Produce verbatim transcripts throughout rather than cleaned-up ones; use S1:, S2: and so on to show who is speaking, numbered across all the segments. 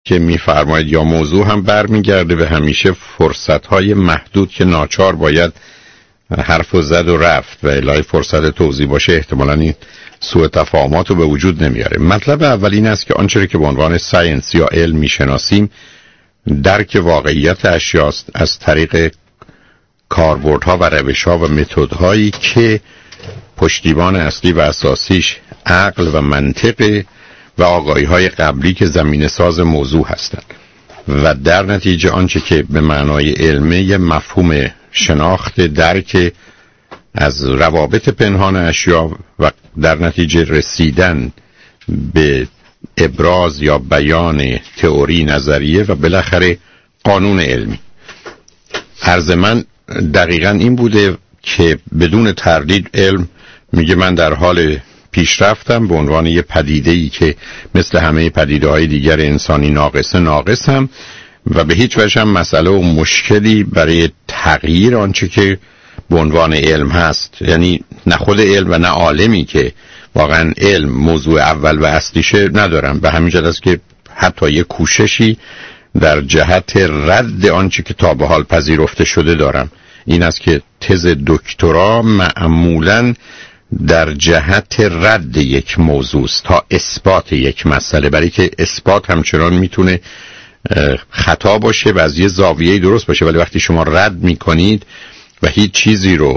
S1: که میفرمایید یا موضوع هم برمیگرده به همیشه فرصت‌های محدود که ناچار باید حرف و زد و رفت و الهی فرصت توضیح باشه، احتمالاً این سوء تفاهمات رو به وجود نمیاره. مطلب اول این است که آنچه که به عنوان ساینس یا علم میشناسیم درک واقعیت اشیاست از طریق کاربردها و روش‌ها و متدهایی که پشتیبان اصلی و اساسیش عقل و منطق و آگاهی‌های قبلی که زمینه ساز موضوع هستند و در نتیجه آنچه که به معنای علمی یه مفهوم شناخت درک از روابط پنهان اشیا و در نتیجه رسیدن به ابراز یا بیان تئوری نظریه و بالاخره قانون علمی. عرض من دقیقاً این بوده که بدون تردید علم میگه من در حال پیشرفتم به عنوان یه پدیده‌ای که مثل همه پدیده‌های دیگر انسانی ناقصه ناقصم و به هیچ وجه هم مسئله و مشکلی برای تغییر آنچه که به عنوان علم هست، یعنی نه خود علم و نه عالمی که واقعا علم موضوع اول و اصلیشه ندارم. به همین جهت است که حتی یه کوششی در جهت رد آنچه که تا به حال پذیرفته شده دارم. این است که تز دکترا معمولاً در جهت رد یک موضوع است تا اثبات یک مسئله، برای که اثبات همچنان میتونه خطا باشه و از یه زاویه‌ای درست باشه، ولی وقتی شما رد میکنید و هیچ چیزی رو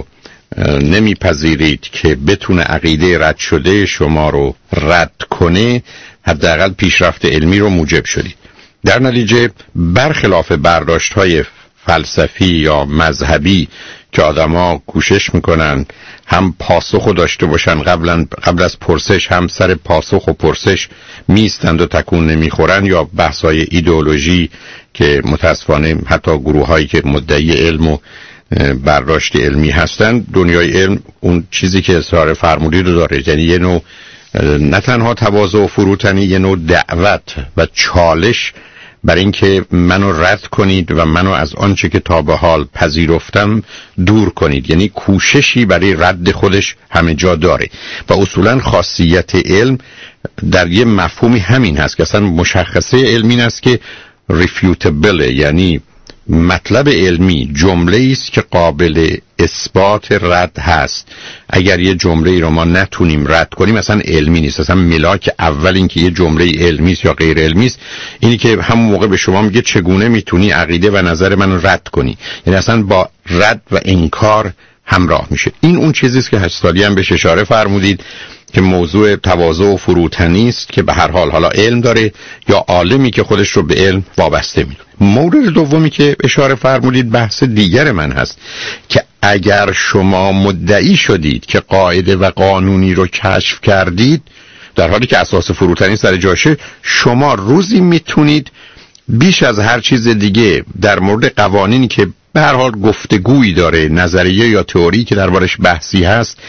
S1: نمیپذیرید که بتونه عقیده رد شده شما رو رد کنه، حداقل پیشرفت علمی رو موجب شدید. در نتیجه برخلاف برداشت‌های فلسفی یا مذهبی که آدما کوشش میکنن هم پاسخ داشته باشن قبلا قبل از پرسش، هم سر پاسخ و پرسش میستند و تکون نمیخورن، یا بحث‌های ایدئولوژی که متاسفانه حتی گروه‌هایی که مدعی علم و برداشت علمی هستن، دنیای علم اون چیزی که اصرار فرمودید رو داره، یعنی یه نوع نه تنها تواضع و فروتنی، یه نوع دعوت و چالش برای اینکه منو رد کنید و منو از آنچه که تا به حال پذیرفتم دور کنید، یعنی کوششی برای رد خودش همه جا داره و اصولا خاصیت علم در یه مفهومی همین هست که اصلا مشخصه علمی این است که ریفیوتبل، یعنی مطلب علمی جمله است که قابل اثبات رد هست. اگر یه جمله ای رو ما نتونیم رد کنیم اصلا علمی نیست. اصلا ملاک اول این که یه جمله علمی است یا غیر علمی است اینی که همون موقع به شما میگه چگونه میتونی عقیده و نظر من رد کنی، یعنی اصلا با رد و انکار همراه میشه. این اون چیزی است که هشتادی هم بهش اشاره فرمودید که موضوع تواضع و فروتنی است که به هر حال حالا علم داره یا عالمی که خودش رو به علم وابسته میدونه. مورد دومی که اشاره فرمودید بحث دیگر من هست که اگر شما مدعی شدید که قاعده و قانونی رو کشف کردید در حالی که اساس فروتنی سر جاشه، شما روزی میتونید بیش از هر چیز دیگه در مورد قوانینی که به هر حال گفتگویی داره، نظریه یا تئوری که دربارش بحثی هست،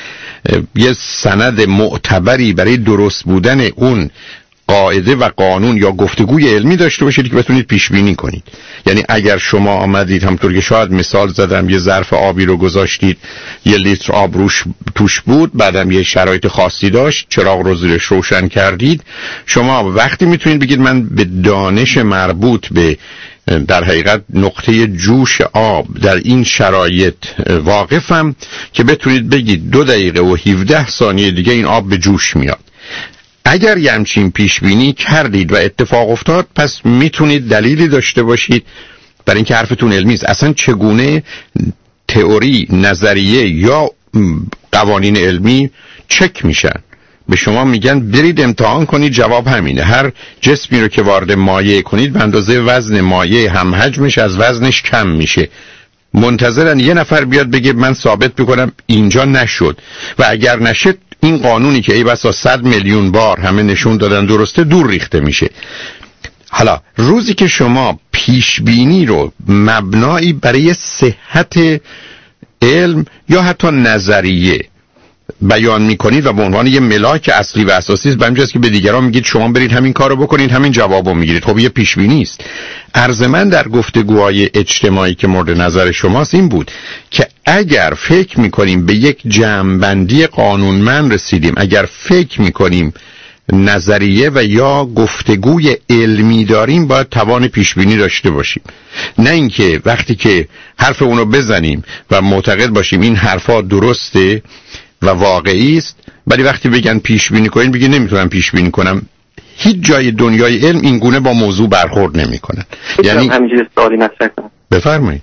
S1: یه سند معتبری برای درست بودن اون قاعده و قانون یا گفتگوی علمی داشته باشید که بتونید پیش بینی کنید. یعنی اگر شما آمدید همونطور که شاید مثال زدم یه ظرف آبی رو گذاشتید، یه لیتر آب روش توش بود، بعدم یه شرایط خاصی داشت، چراغ رو زیرش روشن کردید، شما وقتی میتونید بگید من به دانش مربوط به در حقیقت نقطه جوش آب در این شرایط واقفم که بتونید بگید دو دقیقه و هفده ثانیه دیگه این آب به جوش میاد. اگر یه همچین پیش بینی کردید و اتفاق افتاد، پس میتونید دلیلی داشته باشید برای اینکه حرفتون علمی است. اصلا چگونه تئوری، نظریه یا قوانین علمی چک میشن؟ به شما میگن برید امتحان کنید، جواب همینه. هر جسمی رو که وارد مایع کنید به اندازه وزن مایع هم حجمش از وزنش کم میشه. منتظرن یه نفر بیاد بگه من ثابت میکنم اینجا نشد، و اگر نشد این قانونی که ای بسا صد میلیون بار همه نشون دادن درسته دور ریخته میشه. حالا روزی که شما پیشبینی رو مبنایی برای صحت علم یا حتی نظریه بیان میکنید و به عنوان یه ملاک اصلی و اساسی است، به همین جاست که به دیگران میگید شما برید همین کارو بکنید همین جوابو میگیرید، خب یه پیشبینی است. عرض من در گفتگوهای اجتماعی که مورد نظر شماست این بود که اگر فکر میکنیم به یک جمع‌بندی قانونمند رسیدیم، اگر فکر میکنیم نظریه و یا گفتگوی علمی داریم باید توان پیش بینی داشته باشیم، نه اینکه وقتی که حرف اونو بزنیم و معتقد باشیم این حرفا درسته و واقعی است، ولی وقتی بگن پیش بینی کنین بگی نمیتونم پیش بینی کنم. هیچ جای دنیای علم این گونه با موضوع برخورد نمیکنن. یعنی
S2: همینجوری سوالی مطرح کنم.
S1: بفرمایید.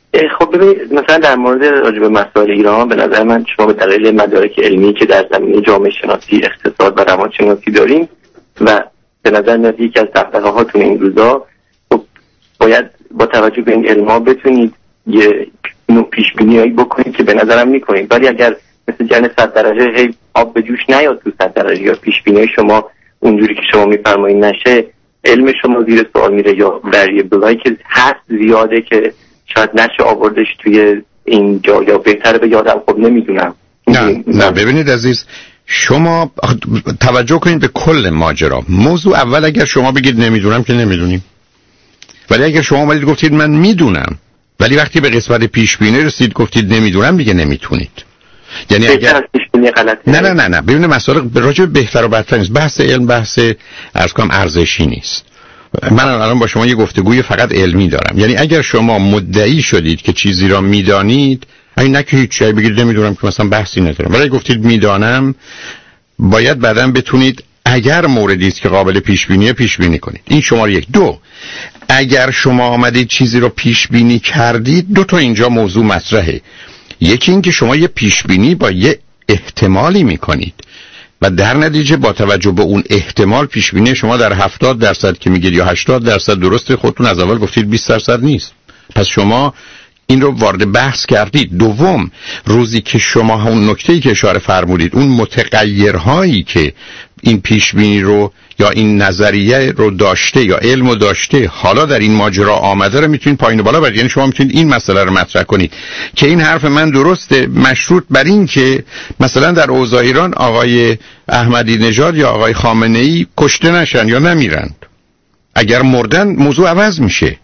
S2: خب ببینید مثلا در مورد راجع به مسائل ایران به نظر من شما به دلیل مدارک علمی که در زمینه جامعه شناسی، اقتصاد و روانشناسی داریم و به نظر میاد یکی از دغدغه هاتون این روزا، خب باید با توجه به این علما بتونید یه نوع پیش بینیایی بکنید که به نظرم میکنید، ولی اگر مثل جن صد درجه هی آب به جوش نیاد تو صد درجه یا پیش بینی شما اونجوری که شما میفرمایید نشه، علم شما زیر سوال میره یا وریبلایی که هست زیاده که شاید نشه آوردش توی اینجا، یا بهتره به یادم خب نمیدونم.
S1: نه نه ببینید عزیز، شما توجه کنید به کل ماجرا. موضوع اول اگر شما بگید نمیدونم که نمیدونیم، ولی اگر شما اومدید گفتید من میدونم ولی وقتی به قسمت پیش بینی رسید گفتید نمیدونم دیگه نمیتونید. یعنی اگر نه نه نه نه ببینید مسئله راجع به بهتر و بدتر نیست، بحث علم بحث عرض کنم ارزشی نیست. من الان با شما یه گفتگوی فقط علمی دارم. یعنی اگر شما مدعی شدید که چیزی را میدانید، این نه که هیچ چیزی بگید نمیدونم که مثلا بحثی ندارم، ولی گفتید میدانم، باید بعداً بتونید اگر موردی است که قابل پیش بینی پیش بینی کنید. این شماره یک. دو، اگر شما آمدید چیزی رو پیش بینی کردید، دو تا اینجا موضوع مطرحه. یکی این که شما یه پیش بینی با یه احتمالی میکنید و در نتیجه با توجه به اون احتمال پیش بینی شما در هفتاد درصد که میگید یا هشتاد درصد درسته، خودتون از اول گفتید بیست درصد نیست، پس شما این رو وارد بحث کردید. دوم، روزی که شما اون نکته‌ای که اشاره فرمودید، اون متغیرهایی که این پیش بینی رو یا این نظریه رو داشته یا علم رو داشته حالا در این ماجرا آمده رو میتونید پایین و بالا برید. یعنی شما میتونید این مسئله رو مطرح کنید که این حرف من درسته مشروط بر این که مثلا در اوضاع ایران آقای احمدی نژاد یا آقای خامنه ای کشته نشن یا نمیرند. اگر مردن موضوع عوض میشه.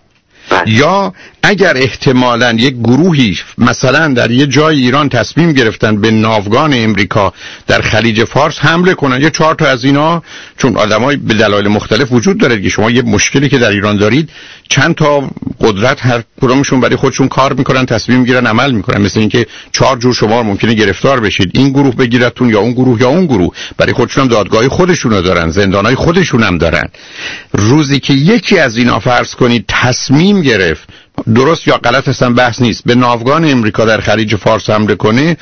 S1: یا اگر احتمالاً یک گروهی مثلا در یه جای ایران تصمیم گرفتن به ناوگان امریکا در خلیج فارس حمله کنن، یا چهار تا از اینا، چون آدمای به دلایل مختلف وجود داره که شما یه مشکلی که در ایران دارید، چند تا قدرت هر کدومشون برای خودشون کار میکنن، تصمیم میگیرن، عمل میکنن. مثل اینکه چهار جور شما ممکنه گرفتار بشید، این گروه بگیرتون یا اون گروه یا اون گروه، برای خودشون هم دادگاه خودشونو دارن، زندانای خودشون هم دارن. روزی که یکی از اینا فرض کنید تصمیم گرفت، درست یا غلط هستن بحث نیست، به ناوگان امریکا در خلیج فارس حمله کنه،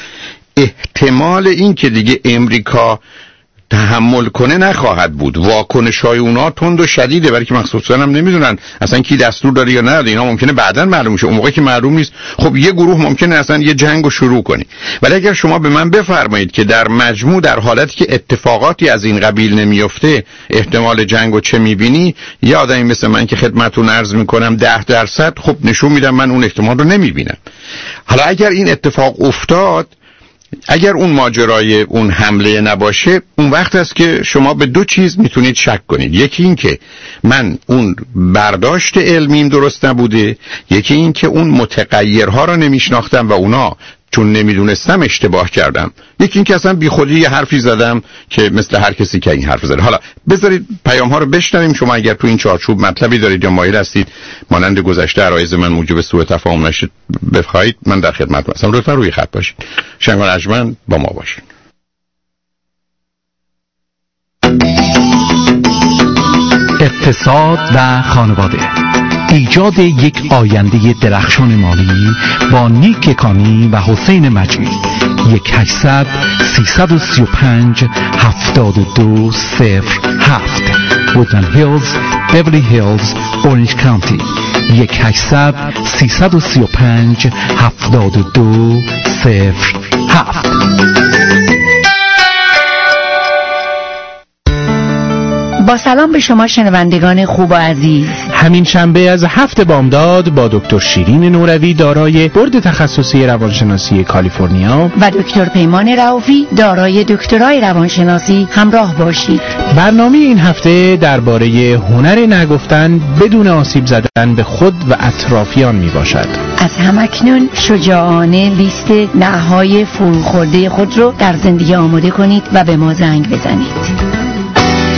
S1: احتمال این که دیگه امریکا تحمل کنه نخواهد بود. واکنش‌های اونا تند و شدیده، برای که مخصوصا هم نمیدونن اصلا کی دستور داره یا نه. اینا ممکنه بعداً معلوم شه، اون موقع که معلوم نیست خب یه گروه ممکنه اصلا یه جنگو شروع کنه. ولی اگر شما به من بفرمایید که در مجموع در حالتی که اتفاقاتی از این قبیل نمیفته احتمال جنگو چه میبینی، یه آدمی مثل من که خدمتتون عرض میکنم ده درصد، خب نشون میدم من اون احتمال رو نمیبینم. حالا اگر این اتفاق افتاد، اگر اون ماجرای اون حمله نباشه، اون وقت است که شما به دو چیز میتونید شک کنید. یکی این که من اون برداشت علمیم درست نبوده، یکی این که اون متغیرها رو نمیشناختم و اونا چون نمیدونستم اشتباه کردم، یکی این که اصلا بی خودی یه حرفی زدم که مثل هر کسی که این حرف زده. حالا بذارید پیام ها رو بشنویم. شما اگر تو این چارچوب مطلبی دارید یا مایل هستید مانند گذشته عرایض من موجب سوء تفاهم نشه بخواید، من در خدمت هستم. لطفا روی خط باشید. شنگان اجمن با ما باشید.
S3: اقتصاد و خانواده، ایجاد یک آینده درخشان مالی با نیک کانی و حسین مجید. یک هشتصد سیصد و سی و پنج هفتاد و دو صفر هفت وودلند هیلز، بیولی هیلز، اورنج کانتی. یک هشتصد سیصد و سی و پنج هفتاد و دو صفر هفت.
S4: با سلام به شما شنوندگان خوب و عزیز.
S5: همین شنبه از هفت بامداد با دکتر شیرین نوروی دارای بورد تخصصی روانشناسی کالیفرنیا
S4: و دکتر پیمان رئوفی دارای دکترای روانشناسی همراه باشید.
S5: برنامه این هفته درباره هنر نگفتن بدون آسیب زدن به خود و اطرافیان می باشد.
S4: از همکنون شجاعانه لیست نه‌های فروخورده خود رو در زندگی آماده کنید و به ما زنگ بزنید.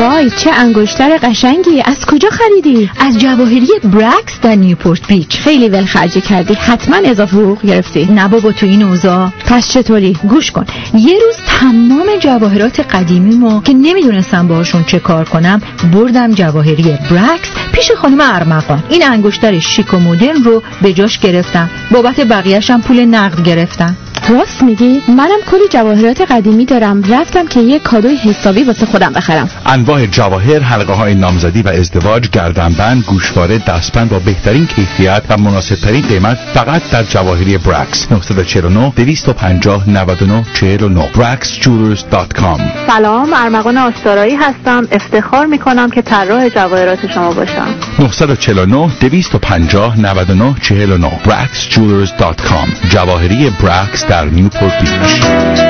S6: وای چه انگشتر قشنگی، از کجا خریدی؟
S4: از جواهری برکس در نیوپورت بیچ.
S6: خیلی ول خرجی کردی، حتما اضافه حقوق گرفتی.
S4: نه بابا، تو این اوضاع.
S6: پس چطوری؟
S4: گوش کن، یه روز تمام جواهرات قدیمیمو که نمیدونستم باهاشون چه کار کنم بردم جواهری برکس پیش خانم ارمغان. این انگشتر شیک و مدرن رو به جاش گرفتم، بابت بقیه‌اش هم پول نقد گرفتم.
S6: راست میگی؟ منم کلی جواهرات قدیمی دارم، رفتم که یه کادوی حسابی واسه خودم بخرم.
S3: انواع جواهر، حلقه های نامزدی و ازدواج، گردنبند، گوشواره، دستبند با بهترین کیفیت و مناسب ترین قیمت فقط در جواهری برکس. نه چهار نه دویست و پنجاه نود و نه چهل و نه براکس جولرز دات کام.
S7: سلام، ارمغان آستارایی هستم. افتخار میکنم که طراح جواهرات شما باشم.
S3: نه چهار نه دویست و پنجاه نود و نه چهل و نه براکس جولرز دات کام. جواهری برکس در نیوپورت بیچ.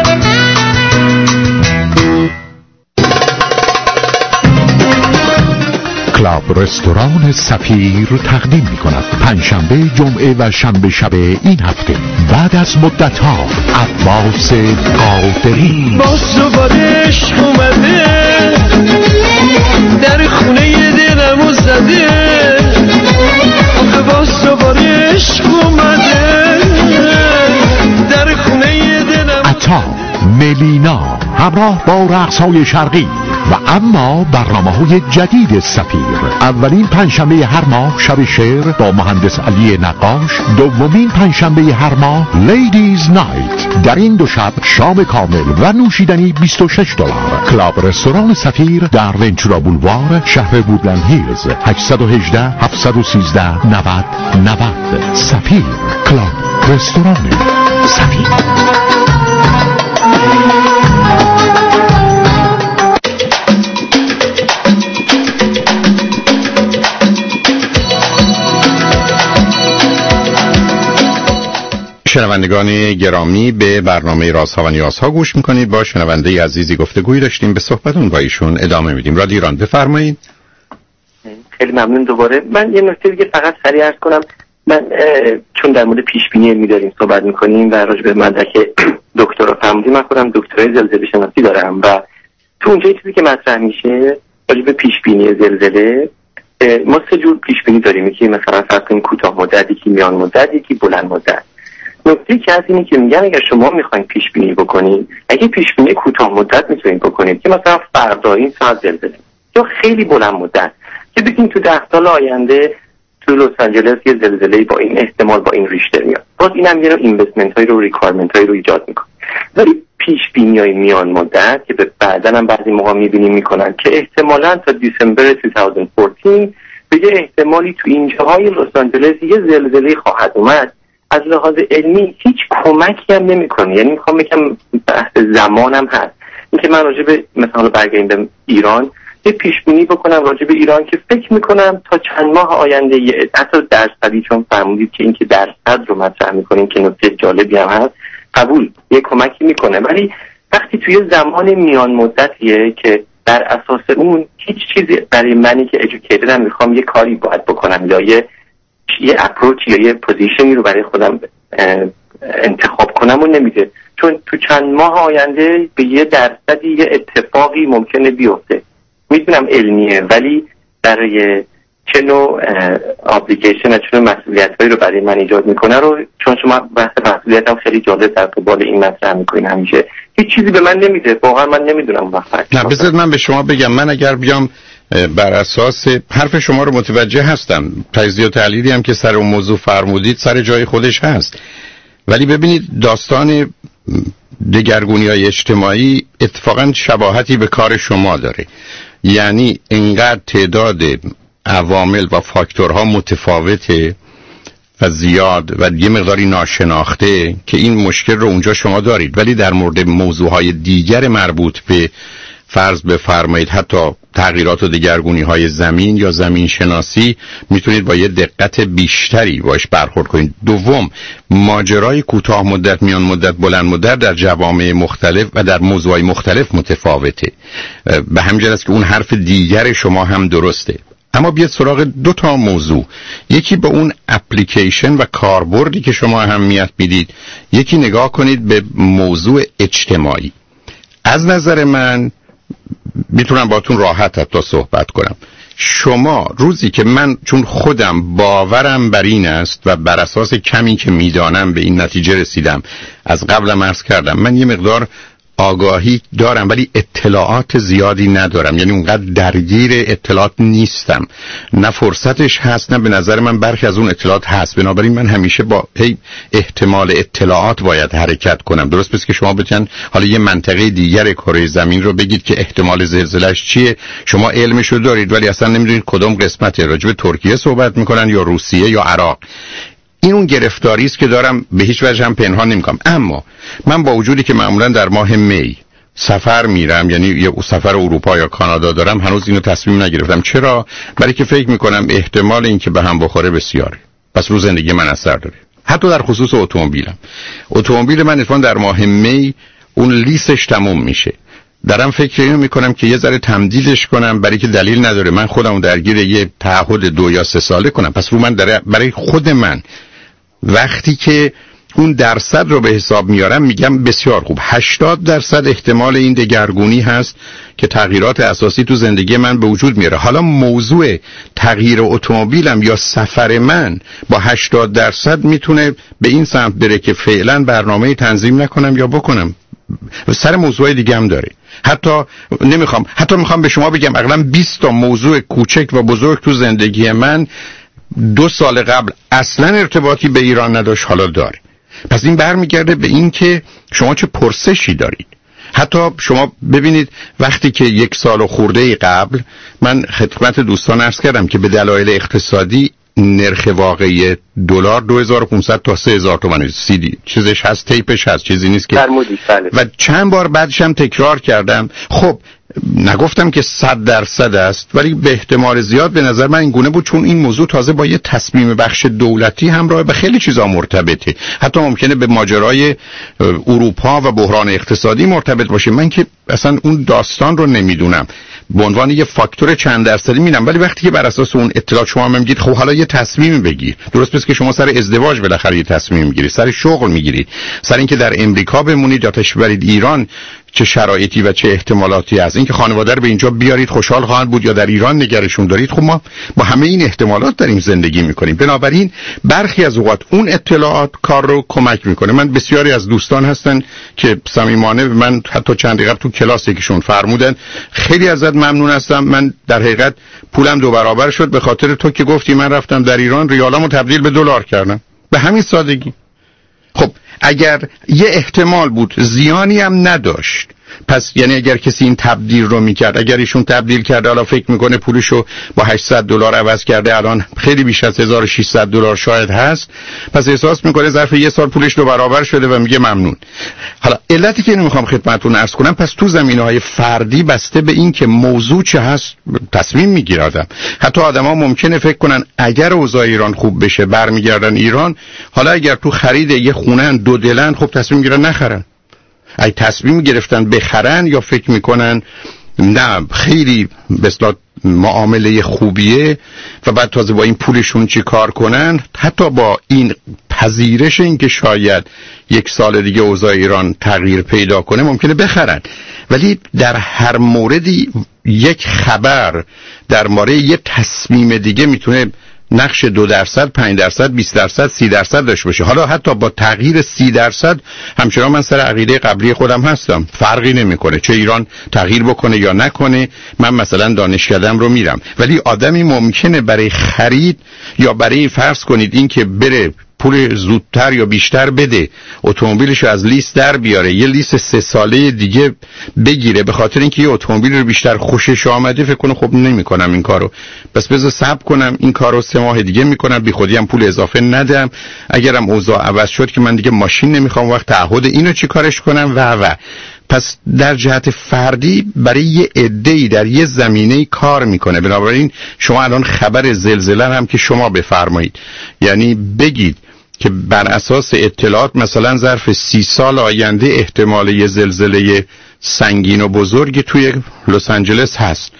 S8: کلاب رستوران سفیر تقدیم می کند پنجشنبه، جمعه و شنبه شب این هفته بعد از مدت ها عباس قادری
S9: باز دوباره عشق اومده در خونه دلمو زده، آخه باز دوباره عشق اومده در خونه دلمو.
S8: عطا، ملینا همراه با رقص‌های شرقی و اما برنامه‌های جدید سفیر. اولین پنجشنبه هر ماه شب شعر با مهندس علی نقاش، دومین پنجشنبه هر ماه لیدیز نایت. در این دو شب شام کامل و نوشیدنی بیست و شش دلار. کلاب رستوران سفیر در ونچورا بولوار، شهر وودلند هیلز. هشت یک هشت هفت یک سه نود نود. سفیر کلاب رستوران سفیر.
S1: شنوندگان گرامی، به برنامه رازها و نیازها گوش میکنید. با شنونده عزیزی گفتگویی داشتیم، به صحبتون با ایشون ادامه میدیم. رادیو ایران، بفرمایید.
S2: خیلی ممنون. دوباره من یه نکته دیگه فقط سریع عرض کنم. من چون در مورد پیش بینی علمی داریم صحبت میکنیم و راجع به مدرک دکترا فرمودی، من خودم دکترای زلزله شناسی دارم و تو اونجا چیزی که مطرح میشه راجع به پیش بینی زلزله، ما سه جور پیش بینی داریم. یکی مثلا فرض کنیم کوتاه مدت، یکی میان مدت، یکی بلند مدت. نکته که از اینه که میگن اگر شما میخواین پیش بینی بکنید، اگه پیش بینی کوتاه مدت میتونید بکنید که مثلا فردا این ساعت زلزله، یا خیلی بلند مدت که بگیم تو ده سال آینده تو لس آنجلس یه زلزله با این احتمال با این ریشتر میاد، باز اینم یه نوع اینوستمنت های رو ریکوایرمنت های رو ایجاد میکنه. ولی پیش بینی های میان مدت که به بعدن هم بعضی موقع میبینیم میکنن که احتمالاً تا دیسمبر دو هزار و چهارده به یه احتمالی تو این جاهای لس آنجلس یه زلزله خواهد اومد، از لحاظ علمی هیچ کمکی هم نمیکنه. یعنی میخوام بگم بحث زمانم هست. اینکه من راجع به مثلا برگردیم به ایران یه پیش بینی بکنم راجع به ایران که فکر میکنم تا چند ماه آینده یه حتی درصدی، چون فرمودید که اینکه درصد رو مطرح میکنیم که نکته جالبی هم هست، قبول، یه کمکی میکنه. ولی وقتی توی زمان میان مدتیه که در اساس اون هیچ چیزی برای منی که ادوکیتدم میخوام یه کاری باید بکنم یا یه یه اپروچ یا یه پوزیشنی رو برای خودم انتخاب کنم و نمیده، چون تو چند ماه آینده به یه درصدی یه اتفاقی ممکنه بیفته. میدونم علمیه، ولی برای چه نوع ابلیگیشن و چه نوع مسئولیت هایی رو برای من ایجاد میکنه رو، چون شما بحث مسئولیت هم خیلی جالب در قبال این مطرح میکنین همیشه، هیچ چیزی به من نمیده. واقعا من نمیدونم وقت.
S1: نه بذارید من به شما بگم، من اگر بیام بر اساس حرف شما رو متوجه هستم، تجزیه و تحلیلی هم که سر اون موضوع فرمودید سر جای خودش هست، ولی ببینید داستان دگرگونی‌های اجتماعی اتفاقا شباهتی به کار شما داره. یعنی اینقدر تعداد عوامل و فاکتورها متفاوته و زیاد و یه مقداری ناشناخته که این مشکل رو اونجا شما دارید، ولی در مورد موضوعهای دیگر مربوط به فرض بفرمایید حتی تغییرات و دگرگونی‌های زمین یا زمین شناسی میتونید با یه دقت بیشتری باش برخورد کنید. دوم، ماجرای کوتاه مدت، میان مدت، بلند مدت در جوامع مختلف و در موضوعات مختلف متفاوته. به همین جهت است که اون حرف دیگر شما هم درسته. اما بیاید سراغ دو تا موضوع، یکی به اون اپلیکیشن و کاربردی که شما اهمیت میدید، یکی نگاه کنید به موضوع اجتماعی. از نظر من میتونم باتون راحت حتی صحبت کنم. شما روزی که من چون خودم باورم بر این است و بر اساس کمی که میدانم به این نتیجه رسیدم، از قبلم عرض کردم من یه مقدار آگاهی دارم ولی اطلاعات زیادی ندارم، یعنی اونقدر درگیر اطلاعات نیستم، نه فرصتش هست نه به نظر من برخی از اون اطلاعات هست. بنابراین من همیشه با هی احتمال اطلاعات باید حرکت کنم. درست پس که شما بتونن حالا یه منطقه دیگر کره زمین رو بگید که احتمال زلزله‌اش چیه، شما علمش رو دارید ولی اصلا نمیدونید کدوم قسمته، راجع به ترکیه صحبت میکنن یا روسیه یا عراق. این اون گرفتاری است که دارم، به هیچ وجه هم پنهان نمی‌کنم. اما من با وجودی که معمولا در ماه می سفر میرم، یعنی یه سفر اروپا یا کانادا دارم، هنوز اینو تصمیم نگرفتم. چرا؟ برای که فکر میکنم احتمال این که به هم بخوره بسیاره، پس رو زندگی من اثر داره. حتی در خصوص اتومبیلم، اتومبیل من اتفاقا در ماه می اون لیسش تموم میشه، دارم فکر اینو میکنم که یه ذره تمدیدش کنم، برای که دلیل نداره من خودم درگیر یه تعهد دو یا سه ساله کنم. پس رو من داره برای خود من وقتی که اون درصد رو به حساب میارم میگم بسیار خوب، هشتاد درصد احتمال این دگرگونی هست که تغییرات اساسی تو زندگی من به وجود میاره. حالا موضوع تغییر اتومبیلم یا سفر من با هشتاد درصد میتونه به این سمت بره که فعلا برنامه تنظیم نکنم یا بکنم. سر موضوع دیگه هم داره. حتی نمیخوام حتی میخوام به شما بگم اقلا بیست تا موضوع کوچک و بزرگ تو زندگی من دو سال قبل اصلا ارتباطی به ایران نداشت، حالا داره. پس این برمیگرده به این که شما چه پرسشی دارید. حتی شما ببینید وقتی که یک سال و خورده قبل من خدمت دوستان عرض کردم که به دلایل اقتصادی نرخ واقعی دلار دو هزار و پانصد تا سه هزار تومان سیدی چیزش هست، تیپش هست، چیزی نیست که و چند بار بعدش هم تکرار کردم. خب نگفتم که صد درصد است ولی به احتمال زیاد به نظر من این گونه بود، چون این موضوع تازه با یه تصمیم بخش دولتی همراه به خیلی چیزا مرتبطه، حتی ممکنه به ماجرای اروپا و بحران اقتصادی مرتبط باشه. من که اصلا اون داستان رو نمیدونم، به عنوان یه فاکتور چند درصدی میدم، ولی وقتی که بر اساس اون اطلاعات شما هم میگید خب حالا یه تصمیم بگیر. درست پس که شما سر ازدواج بالاخره یه تصمیم میگیرید، سر شغل میگیرید، سر اینکه در امریکا بمونید یا تشریف برید ایران چه شرایطی و چه احتمالاتی هست، اینکه خانواده رو به اینجا بیارید خوشحال خواهند بود یا در ایران نگرشون دارید. خب ما با همه این احتمالات داریم زندگی میکنیم. بنابراین برخی از اوقات اون اطلاعات کار رو کمک میکنه. من بسیاری از دوستان هستن که صمیمانه من حتی چند دقیقه تو کلاس یکیشون فرمودن خیلی ازت ممنون هستم، من در حقیقت پولم دو برابر شد به خاطر تو که گفتی من رفتم در ایران ریالامو تبدیل به دلار کردم، به همین سادگی. خب اگر یه احتمال بود زیانی هم نداشت، پس یعنی اگر کسی این تبدیل رو میکرد، اگر ایشون تبدیل کرده حالا فکر میکنه پولشو با هشتصد دلار عوض کرده الان خیلی بیش از هزار و ششصد دلار شاید هست، پس احساس میکنه ظرف یه سال پولش دو برابر شده و میگه ممنون. حالا علتی که اینو میخوام خدمتتون عرض کنم، پس تو زمینه‌های فردی بسته به این که موضوع چه هست تصمیم میگیره آدم. حتی آدما ممکنه فکر کنن اگر اوضاع ایران خوب بشه برمیگردن ایران، حالا اگر تو خرید یه خونه دو دلن خب تصمیم میگیرن نخرن. ای تصمیم گرفتن بخرن یا فکر میکنن نه خیلی بسیار معامله خوبیه و بعد تازه با این پولشون چی کار کنن، حتی با این پذیرش این که شاید یک سال دیگه اوضاع ایران تغییر پیدا کنه ممکنه بخرن. ولی در هر موردی یک خبر در مورد یه تصمیم دیگه میتونه نقش دو درصد، پنج درصد، بیست درصد، سی درصد داشته باشه. حالا حتی با تغییر سی درصد همچنان من سر عقیده قبلی خودم هستم، فرقی نمیکنه چه ایران تغییر بکنه یا نکنه، من مثلا دانشکده‌ام رو میرم. ولی آدمی ممکنه برای خرید یا برای فرض کنید این که بره پول زودتر یا بیشتر بده اتومبیلشو از لیست در بیاره یه لیست سه ساله دیگه بگیره به خاطر اینکه یه اتومبیل رو بیشتر خوشش آمده، فکر کنه خب نمی‌کنم این کارو، پس بذار صبر کنم این کارو سه ماه دیگه میکنم، بی خودی هم پول اضافه ندم، اگرم اوضاع عوض شد که من دیگه ماشین نمیخوام، وقت تعهد اینو چی کارش کنم و و پس در جهت فردی برای یه عده‌ای در یه زمینه‌ای کار میکنه. بنابراین شما الان خبر زلزله هم که شما بفرمایید، یعنی بگید که بر اساس اطلاعات مثلا ظرف سی سال آینده احتمال یه زلزله سنگین و بزرگی توی لس آنجلس هست،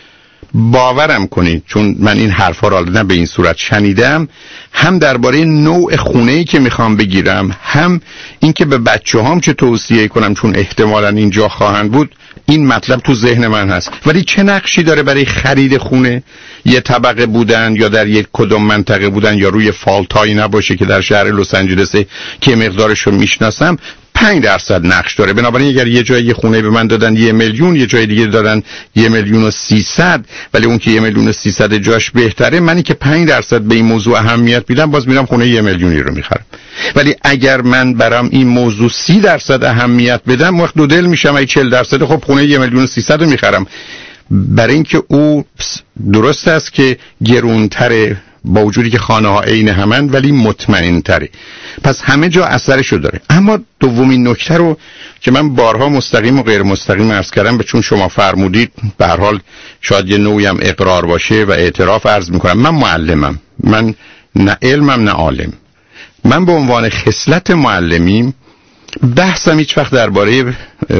S1: باورم کنید چون من این حرفا را نه به این صورت شنیدم، هم درباره نوع خونه‌ای که میخوام بگیرم، هم اینکه به بچه‌هام چه توصیه کنم چون احتمالاً اینجا خواهند بود، این مطلب تو ذهن من هست، ولی چه نقشی داره برای خرید خونه؟ یه طبقه بودن یا در یک کدوم منطقه بودن یا روی فالتایی نباشه که در شهر لس آنجلسه که مقدارش رو میشناسم پنج درصد نقش داره. بنابراین اگر یه جای یه خونه به من دادن یه میلیون، یه جای دیگه دادن یه میلیون و سیصد، ولی اون که یه میلیون و سیصد جاش بهتره، منی که پنج درصد به این موضوع اهمیت میدم باز میرم خونه یه میلیونی رو میخرم. ولی اگر من برام این موضوع سی درصد اهمیت بدم، وقت دو دل میشم ای چهل درصد خب خونه یه میلیون و سیصد رو میخرم، برای اینکه او درست است که گرونتره با وجودی که خانه ها عین همن ولی مطمئن تره، پس همه جا اثرشو داره. اما دومین نکته رو که من بارها مستقیم و غیر مستقیم عرض کردم، به چون شما فرمودید به هر حال شاید یه نوعی هم اقرار باشه و اعتراف عرض میکنم، من معلمم، من نه علمم نه عالم. من به عنوان خصلت معلمیم بحثم هیچ وقت درباره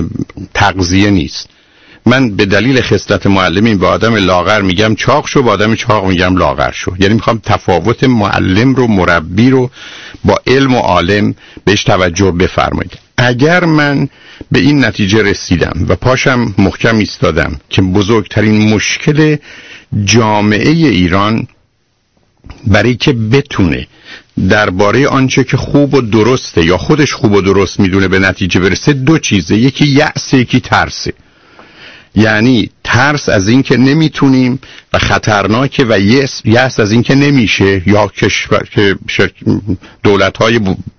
S1: تغذیه نیست. من به دلیل خصلت معلمین به آدم لاغر میگم چاق شو، با آدم چاق میگم لاغر شو. یعنی میخوام تفاوت معلم رو، مربی رو با علم و عالم بهش توجه بفرمایید. اگر من به این نتیجه رسیدم و پاشم محکم ایستادم که بزرگترین مشکل جامعه ایران برای که بتونه درباره آنچه که خوب و درسته یا خودش خوب و درست میدونه به نتیجه برسه دو چیزه، یکی یأس، یکی ترسه. یعنی ترس از این که نمیتونیم و خطرناکه و یأس یأس از این که نمیشه یا کشور که دولت‌های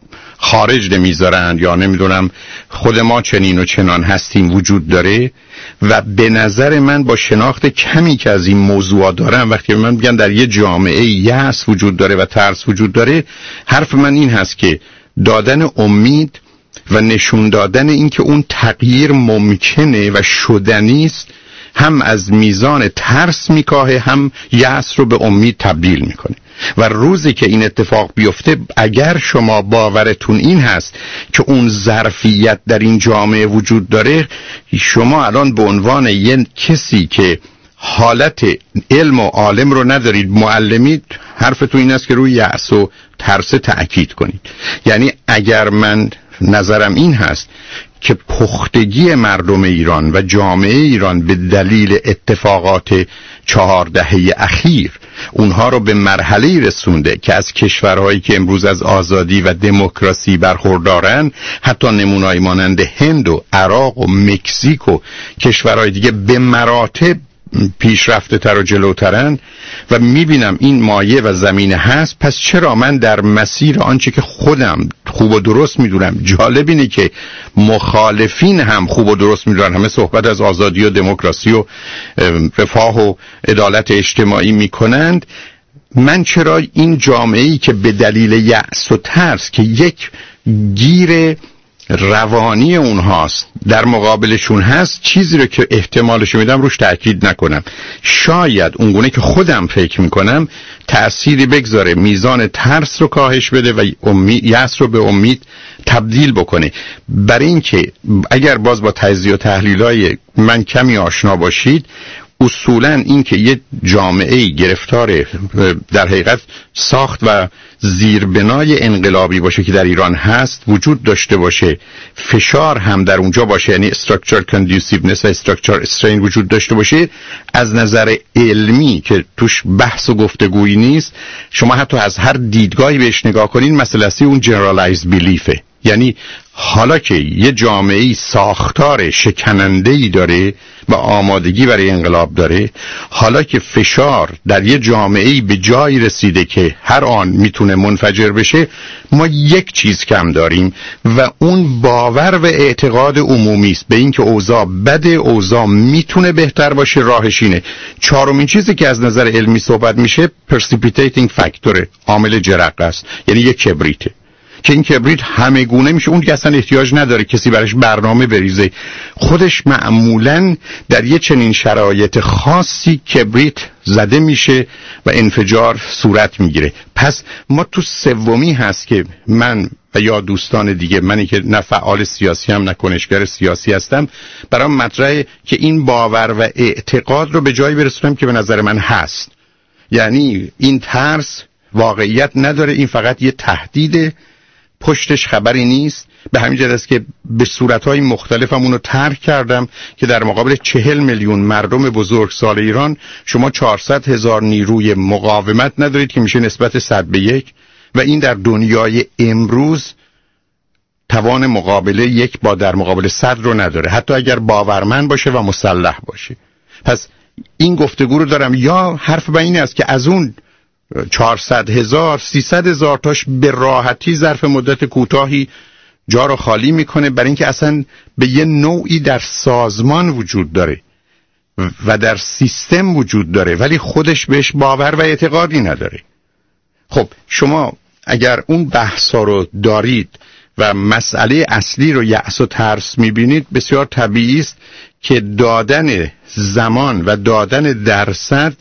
S1: خارج نمیذارن یا نمیدونم خود ما چنین و چنان هستیم وجود داره. و به نظر من با شناخت کمی که از این موضوع دارم، وقتی من میگم در یه جامعه یأس وجود داره و ترس وجود داره، حرف من این هست که دادن امید و نشون دادن این که اون تغییر ممکنه و شدنی است هم از میزان ترس میکاهه، هم یأس رو به امید تبدیل میکنه. و روزی که این اتفاق بیفته، اگر شما باورتون این هست که اون ظرفیت در این جامعه وجود داره، شما الان به عنوان یه کسی که حالت علم و عالم رو ندارید، معلمید، حرفتون این است که روی یأس و ترس تأکید کنید. یعنی اگر من نظرم این هست که پختگی مردم ایران و جامعه ایران به دلیل اتفاقات چهار دهه اخیر اونها رو به مرحله رسونده که از کشورهایی که امروز از آزادی و دموکراسی برخوردارن، حتی نمونه‌ای مانند هند و عراق و مکزیک و کشورهای دیگه به مراتب پیشرفته تر و جلوترن و میبینم این مایه و زمینه هست، پس چرا من در مسیر آنچه که خودم خوب و درست میدونم، جالب اینه که مخالفین هم خوب و درست میدونن، همه صحبت از آزادی و دموکراسی و رفاه و عدالت اجتماعی میکنند، من چرا این جامعه‌ای که به دلیل یأس و ترس که یک گیر روانی اونهاست در مقابلشون هست، چیزی رو که احتمالش میدم روش تأکید نکنم؟ شاید اونگونه که خودم فکر میکنم تأثیری بگذاره، میزان ترس رو کاهش بده و امید، یأس رو به امید تبدیل بکنه. برای اینکه اگر باز با تجزیه و تحلیلای من کمی آشنا باشید، اصولاً این که یه جامعه گرفتار در حقیقت ساخت و زیربنای انقلابی باشه که در ایران هست وجود داشته باشه، فشار هم در اونجا باشه، یعنی structure conduciveness و structure strain وجود داشته باشه، از نظر علمی که توش بحث و گفتگویی نیست، شما حتی از هر دیدگاهی بهش نگاه کنین مسئله اون generalized beliefه. یعنی حالا که یه جامعه‌ای ساختار شکننده‌ای داره و آمادگی برای انقلاب داره، حالا که فشار در یه جامعه‌ای به جایی رسیده که هر آن میتونه منفجر بشه، ما یک چیز کم داریم و اون باور و اعتقاد عمومی است به اینکه اوضاع بده، اوضاع میتونه بهتر باشه، راهش اینه. چهارمین چیزی که از نظر علمی صحبت میشه precipitating factor، عامل جرقه است، یعنی یک کبریته که این کبریت همه گونه میشه، اون دیگه اصلا احتیاج نداره کسی براش برنامه بریزه، خودش معمولاً در یه چنین شرایط خاصی کبریت زده میشه و انفجار صورت میگیره. پس ما تو سومی هست که من و یا دوستان دیگه، منی که نه فعال سیاسی هم نه کنشگر سیاسی هستم، برام مطرحه که این باور و اعتقاد رو به جایی برسونم که به نظر من هست. یعنی این ترس واقعیت نداره، این فقط یه تهدیده، پشتش خبری نیست. به همین جهت است که به صورتهای مختلف هم اونو ترک کردم که در مقابل چهل میلیون مردم بزرگسال ایران شما چهارصد هزار نیروی مقاومت ندارید که میشه نسبت صد به یک، و این در دنیای امروز توان مقابله یک با در مقابل صد رو نداره، حتی اگر باورمند باشه و مسلح باشه. پس این گفتگو رو دارم. یا حرف به این است که از اون چهارصد هزار سیصد هزار تاش به راحتی ظرف مدت کوتاهی جا رو خالی میکنه، برای اینکه اصلا به یه نوعی در سازمان وجود داره و در سیستم وجود داره ولی خودش بهش باور و اعتقادی نداره. خب شما اگر اون بحثا رو دارید و مسئله اصلی رو یأس و ترس میبینید، بسیار طبیعی است که دادن زمان و دادن درصد،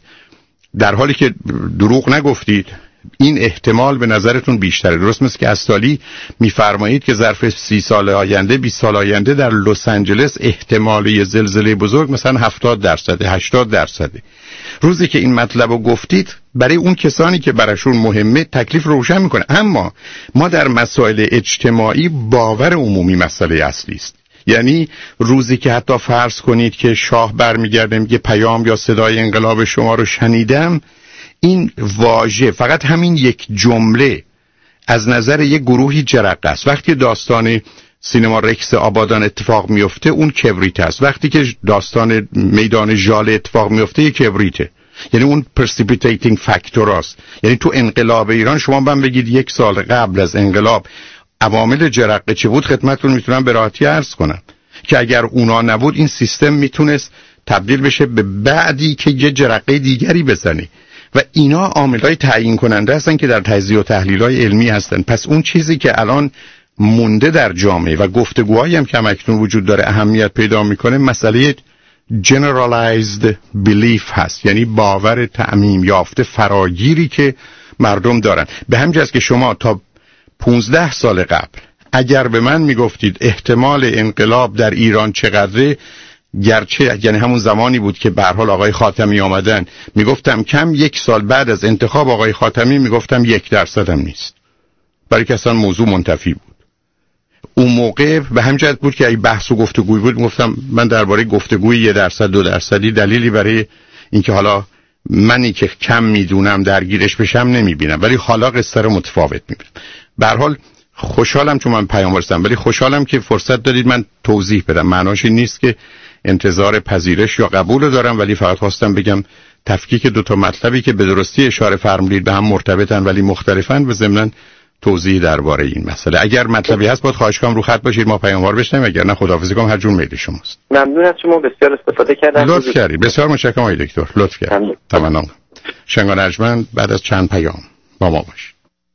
S1: در حالی که دروغ نگفتید، این احتمال به نظرتون بیشتره. درست مثل که استالی میفرمایید که ظرف سی سال آینده، بیست سال آینده در لس آنجلس احتمال یه زلزله بزرگ مثلا هفتاد درصده، هشتاد درصده. روزی که این مطلب رو گفتید، برای اون کسانی که براشون مهمه تکلیف روشن میکنه. اما ما در مسائل اجتماعی باور عمومی مسئله اصلی است. یعنی روزی که حتی فرض کنید که شاه برمیگرده میگه پیام یا صدای انقلاب شما رو شنیدم، این واژه، فقط همین یک جمله از نظر یک گروهی جرقه است. وقتی داستان سینما رکس آبادان اتفاق میفته اون کبریت است، وقتی که داستان میدان ژاله اتفاق میفته یک کبریته، یعنی اون پرسیپیتیتینگ فاکتور است. یعنی تو انقلاب ایران شما من بگید یک سال قبل از انقلاب عوامل جرقه چه بود، خدمتتون میتونم به راحتی عرض کنم که اگر اونا نبود این سیستم میتونست تبدیل بشه به بعدی که یه جرقه دیگری بزنه، و اینا عاملای تعیین کننده هستن که در تجزیه و تحلیل‌های علمی هستن. پس اون چیزی که الان مونده در جامعه و گفتگوهایی هم که همکنون وجود داره اهمیت پیدا میکنه، مسئله generalized belief هست، یعنی باور تعمیم یافته فراگیری که مردم دارن. به همین جهت که شما تا پونزده سال قبل اگر به من میگفتید احتمال انقلاب در ایران چقدره، گرچه یعنی همون زمانی بود که به هر حال آقای خاتمی آمدن، میگفتم کم، یک سال بعد از انتخاب آقای خاتمی میگفتم یک درصد هم نیست، برای که اصلا موضوع منتفی بود. اون موقع به همین جهت بود که ای بحث و گفتگوی بود، میگفتم من درباره گفتگوی یک درصد دو درصدی دلیلی برای اینکه حالا منی که کم میدونم درگیرش بشم نمیبینم، ولی حالا قصه رو متفاوت میبینم. به هر حال خوشحالم چون من پیام رسیدم، ولی خوشحالم که فرصت دادید من توضیح بدم. معناش این نیست که انتظار پذیرش یا قبول دارم، ولی فقط خواستم بگم تفکیک دو تا مطلبی که به درستی اشاره فرمودید به هم مرتبطن ولی مختلفن و ضمناً توضیح درباره این مسئله. اگر مطلبی هست باید خواهش کنم رو خط باشید، ما پیاموار بشنویم، اگر نه خداحافظی کنم، هر جور میل شماست.
S2: ممنون از شما، بسیار استفاده کردم.
S1: لطف کردید. بسیار متشکرم آقای دکتر. لطف کردید. تمام. شنگان ارجمند بعد از چند پیام با ما باشید.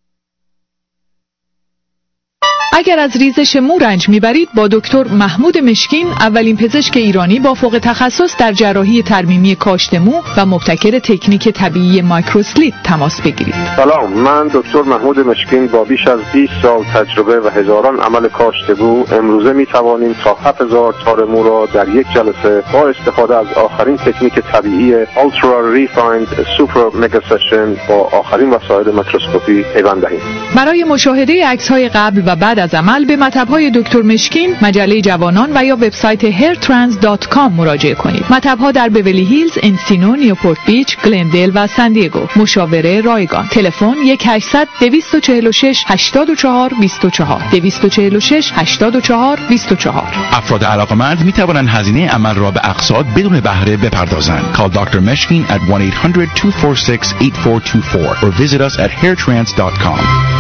S10: اگر از ریزش مو رنج میبرید با دکتر محمود مشکین، اولین پزشک ایرانی با فوق تخصص در جراحی ترمیمی کاشت مو و مبتکر تکنیک طبیعی مایکروسلیت تماس بگیرید.
S11: سلام، من دکتر محمود مشکین با بیش از بیست سال تجربه و هزاران عمل کاشت مو امروزه میتوانیم تا هفت هزار تار مو را در یک جلسه با استفاده از آخرین تکنیک طبیعی Ultra Refined Super Mega Session با آخرین وسایل میکروسکوپی پیوند دهیم.
S10: برای مشاهده عکس‌های قبل و بعد از عمل به مطب‌های دکتر مشکین، مجله جوانان و یا وبسایت هیر ترانس دات کام مراجعه کنید. مطب‌ها در بیولی هیلز، انسینو، نیوپورت بیچ، گلندل و سان دیگو. مشاوره رایگان. تلفن یک هشتصد دویست و چهل و شش هشتاد و چهار بیست و چهار دویست و چهل و شش هشتاد و چهار بیست و چهار.
S3: افراد علاقمند می توانند هزینه عمل را به اقساط بدون بهره بپردازند. Call دکتر Meshkin at one eight hundred two four six eight four two four or visit us at hair trans dot com.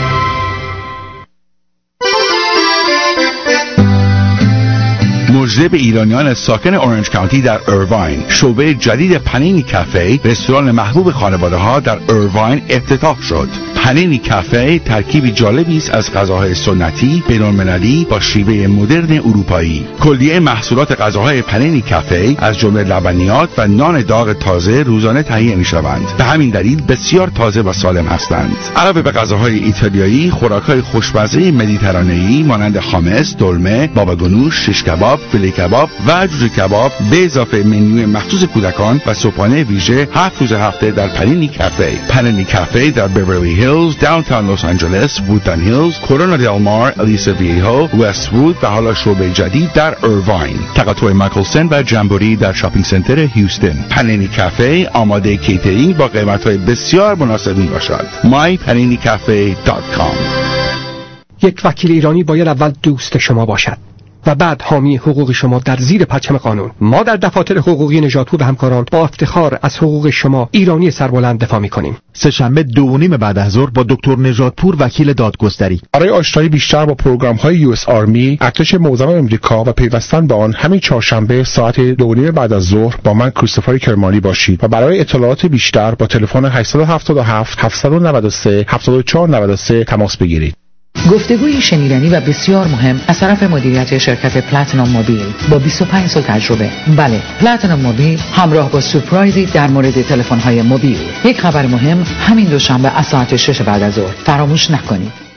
S3: مژده به ایرانیان ساکن اورنج کانتی در ایرواین، شعبه جدید پنینی کافه، رستوران محبوب خانواده ها در ایرواین افتتاح شد. پنینی کافه ترکیبی جالبی است از غذاهای سنتی، بین‌المللی با شیوه مدرن اروپایی. کلیه محصولات غذاهای پنینی کافه از جمله لبنیات و نان داغ تازه روزانه تهیه می‌شوند. به همین دلیل بسیار تازه و سالم هستند. علاوه به غذاهای ایتالیایی، خوراک‌های خوشمزه مدیترانه‌ای مانند خامس، دلمه، باباگونوش، شش کباب، فیله کباب و جوجه کباب به اضافه منوی مخصوص کودکان و صبحانه ویژه هفت روز هفته در پنینی کافه. پنینی کافه در بیولی هیلز
S12: Hills, Downtown Los Angeles, Woodland Hills, Corona del Mar, Aliso Viejo, Westwood و حالا شعبه جدید در ایرواین. تقاطع مایکلسن و جمبوری در شاپینگ سنتر هیوستن. پنینی کافه آماده کیترینگ با قیمت‌های بسیار مناسب میباشد. مای پنینی کافه دات کام.
S13: یک وکیل ایرانی باید اول دوست شما باشد و بعد حامی حقوق شما در زیر پرچم قانون. ما در دفاتر حقوقی نژادپور و همکاران با افتخار از حقوق شما ایرانی سربلند دفاع می‌کنیم.
S14: سه‌شنبه دو و نیم بعد از ظهر با دکتر نژادپور وکیل دادگستری.
S15: برای آشنایی بیشتر با پروگرام‌های یو اس آرمی، ارتش معظم آمریکا و پیوستن به آن همین چهارشنبه ساعت دو و نیم بعد از ظهر با من کریستوفر کرمانی باشید و برای اطلاعات بیشتر با تلفن هشت هفت هفت هفت نه سه هفت چهار نه سه تماس بگیرید.
S16: گفتگوی شنیدنی و بسیار مهم از طرف مدیریت شرکت پلاتینوم موبیل با بیست و پنج سال تجربه. بله، پلاتینوم موبیل همراه با سورپرایزی در مورد تلفن‌های موبیل. یک خبر مهم همین دوشنبه از ساعت شش بعد از ظهر فراموش نکنید.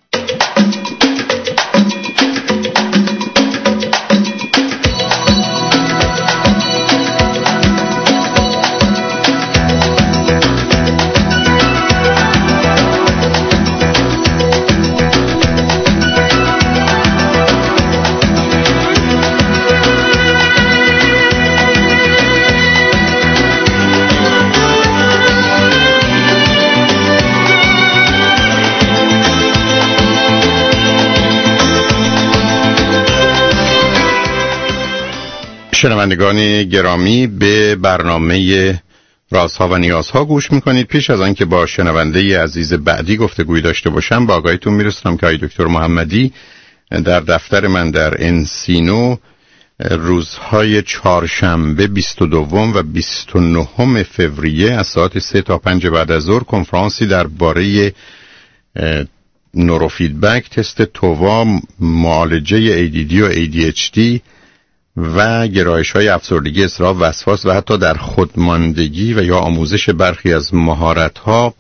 S1: شنوندگان گرامی، به برنامه رازها و نیازها گوش میکنید. پیش از آنکه با شنونده عزیز بعدی گفتگوی داشته باشم، با آگاهیتون میرسونم که آقای دکتر محمدی در دفتر من در انسینو روزهای چهارشنبه بیست و دو و بیست و نه فوریه از ساعت سه تا پنج بعد از ظهر کنفرانسی درباره نوروفیدبک، تست تووا، معالجه ای دی دی و ای دی اچ دی و گرایش‌های افسردگی، اضطراب، وسواس و حتی در خودماندگی و یا آموزش برخی از مهارت‌ها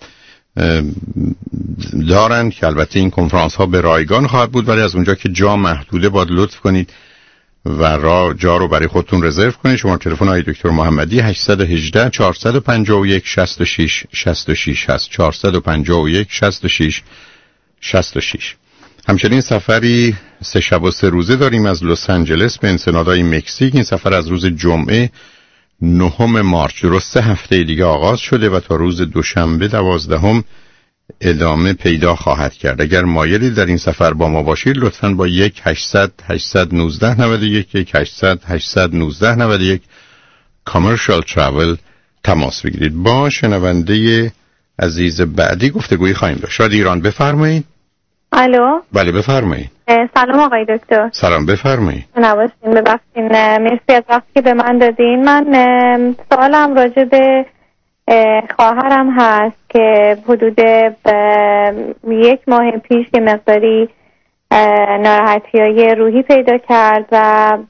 S1: دارند که البته این کنفرانس‌ها به رایگان خواهد بود، ولی از اونجا که جا محدوده باید لطف کنید و را جا رو برای خودتون رزرو کنید. شماره تلفن آقای دکتر محمدی هشت یک هشت چهار پنج یک شش شش شش شش هست. چهار پنج یک شش شش شش شش. همچنین سفری سه شب و سه روزه داریم از لس آنجلس به انسنادای مکزیک. این سفر از روز جمعه نهم مارس، درست سه هفته دیگه آغاز شده و تا روز دوشنبه دوازدهم ادامه پیدا خواهد کرد. اگر مایلی در این سفر با ما باشید لطفاً با یک هشتصد هشتصد و نوزده نود و یک یک هشتصد هشتصد و نوزده نود و یک کامرشال تراول تماس بگیرید. با شنونده عزیز بعدی گفتگویی خواهیم داشت. رادیو ایران، بفرمایید.
S17: الو.
S1: بله بفرمایید.
S17: سلام آقای دکتر.
S1: سلام، بفرمایید.
S17: نواشین، ببخشید، مرسی از وقتی که به من دادین. من سوالم راجع به خواهرم هست که حدود یک ماه پیش یه مقداری ناراحتی‌های روحی پیدا کرد و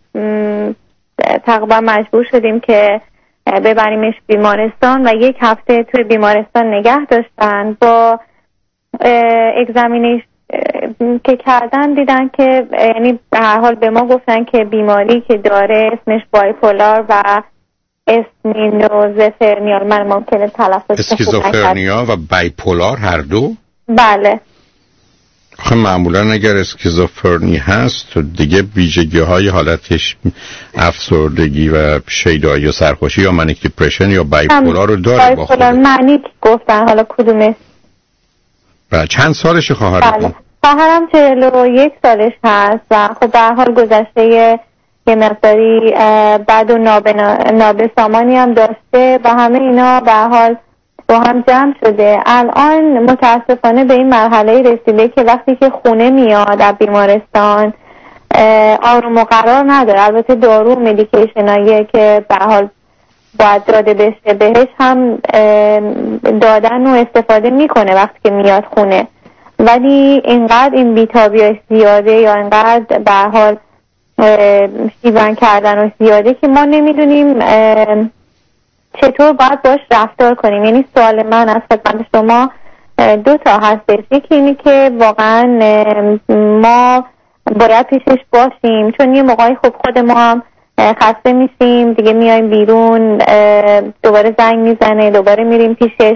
S17: تقریبا مجبور شدیم که ببریمش بیمارستان و یک هفته توی بیمارستان نگه داشتن. با اگزامینیشن که کردن دیدن که یعنی به هر حال به ما گفتن که بیماری که داره اسمش بایپولار و اسکیزوفرنیا، من ممکنه تلفظ
S1: اسکیزوفرنیا و بایپولار هر دو؟
S17: بله.
S1: خب معمولا اگر اسکیزوفرنی هست دیگه ویژگی های حالتش افسردگی و شیدایی و سرخوشی یا منیک دیپرشن یا بایپولار رو داره.
S17: بایپولار منیک گفتن، حالا کدومه؟
S1: و چند سالشه خواهرتون؟
S17: بله. خواهرم چهل و یک سالش هست و خب به هر حال گذشته یه مقداری بعد و نابسامانی هم داشته و همه اینا به هر حال با هم جمع شده. الان متاسفانه به این مرحله رسیده که وقتی که خونه میاد از بیمارستان آروم و قرار نداره. البته دارو مدیکیشناییه که به هر حال باید داده بشه بهش هم دادن و استفاده میکنه وقتی که میاد خونه، ولی اینقدر این بیتابی زیاده یا اینقدر به هر حال شیون کردن و زیاده که ما نمیدونیم چطور باید باش رفتار کنیم. یعنی سوال من از خدمت شما دو تا هستش. یکی اینه که واقعا ما باید پیشش باشیم، چون یه موقعی خب خود ما هم خسته میشیم دیگه، میایم بیرون دوباره زنگ میزنه، دوباره میریم پیشش.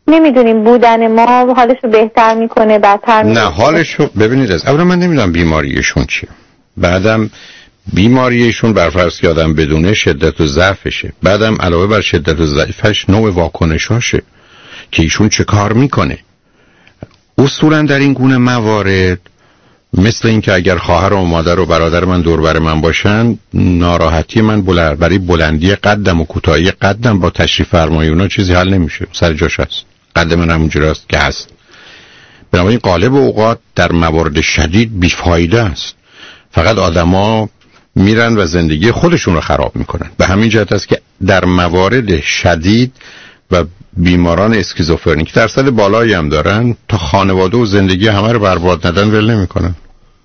S17: نمیدونیم بودن ما حالش رو بهتر میکنه بدتر
S1: نه حالش رو ببینید. از اولا من نمیدونم بیماریشون چیه، بعدم بیماریشون بر فرض که آدم بدونه شدت و ضعفشه، بعدم علاوه بر شدت و ضعفش نوع واکنشاشه که ایشون چه کار میکنه. اصولا در این گونه موارد مثل این که اگر خواهر و مادر و برادر من دور بر من باشن، ناراحتی من بلند برای بلندی قدم و کوتاهی قدم با تشریف فرمایی اونا چیزی حل نمیشه، سر جاش هست، قد من همونجوری است که هست. بنابراین غالب اوقات در موارد شدید بیفایده است، فقط آدما میرن و زندگی خودشون رو خراب میکنن. به همین جهت است که در موارد شدید و بیماران اسکیزوفرنی که درصد بالایی هم دارن تا خانواده و زندگی همه رو برباد ندن ول نمیکنن.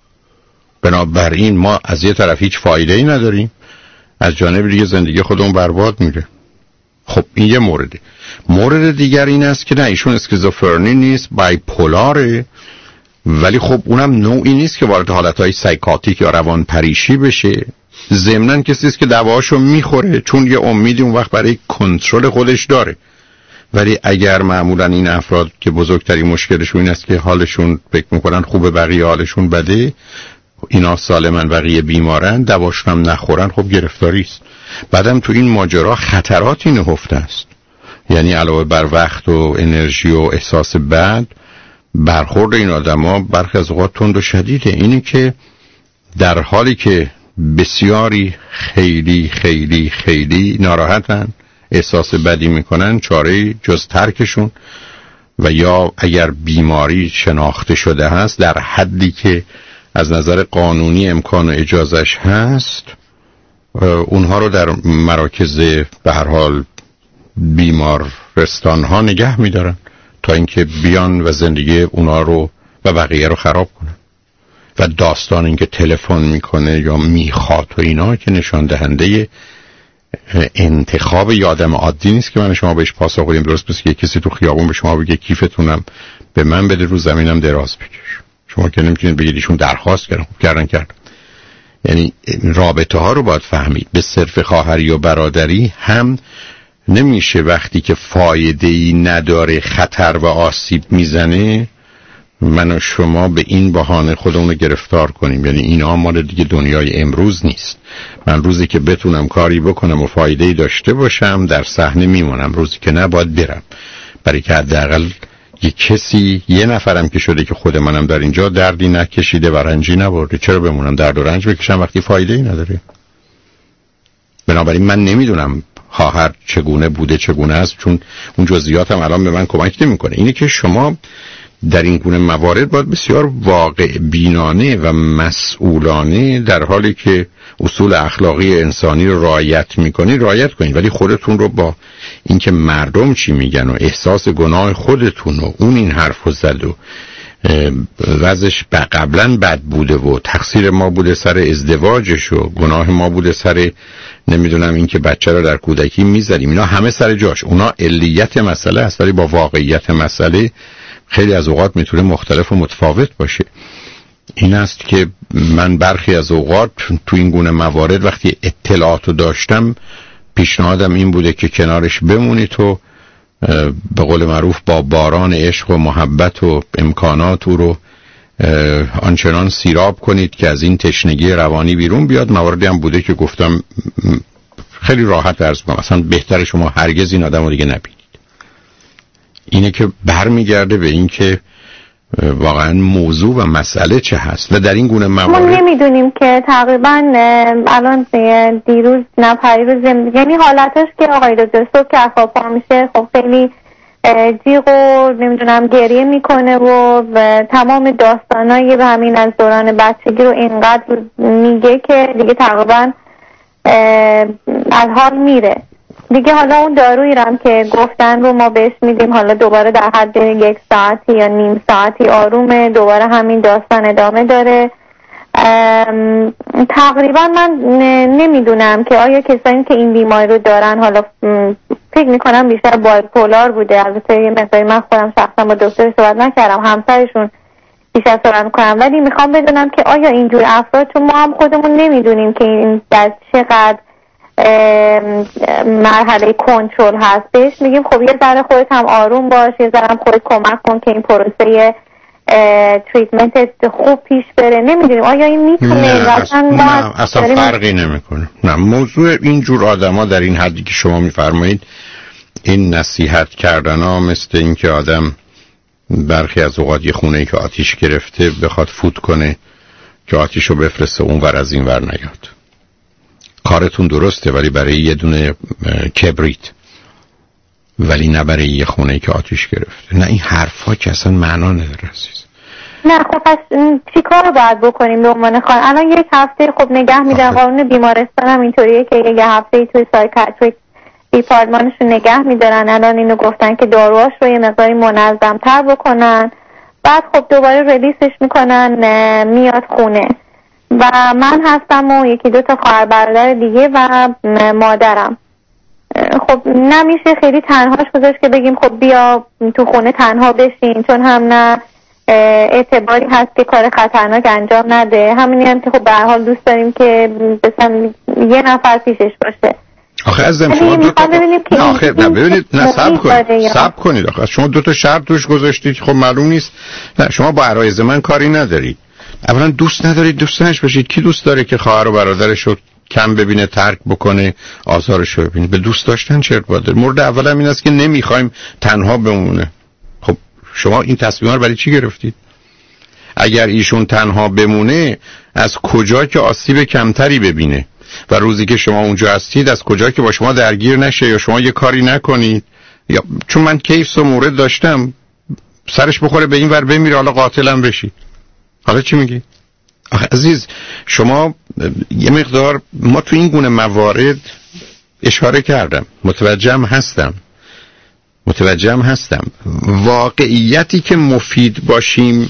S1: بنابراین ما از یه طرف هیچ فایده ای نداریم، از جانب دیگه زندگی خودمون برباد میره. خب این یه مورده. مورد دیگر این است که نه ایشون اسکیزوفرنی نیست، بایپولاره، ولی خب اونم نوعی نیست که وارد حالتهای سایکاتیک یا روان پریشی بشه. ضمناً کسی است که دواشو میخوره چون یه امیدی اون وقت برای کنترل خودش داره. ولی اگر معمولا این افراد که بزرگترین مشکلشون این است که حالشون فکر میکنن خوبه بقیه حالشون بده، اینا سالمن بقیه بیمارن، دواشون هم نخورن، خب گرفتاری است. بعدم تو این ماجرا خطراتی نهفته است، یعنی علاوه بر وقت و انرژی و احساس بد، برخورد این آدما برخی از اوقات تند و شدیده. اینی که در حالی که بسیاری خیلی خیلی خیلی ناراحتن، احساس بدی میکنن، چاره جز ترکشون و یا اگر بیماری شناخته شده هست در حدی که از نظر قانونی امکان و اجازش هست، اونها رو در مراکز به هر حال بیمارستان ها نگه میدارن تا اینکه بیان و زندگی اونها رو و بقیه رو خراب کنن. و داستان اینکه تلفن میکنه یا میخواد و اینا که نشان دهنده انتخاب یه آدم عادی نیست که من شما بهش پاسخ بدیم. درست مثل که کسی تو خیابون به شما بگه کیفتونم به من بده، رو زمینم دراز بکش، شما که نمیتونید بگید ایشون درخواست کردن. خوب کردن کردن. یعنی رابطه ها رو باید فهمید. به صرف خواهری و برادری هم نمیشه وقتی که فایده‌ای نداره خطر و آسیب میزنه من و شما به این بهانه خودمون رو گرفتار کنیم. یعنی اینا مال دیگه دنیای امروز نیست. من روزی که بتونم کاری بکنم و فایده‌ای داشته باشم در صحنه میمونم، روزی که نه باید برم، برای که حداقل یه کسی، یه نفرم که شده که خود منم در اینجا دردی نکشیده و رنجی نبرده، چرا بمونم درد و رنج بکشم وقتی فایده‌ای نداره؟ بنابراین من نمیدونم خواهر چگونه بوده چگونه است، چون اون جزئیاتم الان به من کمک نمیکنه. اینه که شما در این گونه موارد باید بسیار واقع بینانه و مسئولانه در حالی که اصول اخلاقی انسانی رو رعایت میکنی رعایت کنید، ولی خودتون رو با اینکه مردم چی میگن و احساس گناه خودتون و اون این حرفو زد و وضعش قبلا بد بوده و تقصیر ما بوده سر ازدواجش و گناه ما بوده سر نمیدونم این که بچه رو در کودکی میذاریم، اینا همه سر جاش، اونا علیت مسئله است، ولی با واقعیت مسئله خیلی از اوقات میتونه مختلف و متفاوت باشه. این است که من برخی از اوقات تو این گونه موارد وقتی اطلاعاتو داشتم پیشنهادم این بوده که کنارش بمونی تو به قول معروف با باران عشق و محبت و امکانات او رو آنچنان سیراب کنید که از این تشنگی روانی بیرون بیاد. مواردی هم بوده که گفتم خیلی راحت عرض کنم اصلا بهتره شما هرگز این آدم رو دیگه نبینید. اینه که برمیگرده به این که واقعا موضوع و مسئله چه هست و در این گونه موارد
S17: ما نمیدونیم که تقریبا الان دیروز نه پریروز یعنی حالتش که آقای دکتر صبح که خواب پا میشه خب خیلی جیغ و نمیدونم گریه میکنه و تمام داستانایی به همین از دوران بچگی رو اینقدر میگه که دیگه تقریبا از حال میره دیگه. حالا اون دارویی هم که گفتن رو ما بهش میدیم، حالا دوباره در حد یک ساعتی یا نیم ساعتی آرومه، دوباره همین داستان ادامه داره. تقریبا من نمیدونم که آیا کسانی که این بیماری رو دارن، حالا فکر میکنم بیشتر بایپولار بوده، البته یه مقداری من خودم شخصا با دکتر صحبت نکردم، همسرشون بیشتر صحبت میکنم، ولی میخوام بدونم که آیا اینجور افراد، چون ما هم خودمون نمیدونیم که این در چقدر مرحله کنترل هست، بهش میگیم خب یه ذره خودت هم آروم باش، یه ذره هم خودت کمک کن که این پروسه تریتمنت خوب پیش بره. نمیدونیم آیا این میتونه
S1: نه اصلا, نه اصلا فرقی نمیکنه. نه موضوع اینجور آدما در این حدی که شما میفرمایید، این نصیحت کردن ها مثل این که آدم برخی از اوقات یه خونه ای که آتیش گرفته بخواد فوت کنه که آتیشو بفرسته اون ور از این ور نیاد. کارتون درسته ولی برای یه دونه کبریت، ولی نه برای یه خونه ای که آتیش گرفته. نه این حرفا که اصلا معنا نداره عزیز.
S17: نه خب پس چی کار باید بکنیم به عنوان خانم؟ الان یک هفته خب نگه میدن، قانون بیمارستان هم اینطوریه که یک هفته توی سایکاتریک دیپارتمانشون نگه میدارن. الان اینو گفتن که داروهاش رو یه مقداری منظم تر بکنن، بعد خب دوباره ریلیسش میکنن میاد خونه. و من هستم و یکی دو تا خواهر برادر دیگه و مادرم. خب نمیشه خیلی تنهاش گذاشت که بگیم خب بیا تو خونه تنها بشین، چون هم نه اعتباری هست که کار خطرناک انجام نده، همینی هم که خب به هر حال دوست داریم که مثلا یه نفر پیشش باشه.
S1: آخه از دم شما دو تا نه آخه نه ببینید نه صبر کنید صبر کنید آخه شما دو تا شرط توش گذاشتید خب معلوم نیست. نه شما با عرایض من کاری ندارید. اولا دوست ندارید دوستانش باشید. کی دوست داره که خواهر و برادرش رو کم ببینه، ترک بکنه، آزارش رو ببینه؟ به دوست داشتن چه ارتباطی داره؟ مورد اول هم این است که نمیخوایم تنها بمونه. خب شما این تصمیم رو برای چی گرفتید؟ اگر ایشون تنها بمونه از کجا که آسیب کمتری ببینه و روزی که شما اونجا هستید از کجا که با شما درگیر نشه یا شما یه کاری نکنید، یا چون من کیس و مورد داشتم سرش بخوره به این ور بمیره حالا قاتلم بشی. حالا چی میگی؟ آخه عزیز شما یه مقدار ما تو این گونه موارد اشاره کردم، متوجهم هستم متوجهم هستم واقعیتی که مفید باشیم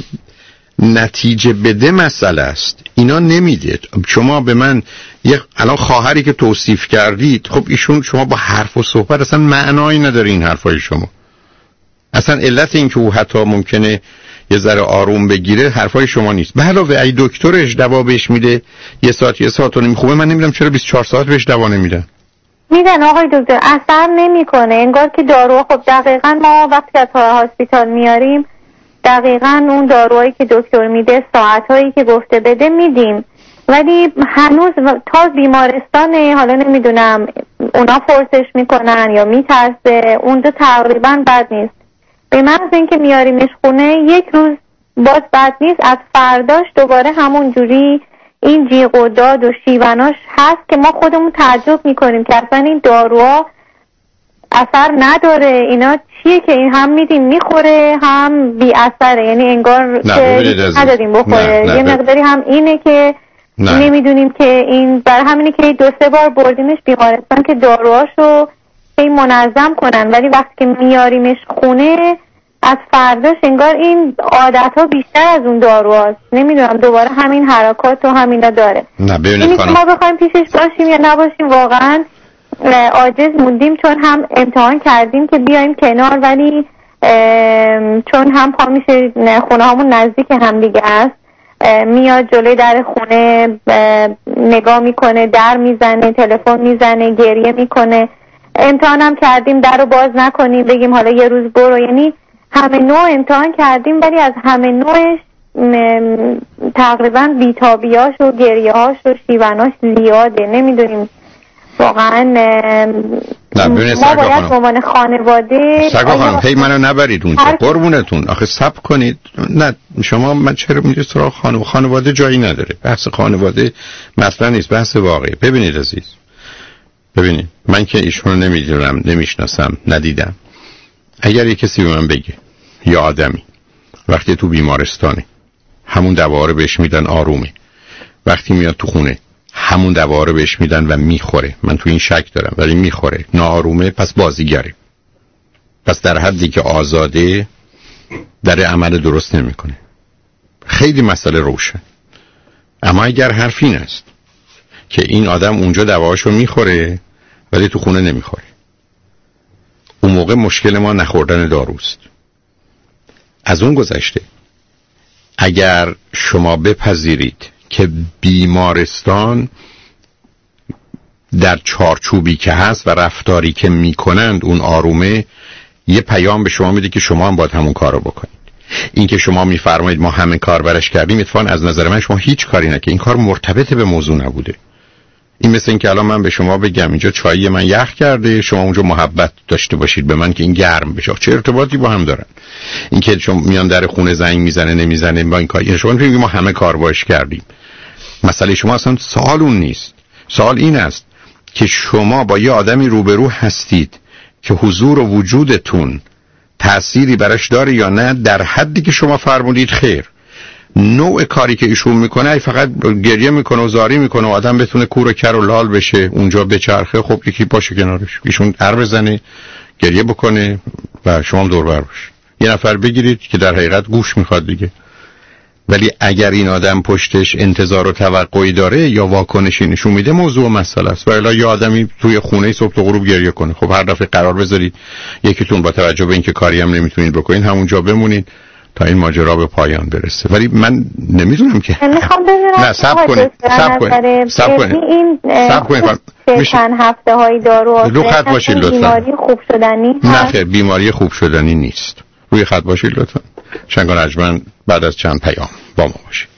S1: نتیجه بده مسئله است. اینا نمیدید. شما به من یه الان خواهری که توصیف کردید، خب ایشون شما با حرف و صحبت اصلا معنایی نداره این حرفای شما. اصلا علت این که او حتی ممکنه یه ذره آروم بگیره حرفای شما نیست. به علاوه ای دکترش دوا بهش میده یه ساعت یه ساعت و نیم خوبه، من نمیدونم چرا بیست و چهار ساعت بهش دوا نمیدن.
S17: میدن آقای دکتر، اثر نمیکنه. انگار که دارو خب دقیقاً ما وقتی از هاسپیتال میاریم دقیقاً اون داروهایی که دکتر میده ساعتایی که گفته بده میدیم، ولی هنوز تا بیمارستانه. حالا نمیدونم اونا فورسش میکنن یا میترسه، اون دو تقریباً بد نیست. به محض اینکه میاریمش خونه یک روز باز بد نیست، از فرداش دوباره همون جوری این جیغ و داد و شیوناش هست که ما خودمون تعجب میکنیم که اصلا این داروها اثر نداره. اینا چیه که این هم میدیم میخوره هم بی اثره، یعنی انگار که نداریم بخوره. نه، نه، یه مقداری هم اینه که نه. نمیدونیم که این بر همینه که دو سه بار بردیمش بیمارستان که داروهاشو هی منظم کنن، ولی وقتی که میاریمش خونه از فرداش انگار این عادت ها بیشتر از اون دارو هست. نمیدونم دوباره همین حرکات و همینا داره.
S1: نه ببینید
S17: خانم ما بخوایم پیشش باشیم یا نباشیم واقعا عاجز موندیم، چون هم امتحان کردیم که بیایم کنار ولی چون هم پا میشه خونه همون نزدیک هم دیگه است، میاد جلوی در خونه نگاه میکنه، در میزنه، تلفن میزنه، گریه میکنه. امتحانم کردیم در رو باز نکنیم بگیم حالا یه روز برو، یعنی همه نوع امتحان کردیم ولی از همه نوعش تقریبا بیتابیاش و گریهاش و شیوناش زیاده. نمیدونیم واقعا ما باید به عنوان خانواده
S1: سگا خانم هی منو نبرید اونجا قربونتون. آخه صبر کنید. نه شما من چرا میگید سراغ خانواده؟ خانواده جایی نداره. بحث خانواده مثلا نیست، بحث واقعی. ببینید عزیز، ببینید من که ایشونو نمیدونم، نمیشناسم، ندیدم. اگر یک کسی به من بگه یا آدمی وقتی تو بیمارستانه همون دوا رو بهش میدن آرومه، وقتی میاد تو خونه همون دوا رو بهش میدن و میخوره، من تو این شک دارم ولی میخوره، ناآرومه، پس بازیگره، پس در حدی که آزاده در عمل درست نمیکنه. خیلی مسئله روشن. اما اگر حرف این است که این آدم اونجا دواشو میخوره ولی تو خونه نمیخوره، اون موقع مشکل ما نخوردن داروست. از اون گذشته اگر شما بپذیرید که بیمارستان در چارچوبی که هست و رفتاری که میکنند اون آرومه یه پیام به شما میده که شما هم باید همون کار رو بکنید. این که شما میفرمایید ما همه کار برش کردیم، اتفاقا از نظر من شما هیچ کاری نکردید. این کار مرتبط به موضوع نبوده. این مثل این که الان من به شما بگم اینجا چای من یخ کرده، شما اونجا محبت داشته باشید به من که این گرم بشه. چه ارتباطی با هم دارن؟ این که شما میان در خونه زنگ میزنه نمیزنه با این کار، یعنی شما میگید ما همه کار باش کردیم. مسئله شما اصلا سوال اون نیست. سوال این است که شما با یه آدمی روبرو هستید که حضور و وجودتون تأثیری براش داره یا نه. در حدی که شما فرمودید خیر. نوع کاری که ایشون میکنه فقط گریه میکنه و زاری میکنه و آدم بتونه کور و کر و لال بشه اونجا بچرخه، خب یکی باشه کنارش، ایشون هر بزنه گریه بکنه و شما هم دور بر باشه. یه نفر بگیرید که در حقیقت گوش میخواد دیگه. ولی اگر این آدم پشتش انتظار و توقعی داره یا واکنشی نشون میده موضوع و مسئله است. و الا یه آدمی توی خونه صبح تا غروب گریه کنه، خب هر دفعه قرار بذارید یکیتون با توجه به اینکه کاری هم نمیتونید بکنین همونجا بمونید تا این ماجرا به پایان برسه. ولی من نمیدونم که
S17: میخوام بدونم
S1: نه صبر کنید صبر کنید صبر کنید
S17: این
S1: صبر کنید
S17: چند هفته های دارو
S1: رو خط باشید لطفا.
S17: بیماری خوب شدنی
S1: نه خیر بیماری خوب شدنی نیست. روی خط باشید لطفا. شنگان اجمن بعد از چند پیام با ما باشید.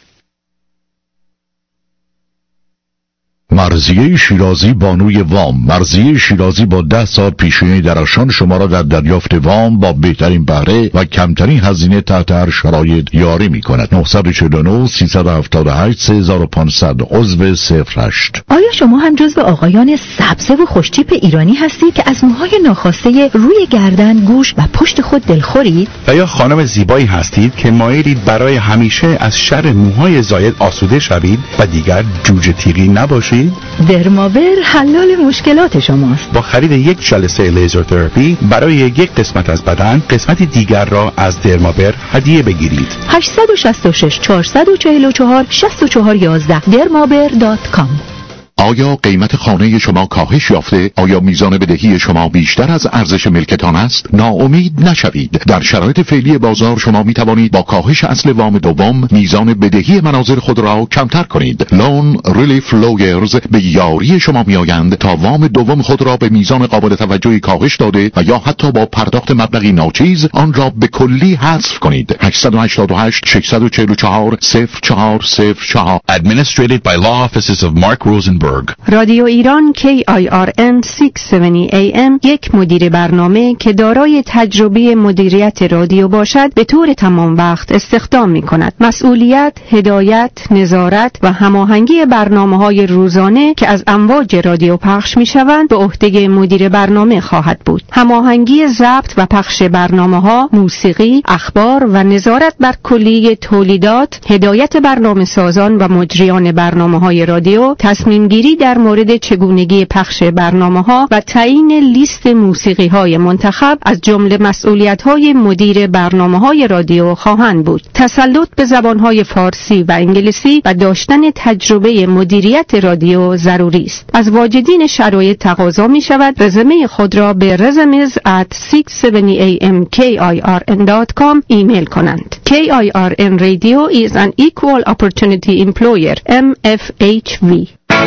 S8: مرضیه شیرازی بانوی وام. مرضیه شیرازی با ده سال پیشینه درخشان شما را در دریافت وام با بهترین بهره و کمترین هزینه تحت هر شرایط یاری می کند. نه چهار نه سه هفت هشت سه پانصد عضو صفر هشت.
S4: آیا شما هم جزو آقایان سبزه و خوشتیپ ایرانی هستید که از موهای ناخواسته روی گردن، گوش و پشت خود دلخورید؟
S12: و یا خانم زیبایی هستید که مایلید برای همیشه از شر موهای زاید آسوده شوید و دیگر جوجه تیغی نباشید؟
S4: درماور حلال مشکلات شماست.
S12: با خرید یک جلسه لیزر تراپی برای یک قسمت از بدن، قسمت دیگر را از درماور هدیه بگیرید.
S4: هشت شش شش چهار چهار چهار شش چهار یک یک درماور دات کام.
S8: آیا قیمت خانه شما کاهش یافته؟ آیا میزان بدهی شما بیشتر از ارزش ملکتان است؟ ناامید نشوید. در شرایط فعلی بازار شما می توانید با کاهش اصل وام دوم میزان بدهی منازل خود را کمتر کنید. لون ریلیف لویرز به یاری شما می آیند تا وام دوم خود را به میزان قابل توجهی کاهش داده و یا حتی با پرداخت مبلغی ناچیز آن را به کلی حذف کنید. هشت هشت هشت شش چهار چهار صفر چهار صفر چهار. Administrated by Law Offices of Mark Rosenberg.
S18: رادیو ایران کی آی آر ان ششصد و هفتاد ای ام یک مدیر برنامه که دارای تجربه مدیریت رادیو باشد به طور تمام وقت استخدام می کند. مسئولیت، هدایت، نظارت و هماهنگی برنامه‌های روزانه که از امواج رادیو پخش می شوند به عهده مدیر برنامه خواهد بود. هماهنگی ضبط و پخش برنامه‌ها، موسیقی، اخبار و نظارت بر کلیه تولیدات، هدایت برنامه سازان و مجریان برنامه‌های رادیو، تصمیم گیری در مورد چگونگی پخش برنامه‌ها و تعیین لیست موسیقی‌های منتخب از جمله مسئولیت‌های مدیر برنامه‌های رادیو خواهند بود. تسلط به زبان‌های فارسی و انگلیسی و داشتن تجربه مدیریت رادیو ضروری است. از واجدین شرایط تقاضا می‌شود رزومه خود را به resumes at ششصد و هفتاد ای ام کی آی آر ان دات کام ایمیل کنند. کی آی آر ان Radio is an equal opportunity employer. ام اف اچ وی.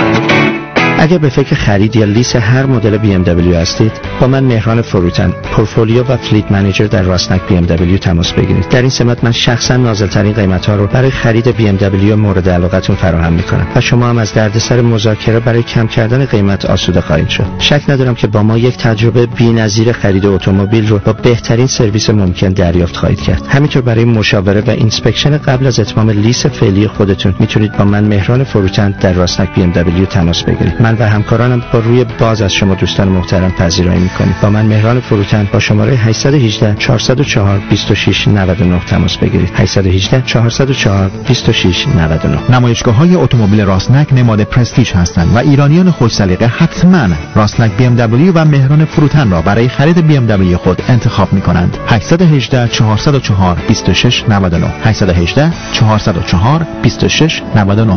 S19: اگر به فکر خرید یا لیز هر مدل بی ام دبلیو هستید، با من مهران فروتن، پورتفولیو و فلیت منیجر در راسنک بی ام دبلیو تماس بگیرید. در این سمت من شخصا نازل‌ترین قیمت‌ها رو برای خرید بی ام دبلیو مورد علاقتون فراهم می‌کنم و شما هم از دردسر مذاکره برای کم کردن قیمت آسوده خواهید شد. شک ندارم که با ما یک تجربه بی‌نظیر خرید اتومبیل رو با بهترین سرویس ممکن دریافت خواهید کرد. همینطور برای مشاوره و اینسپکشن قبل از اتمام لیز فعلی خودتون میتونید با من مهران فروتن در راسنک بی ام دبلیو تماس بگیرید. من و همکارانم با روی باز از شما دوستان محترم پذیرایی میکنیم. با من مهران فروتن با شماره هشت یک هشت چهار صفر چهار دو شش نه نه تماس بگیرید. هشت یک هشت چهار صفر چهار دو شش نه نه.
S14: نمایشگاه‌های اتومبیل راسنک نماد پرستیژ هستند و ایرانیان خوش سلیقه حتماً راسنک بی ام دبلیو و مهران فروتن را برای خرید بی ام دبلیو خود انتخاب میکنند. هشت یک هشت چهار صفر چهار دو شش نه نه هشت یک هشت چهار صفر چهار دو شش نه نه.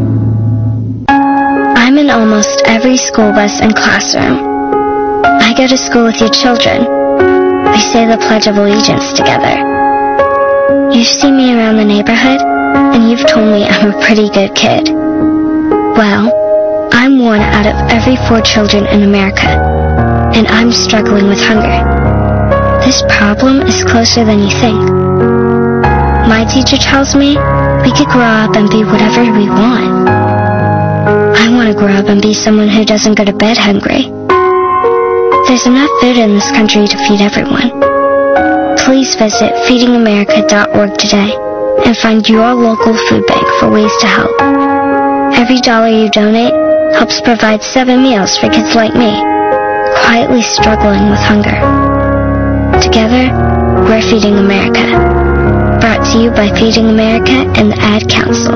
S20: I'm in almost every school bus and classroom. I go to school with your children. We say the Pledge of Allegiance together. You've seen me around the neighborhood, and you've told me I'm a pretty good kid. Well, I'm one out of every four children in America, and I'm struggling with hunger. This problem is closer than you think. My teacher tells me we could grow up and be whatever we want. I want to grow up and be someone who doesn't go to bed hungry. There's enough food in this country to feed everyone. Please visit feeding america dot org today and find your local food bank for ways to help. Every dollar you donate helps provide seven meals for kids like me, quietly struggling with hunger. Together, we're Feeding America. Brought to you by Feeding America and the Ad Council.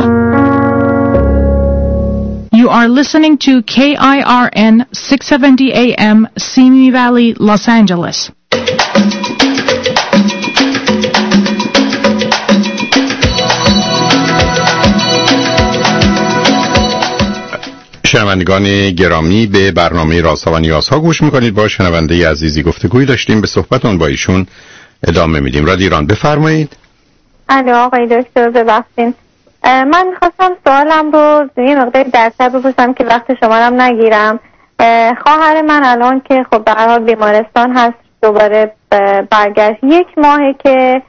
S10: You are listening to K I R N six seventy A M, Simi Valley, Los Angeles.
S1: شنوندگان گرامی، به برنامه رازها و نیازها گوش میکنید. با شنونده عزیزی گفتگوی داشتیم، به صحبتون با ایشون ادامه میدیم. رادیو ایران، بفرمایید.
S17: الو آقای دکتر، ببخشید من میخواستم سوالم رو یه مقدار درتر بپرسم که وقت شما رو نگیرم. خواهر من الان که خب به هر حال بیمارستان هست، دوباره برگشت، یک ماهه که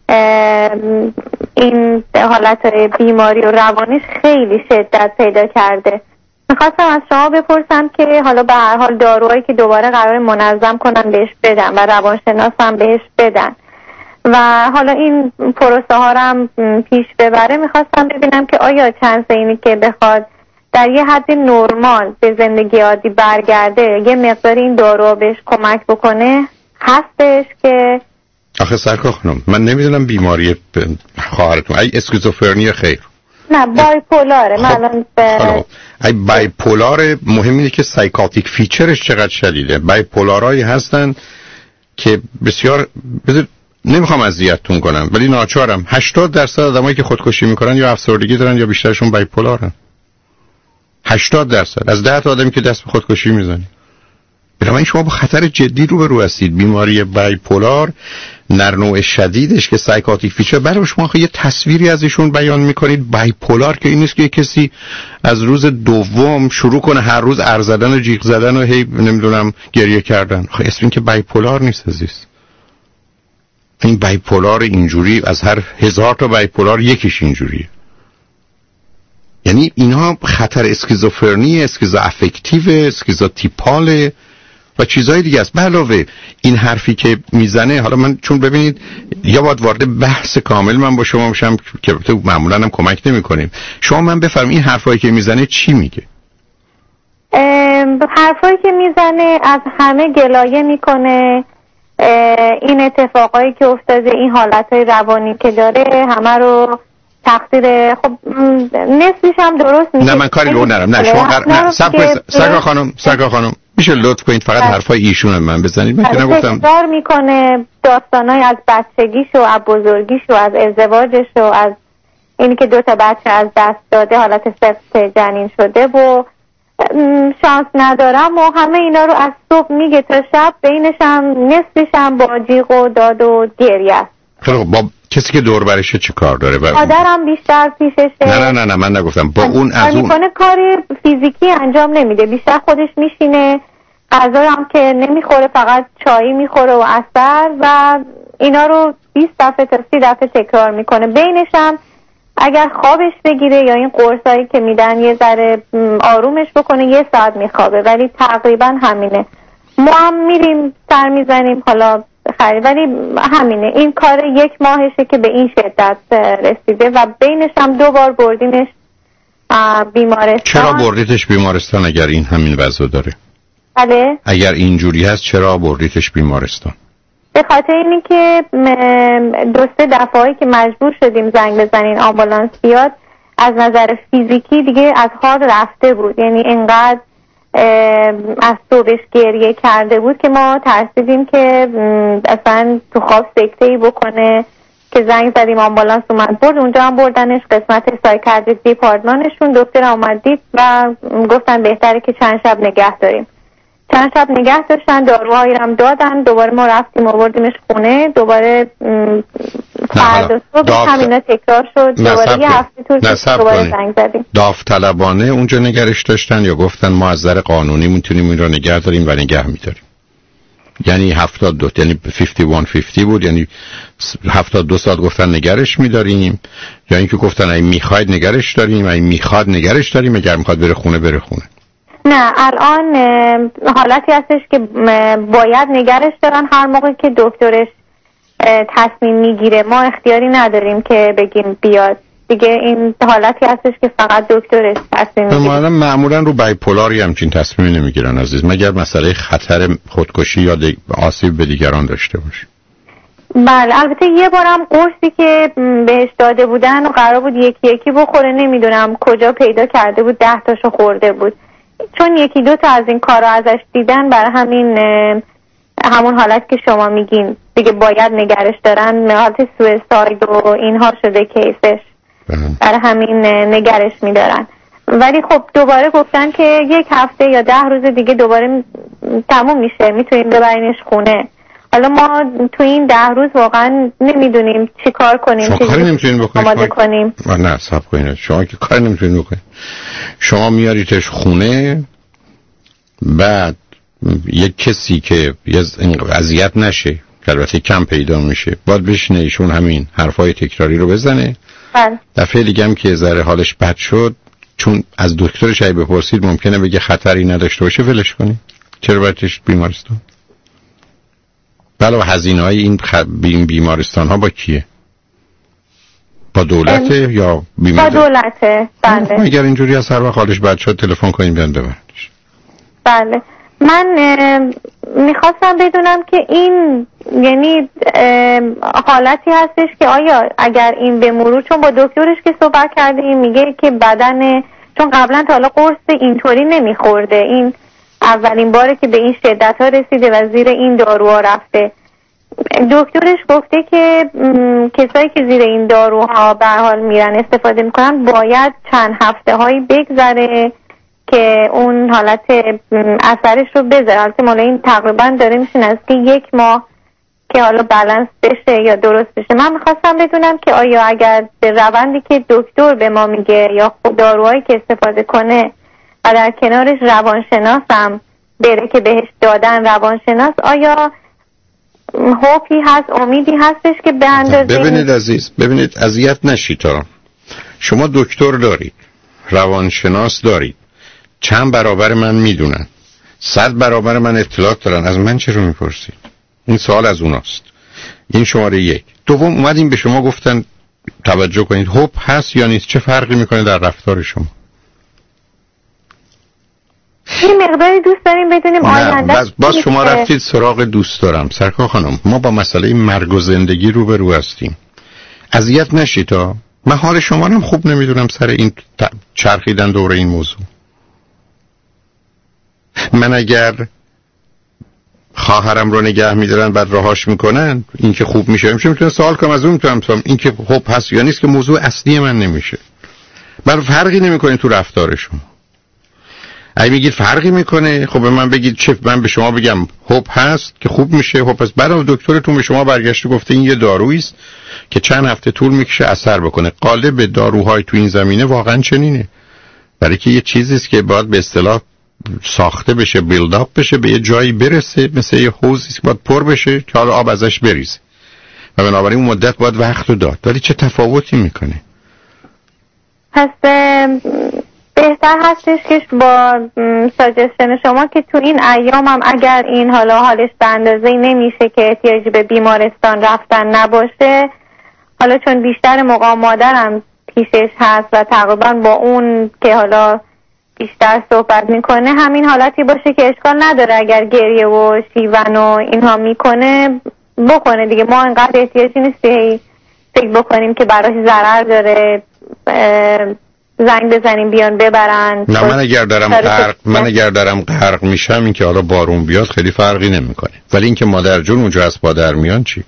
S17: این حالت بیماری و روانیش خیلی شدت پیدا کرده. میخواستم از شما بپرسم که حالا به هر حال داروهایی که دوباره قرار منظم کنن بهش بدن و روانشناس هم بهش بدن و حالا این پروسه ها رو هم پیش ببره، میخواستم ببینم که آیا چند اینی که بخواد در یه حد نرمال به زندگی عادی برگرده، یه مقدار این دارو بهش کمک بکنه هستش که
S1: آخه سرکار خانم، من نمیدونم بیماری خواهرتون ای اسکیزوفرنی خیر
S17: نه بایپولاره. من الان
S1: به ای بایپولار مهم اینه که سایکاتیک فیچرش چقدر شدیده. بایپولارایی هستن که بسیار بذار نمیخوام اذیتتون کنم ولی ناچارم، هشتاد درصد آدمایی که خودکشی میکنن یا افسردگی دارن یا بیشترشون بایپولارن. هشتاد درصد از ده تا آدمی که دست به خودکشی میزنن. بنابراین شما با خطر جدی رو به رو هستید. بیماری بایپولار در نوع شدیدش که سایکاتیک فیچر، برای شما یه تصویری ازشون بیان میکنید. بایپولار که این نیست که کسی از روز دوم شروع کنه هر روز ار زدن و جیغ زدن و هی نمیدونم گریه کردن. خب اسم این که بایپولار نیست عزیز. این بایپولار اینجوری از هر هزار تا بایپولار یکیش اینجوریه. یعنی اینها خطر اسکیزوفرنی، اسکیزو افکتیو، اسکیزوتیپال و چیزهای دیگه است. به علاوه این حرفی که میزنه، حالا من چون ببینید یا باید وارد بحث کامل من با شما بشم که معمولا هم کمک نمی کنیم. شما من بفرم این حرفایی که میزنه چی میگه؟
S17: حرفایی که میزنه از همه گلایه میکنه، این اتفاقایی که افتاده، این حالتهای روانی که داره همه رو تقصیر، خب نصفش هم درست میشه.
S1: نه من کاری رو نرم. نه شما قرار نه سرکار سرکار خانم سرکار خانم میشه لطف کنید فقط حرفای ایشون من بزنید. من که نگفتم
S17: تکرار میکنه داستانای از بچگیش و از بزرگیش و از ازدواجش و از اینی که دو تا بچه از دست داده، حالت سفت جنین شده و شانس ندارم و همه اینا رو از صبح میگه تا شب، بینش هم نصفش هم با جیغ و داد و گریه است.
S1: خب با کسی که دور برشه چه کار داره؟
S17: مادرم بیشتر پیششه.
S1: نه نه نه نه من نگفتم. با اون از اون
S17: میکنه کار فیزیکی انجام نمیده، بیشتر خودش میشینه، غذا هم که نمیخوره، فقط چایی میخوره و عسل و اینا رو بیست دفعه تا سی دفعه تکرار میکنه. بینش هم اگر خوابش بگیره یا این قرصایی که میدن یه ذره آرومش بکنه یه ساعت میخوابه، ولی تقریبا همینه. ما هم میریم سر میزنیم حالا خرید، ولی همینه. این کار یک ماهشه که به این شدت رسیده و بینش هم دو بار بردیمش بیمارستان.
S1: چرا بردیتش بیمارستان اگر این همین وضع داره؟
S17: بله
S1: اگر اینجوری هست چرا بردیتش بیمارستان؟
S17: به خاطر اینی که دو سه دفعه‌ای که مجبور شدیم زنگ بزنین آمبولانس بیاد، از نظر فیزیکی دیگه از حال رفته بود، یعنی انقدر از صبحش گریه کرده بود که ما ترسیدیم که اصلا تو خواب سکته‌ای بکنه که زنگ زدیم آمبولانس اومد برد. اونجا هم بردنش قسمت سایکیاتریک دیپارتمانشون، دکتر اومد دید و گفتن بهتره که چند شب نگه داریم. چند شب نگه داشتن، داروهایی هم دادن، دوباره ما رفتیم آوردیمش خونه، دوباره فردا صبح همینا تکرار شد، دوباره یه هفته طول کشید دوباره زنگ زدیم.
S1: داوطلبانه اونجا نگرش داشتن یا گفتن ما از نظر قانونی میتونیم این رو نگه داریم و نگه میداریم؟ یعنی هفتاد و دو، یعنی پنجاه و یک پنجاه بود، یعنی هفتاد و دو ساعت گفتن نگرش میداریم، یا اینکه گفتن اگه میخواید نگرش داریم، اگه میخواد نگرش داریم، اگر میخواد بره خونه بره خونه؟
S17: نه، الان حالتی هستش که باید نگرش دارن هر موقع که دکترش تصمیم میگیره. ما اختیاری نداریم که بگیم بیاد دیگه. این حالتی هستش که فقط دکترش تصمیم میگیره.
S1: معمولا معمولا رو بایپولاری همچین تصمیمی نمیگیرن عزیز، مگر مسئله خطر خودکشی یا آسیب به دیگران داشته باشه.
S17: بله، البته یه بارم قرصی که بهش داده بودن و قرار بود یکی یکی بخوره، نمیدونم کجا پیدا کرده بود ده تاشو خورده بود. چون یکی دو تا از این کارا ازش دیدن، برای همین همون حالت که شما میگین دیگه باید نگرش دارن، حالت سویساید و اینها شده کیسش، برای همین نگرش میدارن. ولی خب دوباره گفتن که یک هفته یا ده روز دیگه دوباره تموم میشه، میتونیم ببرینش خونه. حالا ما تو این ده روز واقعا نمیدونیم چی کار کنیم،
S1: شما کاری نمیتونین بکنید
S17: آماده کنیم.
S1: نه صبر کنید، شما که کاری نمیتونین بکنید. شما میاریدش خونه، بعد یک کسی که اذیت نشه، که البته کم پیدا میشه، باید بشینه ایشون همین حرفای تکراری رو بزنه.
S17: بله.
S1: دفعه دیگه هم که ذره حالش بد شد، چون از دکترش اگه بپرسید ممکنه بگه خطری نداشته باشه، ولش کنید. چرا بایدش بیمارستان؟ بله، و هزینه‌های این خ... این بیمارستان ها با کیه؟ با دولته ام... یا بیمه؟
S17: با دولته. بله.
S1: اگر اینجوری از هر وقت حالش بد شد تلفن کنید بیان ببرنش.
S17: بله. من میخواستم بدونم که این یعنی حالتی هستش که آیا اگر این به مرور، چون با دکترش که صحبت کرده این میگه که بدن، چون قبلا تا حالا قرص اینطوری نمیخورده، این اولین باره که به این شدت ها رسیده و زیر این داروها رفته. دکترش گفته که کسایی که زیر این داروها به هر حال میرن استفاده میکنن باید چند هفته هایی بگذره که اون حالت اثرش رو بذاره. البته مالا این تقریبا داره میشه از که یک ماه که حالا بالانس بشه یا درست بشه. من میخواستم بدونم که آیا اگر به روندی که دکتر به ما میگه یا داروهایی که استفاده کنه و در کنارش روانشناس هم بره که بهش دادن روانشناس، آیا هوپی هست، امیدی هستش که به اندازه؟
S1: ببینید عزیز، ببینید اذیت نشید. تا شما دکتر دارید، روانشناس دارید، چند برابر من میدونن، صد برابر من اطلاعات دارن، از من چرا میپرسید؟ این سوال از اوناست. این شماره یک. دوم، اومدیم به شما گفتن توجه کنید هوپ هست یا نیست، چه فرقی میکنه در رفتار شما؟
S17: این مقداری دوست داریم بدونیم آینده.
S1: باز, باز شما رفتید سراغ دوست دارم. سرکار خانم، ما با مسئله مرگ و زندگی روبرو هستیم. اذیت نشید تا من حال شما رو خوب نمیدونم سر این چرخیدن دور این موضوع. من اگر خواهرم رو نگه میدارن بعد رهاش میکنن، این که خوب میشه میشه میتونم سوال کنم از اون، میتونم این که خوب هست یا نیست که موضوع اصلی من نمیشه. بر فرقی نمیکنه تو رفتار شما. اگه میگید فرقی میکنه، خب به من بگید چه، من به شما بگم هوپ هست که خوب میشه، هوپ هست. بعد دکترتون به شما برگشته گفته این یه دارویی است که چند هفته طول میکشه اثر بکنه. قالب داروهای تو این زمینه واقعا چنینه، برای که یه چیزی است که باید به اصطلاح ساخته بشه، بیلد اپ بشه، به یه جایی برسه، مثل یه حوضی که باید پر بشه که حالا آب ازش بریزه و بنابراین اون مدت باید وقت رو داد. ولی چه تفاوتی میکنه؟
S17: پس بهتر هستش که با ساجستن شما که تو این ایام هم اگر این حالا حالش به اندازه نمیشه که احتیاجی به بیمارستان رفتن نباشه، حالا چون بیشتر موقع مادرم پیشش هست و تقریبا با اون که حالا بیشتر صحبت میکنه همین حالتی باشه که اشکال نداره اگر گریه و شیون و اینها میکنه بکنه دیگه. ما انقدر احتیاجی نیست فکر بکنیم که براش ضرر داره زنگ بزنیم بیان ببرن.
S1: نه، من اگر دارم غرق من اگر دارم غرق میشم، این که حالا بارون بیاد خیلی فرقی نمیکنه، ولی این که مادر جون اونجا از پادر میان چی؟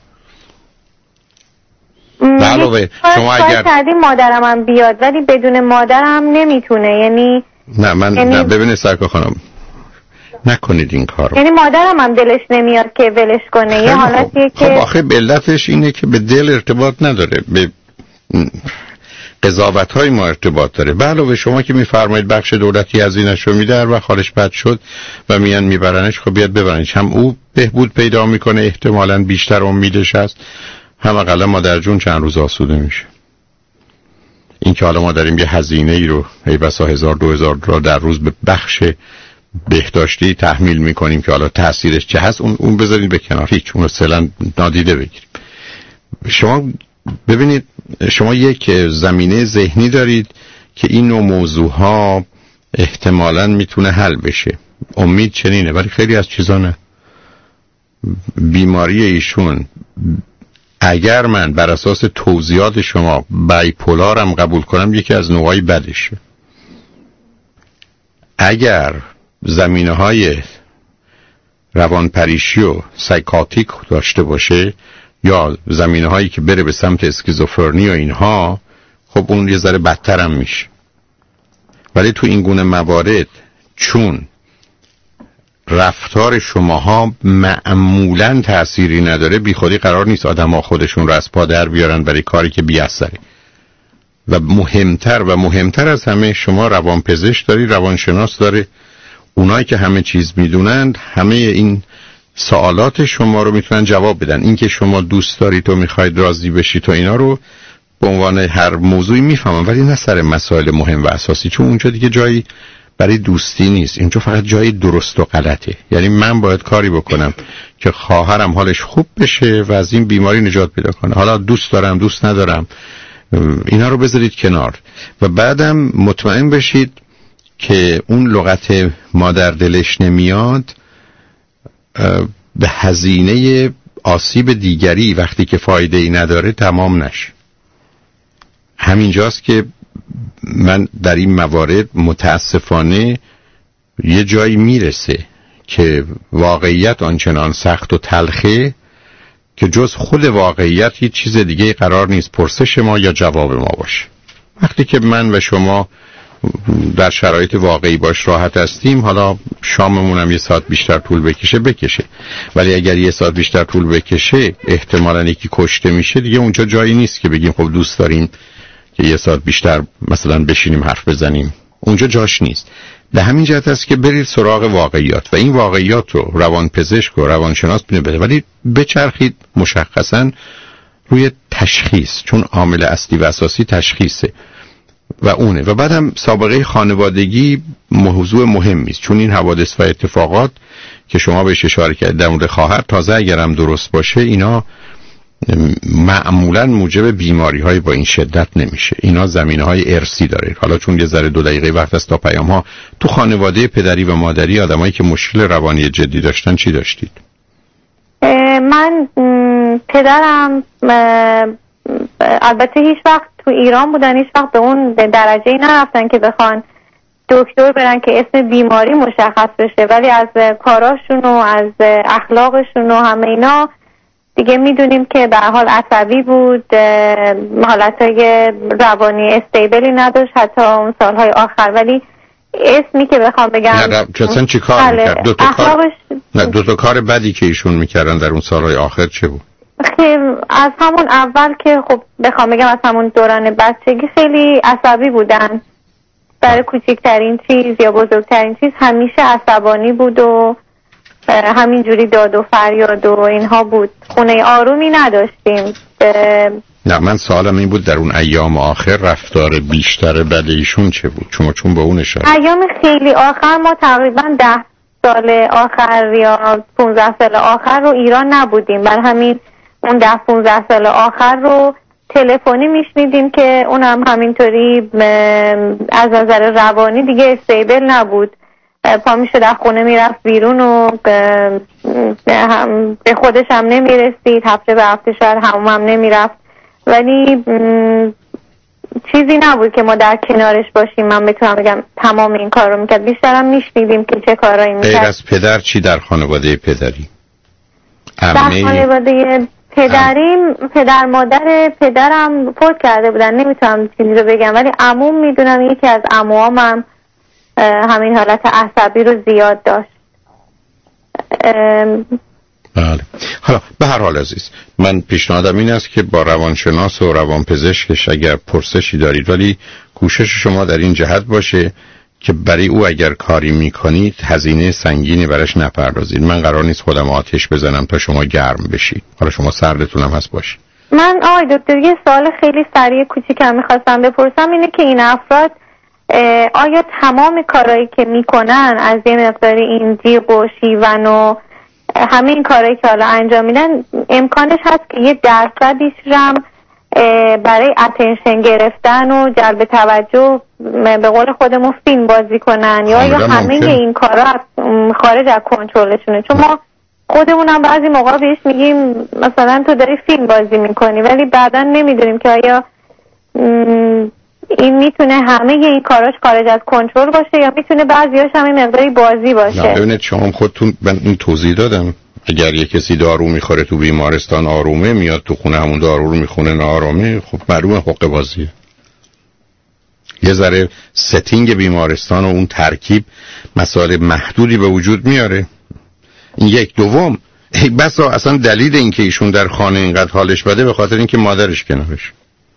S1: علاوه شما اگر
S17: کردیم مادرم هم بیاد ولی بدون مادرم نمیتونه، یعنی
S1: نه من
S17: یعنی...
S1: نه ببینید سرکار خانم، نکنید این کارو.
S17: یعنی مادرم هم دلش نمیاد که ولش کنه. یه حالتیه که
S1: خب آخه علتش اینه که به دل ارتباط نداره، به قضاوت‌های ما ارتباط داره. به علاوه شما که میفرمایید بخش دولتی هزینه‌شو میده، هر وقت حالش بد شد و میان میبرنش، خب بیاد ببرنش. هم او بهبود پیدا میکنه، احتمالاً بیشتر امیدش هست، هم اقلا مادر جون چند روز آسوده میشه. این که حالا ما داریم یه هزینه ای رو ای بسا هزار دو هزار دلار در روز به بخش بهداشتی تحمیل میکنیم که حالا تاثیرش چه هست، اون اون بذارید به کنار، هیچ اون رو اصلا نادیده بگیریم. شما ببینید، شما یک زمینه ذهنی دارید که این نوع موضوع ها احتمالاً میتونه حل بشه، امید چنینه، ولی خیلی از چیزا نه. بیماری ایشون اگر من بر اساس توضیحات شما بایپولارم قبول کنم، یکی از نوعای بدشه. اگر زمینه های روانپریشی و سایکاتیک داشته باشه یا زمینه هایی که بره به سمت اسکیزوفرنی و اینها، خب اون یه ذره بدتر هم میشه. ولی تو این گونه موارد چون رفتار شماها معمولاً تأثیری نداره، بی خودی قرار نیست آدم ها خودشون رو از پا در بیارن برای کاری که بی اثره. و مهمتر و مهمتر از همه، شما روانپزشک داری، روانشناس داره، اونایی که همه چیز میدونند همه این سوالات شما رو میتونن جواب بدن. این که شما دوست دارید و میخواید راضی بشید و اینا رو به عنوان هر موضوعی میفهمم، ولی نه سر مسائل مهم و اساسی، چون اونجا دیگه جایی برای دوستی نیست، اینجا فقط جای درست و غلطه. یعنی من باید کاری بکنم که خواهرم حالش خوب بشه و از این بیماری نجات پیدا کنه. حالا دوست دارم دوست ندارم اینا رو بذارید کنار و بعدم مطمئن بشید که اون لغت مادر دلش نمیاد به هزینه آسیب دیگری وقتی که فایده ای نداره تمام نشه. همینجاست که من در این موارد متاسفانه یه جایی میرسه که واقعیت آنچنان سخت و تلخه که جز خود واقعیت هیچ چیز دیگه قرار نیست پرسش ما یا جواب ما باشه. وقتی که من و شما در شرایط واقعی باش راحت هستیم، حالا شاممون هم یه ساعت بیشتر طول بکشه بکشه، ولی اگر یه ساعت بیشتر طول بکشه احتمالاً یکی کشته میشه، دیگه اونجا جایی نیست که بگیم خب دوست داریم که یه ساعت بیشتر مثلا بشینیم حرف بزنیم، اونجا جاش نیست. به همین جهت است که برید سراغ واقعیات و این واقعیات رو روانپزشک و روانشناس بده، ولی بچرخید مشخصاً روی تشخیص، چون عامل اصلی و اساسی تشخیصه و اونه. و بعدم سابقه خانوادگی موضوع مهمی است، چون این حوادث و اتفاقات که شما بهش اشاره کردید در مورد خواهر، تازه اگرم درست باشه اینا معمولاً موجب بیماری‌های با این شدت نمیشه. اینا زمینه‌های ارثی داره. حالا چون یه ذره دو دقیقه وقت است تا پیام‌ها، تو خانواده پدری و مادری آدمایی که مشکل روانی جدی داشتن چی داشتید؟
S17: من پدرم البته هیچ وقت تو ایران بودن، هیچ وقت به اون درجه‌ای نرفتن که بخوان دکتر برن که اسم بیماری مشخص بشه، ولی از کاراشون و از اخلاقشون و همه اینا دیگه میدونیم که به حال عصبی بود، حالتهای روانی استیبلی نداشت حتی اون سالهای آخر. ولی اسمی که بخوام بگم
S1: نه چطور چی کار میکرد؟ دو تا کار نه دو تا کار بدی که ایشون میکردن در اون سالهای آخر چه بود؟
S17: خیلی از همون اول که خب بخوام بگم از همون دوران بچگی خیلی عصبی بودن، برای کوچکترین چیز یا بزرگترین چیز همیشه عصبانی بود و همینجوری داد و فریاد و اینها بود. خونه آرومی نداشتیم.
S1: نه من سوالم این بود در اون ایام آخر رفتار بیشتر بد ایشون چه بود؟ چون چون به اون اشاره
S17: ایام خیلی آخر ما تقریبا ده سال آخر یا پونزده سال آخر رو ایران نبودیم، بر همین اون ده پونزده سال آخر رو تلفنی میشنیدیم که اونم همینطوری از نظر روانی دیگه استیبل نبود، پا میشد از خونه میرفت بیرون و به خودش هم نمیرسید، هفته به هفته شاید همون هم نمیرفت، ولی چیزی نبود که ما در کنارش باشیم من بتونم بگم تمام این کار رو میکرد. بیشتر هم میشنیدیم که چه کارایی میکرد.
S1: غیر از پدر چی در خانواده پدری؟
S17: در خانواده پدریم پدر مادر پدرم فوت کرده بودن، نمیتونم چیزی رو بگم، ولی عموم میدونم یکی از عموام هم همین حالت عصبی رو زیاد داشت.
S1: بله. حالا به هر حال عزیز، من پیشنهادم این است که با روانشناس و روانپزشکش اگر پرسشی دارید، ولی کوشش شما در این جهت باشه که برای او اگر کاری میکنید هزینه سنگینی براش نپردازید. من قرار نیست خودم آتش بزنم تا شما گرم بشید. حالا شما سردتونم هست باشید.
S17: من آقای دکتر یه سوال خیلی سریع کوچیکم میخواستم بپرسم، اینه که این افراد آیا تمام کارهایی که میکنن از یه مقداری این جیغ و شیون و همه این کارهایی که حالا انجام میدن امکانش هست که یه درصدیش رم برای اتنشن گرفتن و جلب توجه به قول خودمون فیلم بازی کنن، یا یا همه این کارا خارج از کنترلشونه؟ چون ما خودمون هم بعضی موقع بهش میگیم مثلا تو داری فیلم بازی میکنی، ولی بعدا نمیدونیم که آیا این میتونه همه این کاراش خارج از کنترل باشه یا میتونه بعضیاش هم این مقداری بازی باشه.
S1: نه ببینید شما خودتون، من این توضیح دادم، اگر یک کسی دارو میخوره تو بیمارستان آرومه، میاد تو خونه همون دارو رو میخونه ناآرامه، خب معلومه حق بازیه. یه ذره ستینگ بیمارستان و اون ترکیب مسائل محدودی به وجود میاره. این یک. دوم، بسا اصلا دلیل این که ایشون در خانه اینقدر حالش بده به خاطر اینکه مادرش کنارش.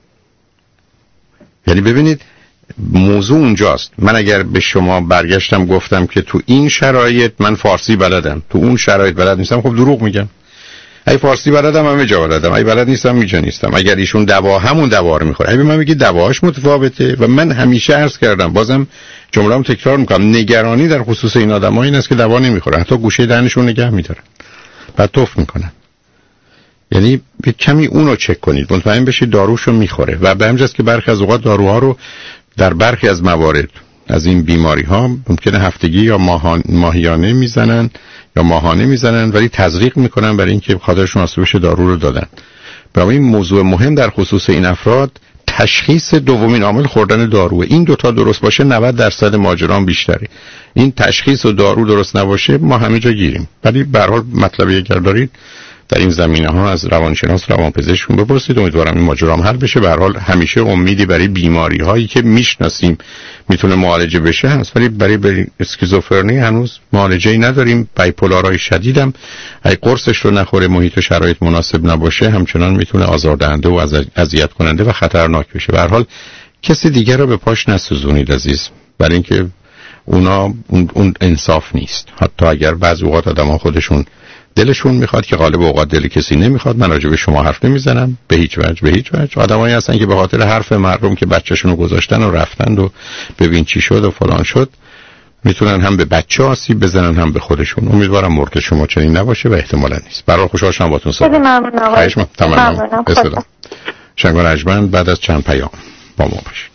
S1: یعنی ببینید موضوع اونجاست. من اگر به شما برگشتم گفتم که تو این شرایط من فارسی بلدم، تو اون شرایط بلد نیستم، خب دروغ میگم. اگه فارسی بلدم همه جا بلدم، اگه بلد نیستم میجا نیستم. اگر ایشون دوا همون دوا رو میخوره، اگه من میگی دواش متفاوته، و من همیشه عرض کردم، بازم جمله‌ام تکرار میکنم، نگرانی در خصوص این آدم‌ها این است که دوا نمیخورن، حتی گوشه دهنشون نگه میدارن، بعد توف میکنن. یعنی به کمی اونو چک کنید، مطمئن بشید داروشو میخوره. و به همجاست که برخی از اوقات داروها رو در برخی از موارد از این بیماری ها ممکنه هفتگی یا ماهیانه میزنن یا ماهانه میزنن، ولی تزریق میکنن برای اینکه خاطرشون آسوده بشه دارو رو دادن. برای این موضوع مهم در خصوص این افراد تشخیص دومین عامل خوردن داروه. این دوتا درست باشه نود درصد ماجرام بیشتره. این تشخیص و دارو درست نباشه ما همه جا گیریم. ولی به هر حال مطلبی اگر دارید در این زمینه ها از روانشناس روانپزشکون بپرسید، امیدوارم این ماجرا هم حل بشه. به هر حال همیشه امیدی برای بیماری هایی که میشناسیم میتونه معالجه بشه هست، ولی برای, برای اسکیزوفرنی هنوز معالجه‌ای نداریم. بایپولارهای شدیدم اگه قرصش رو نخوره، محیط و شرایط مناسب نباشه، همچنان میتونه آزاردهنده و اذیت کننده و خطرناک بشه. به هر حال کسی دیگر رو به پاش نسوزونید عزیز، برای اینکه اونا اون, اون انصاف نیست. حتی اگر بعضی اوقات آدم‌ها خودشون دلشون میخواد، که غالب اوقات دل کسی نمیخواد. من راجع به شما حرف نمیزنم به هیچ وجه، به هیچ وجه. آدمایی هستن که به خاطر حرف مردم که بچه‌شون رو گذاشتن و رفتن و ببین چی شد و فلان شد، میتونن هم به بچه آسیب بزنن هم به خودشون. امیدوارم مورد شما چنین نباشه و احتمالاً نیست. برای خوشحال شدم باهاتون صحبت کردم. خواهش می‌کنم. تمام. اصلا شنگان اجمن بعد از چند پیام با ما باشید.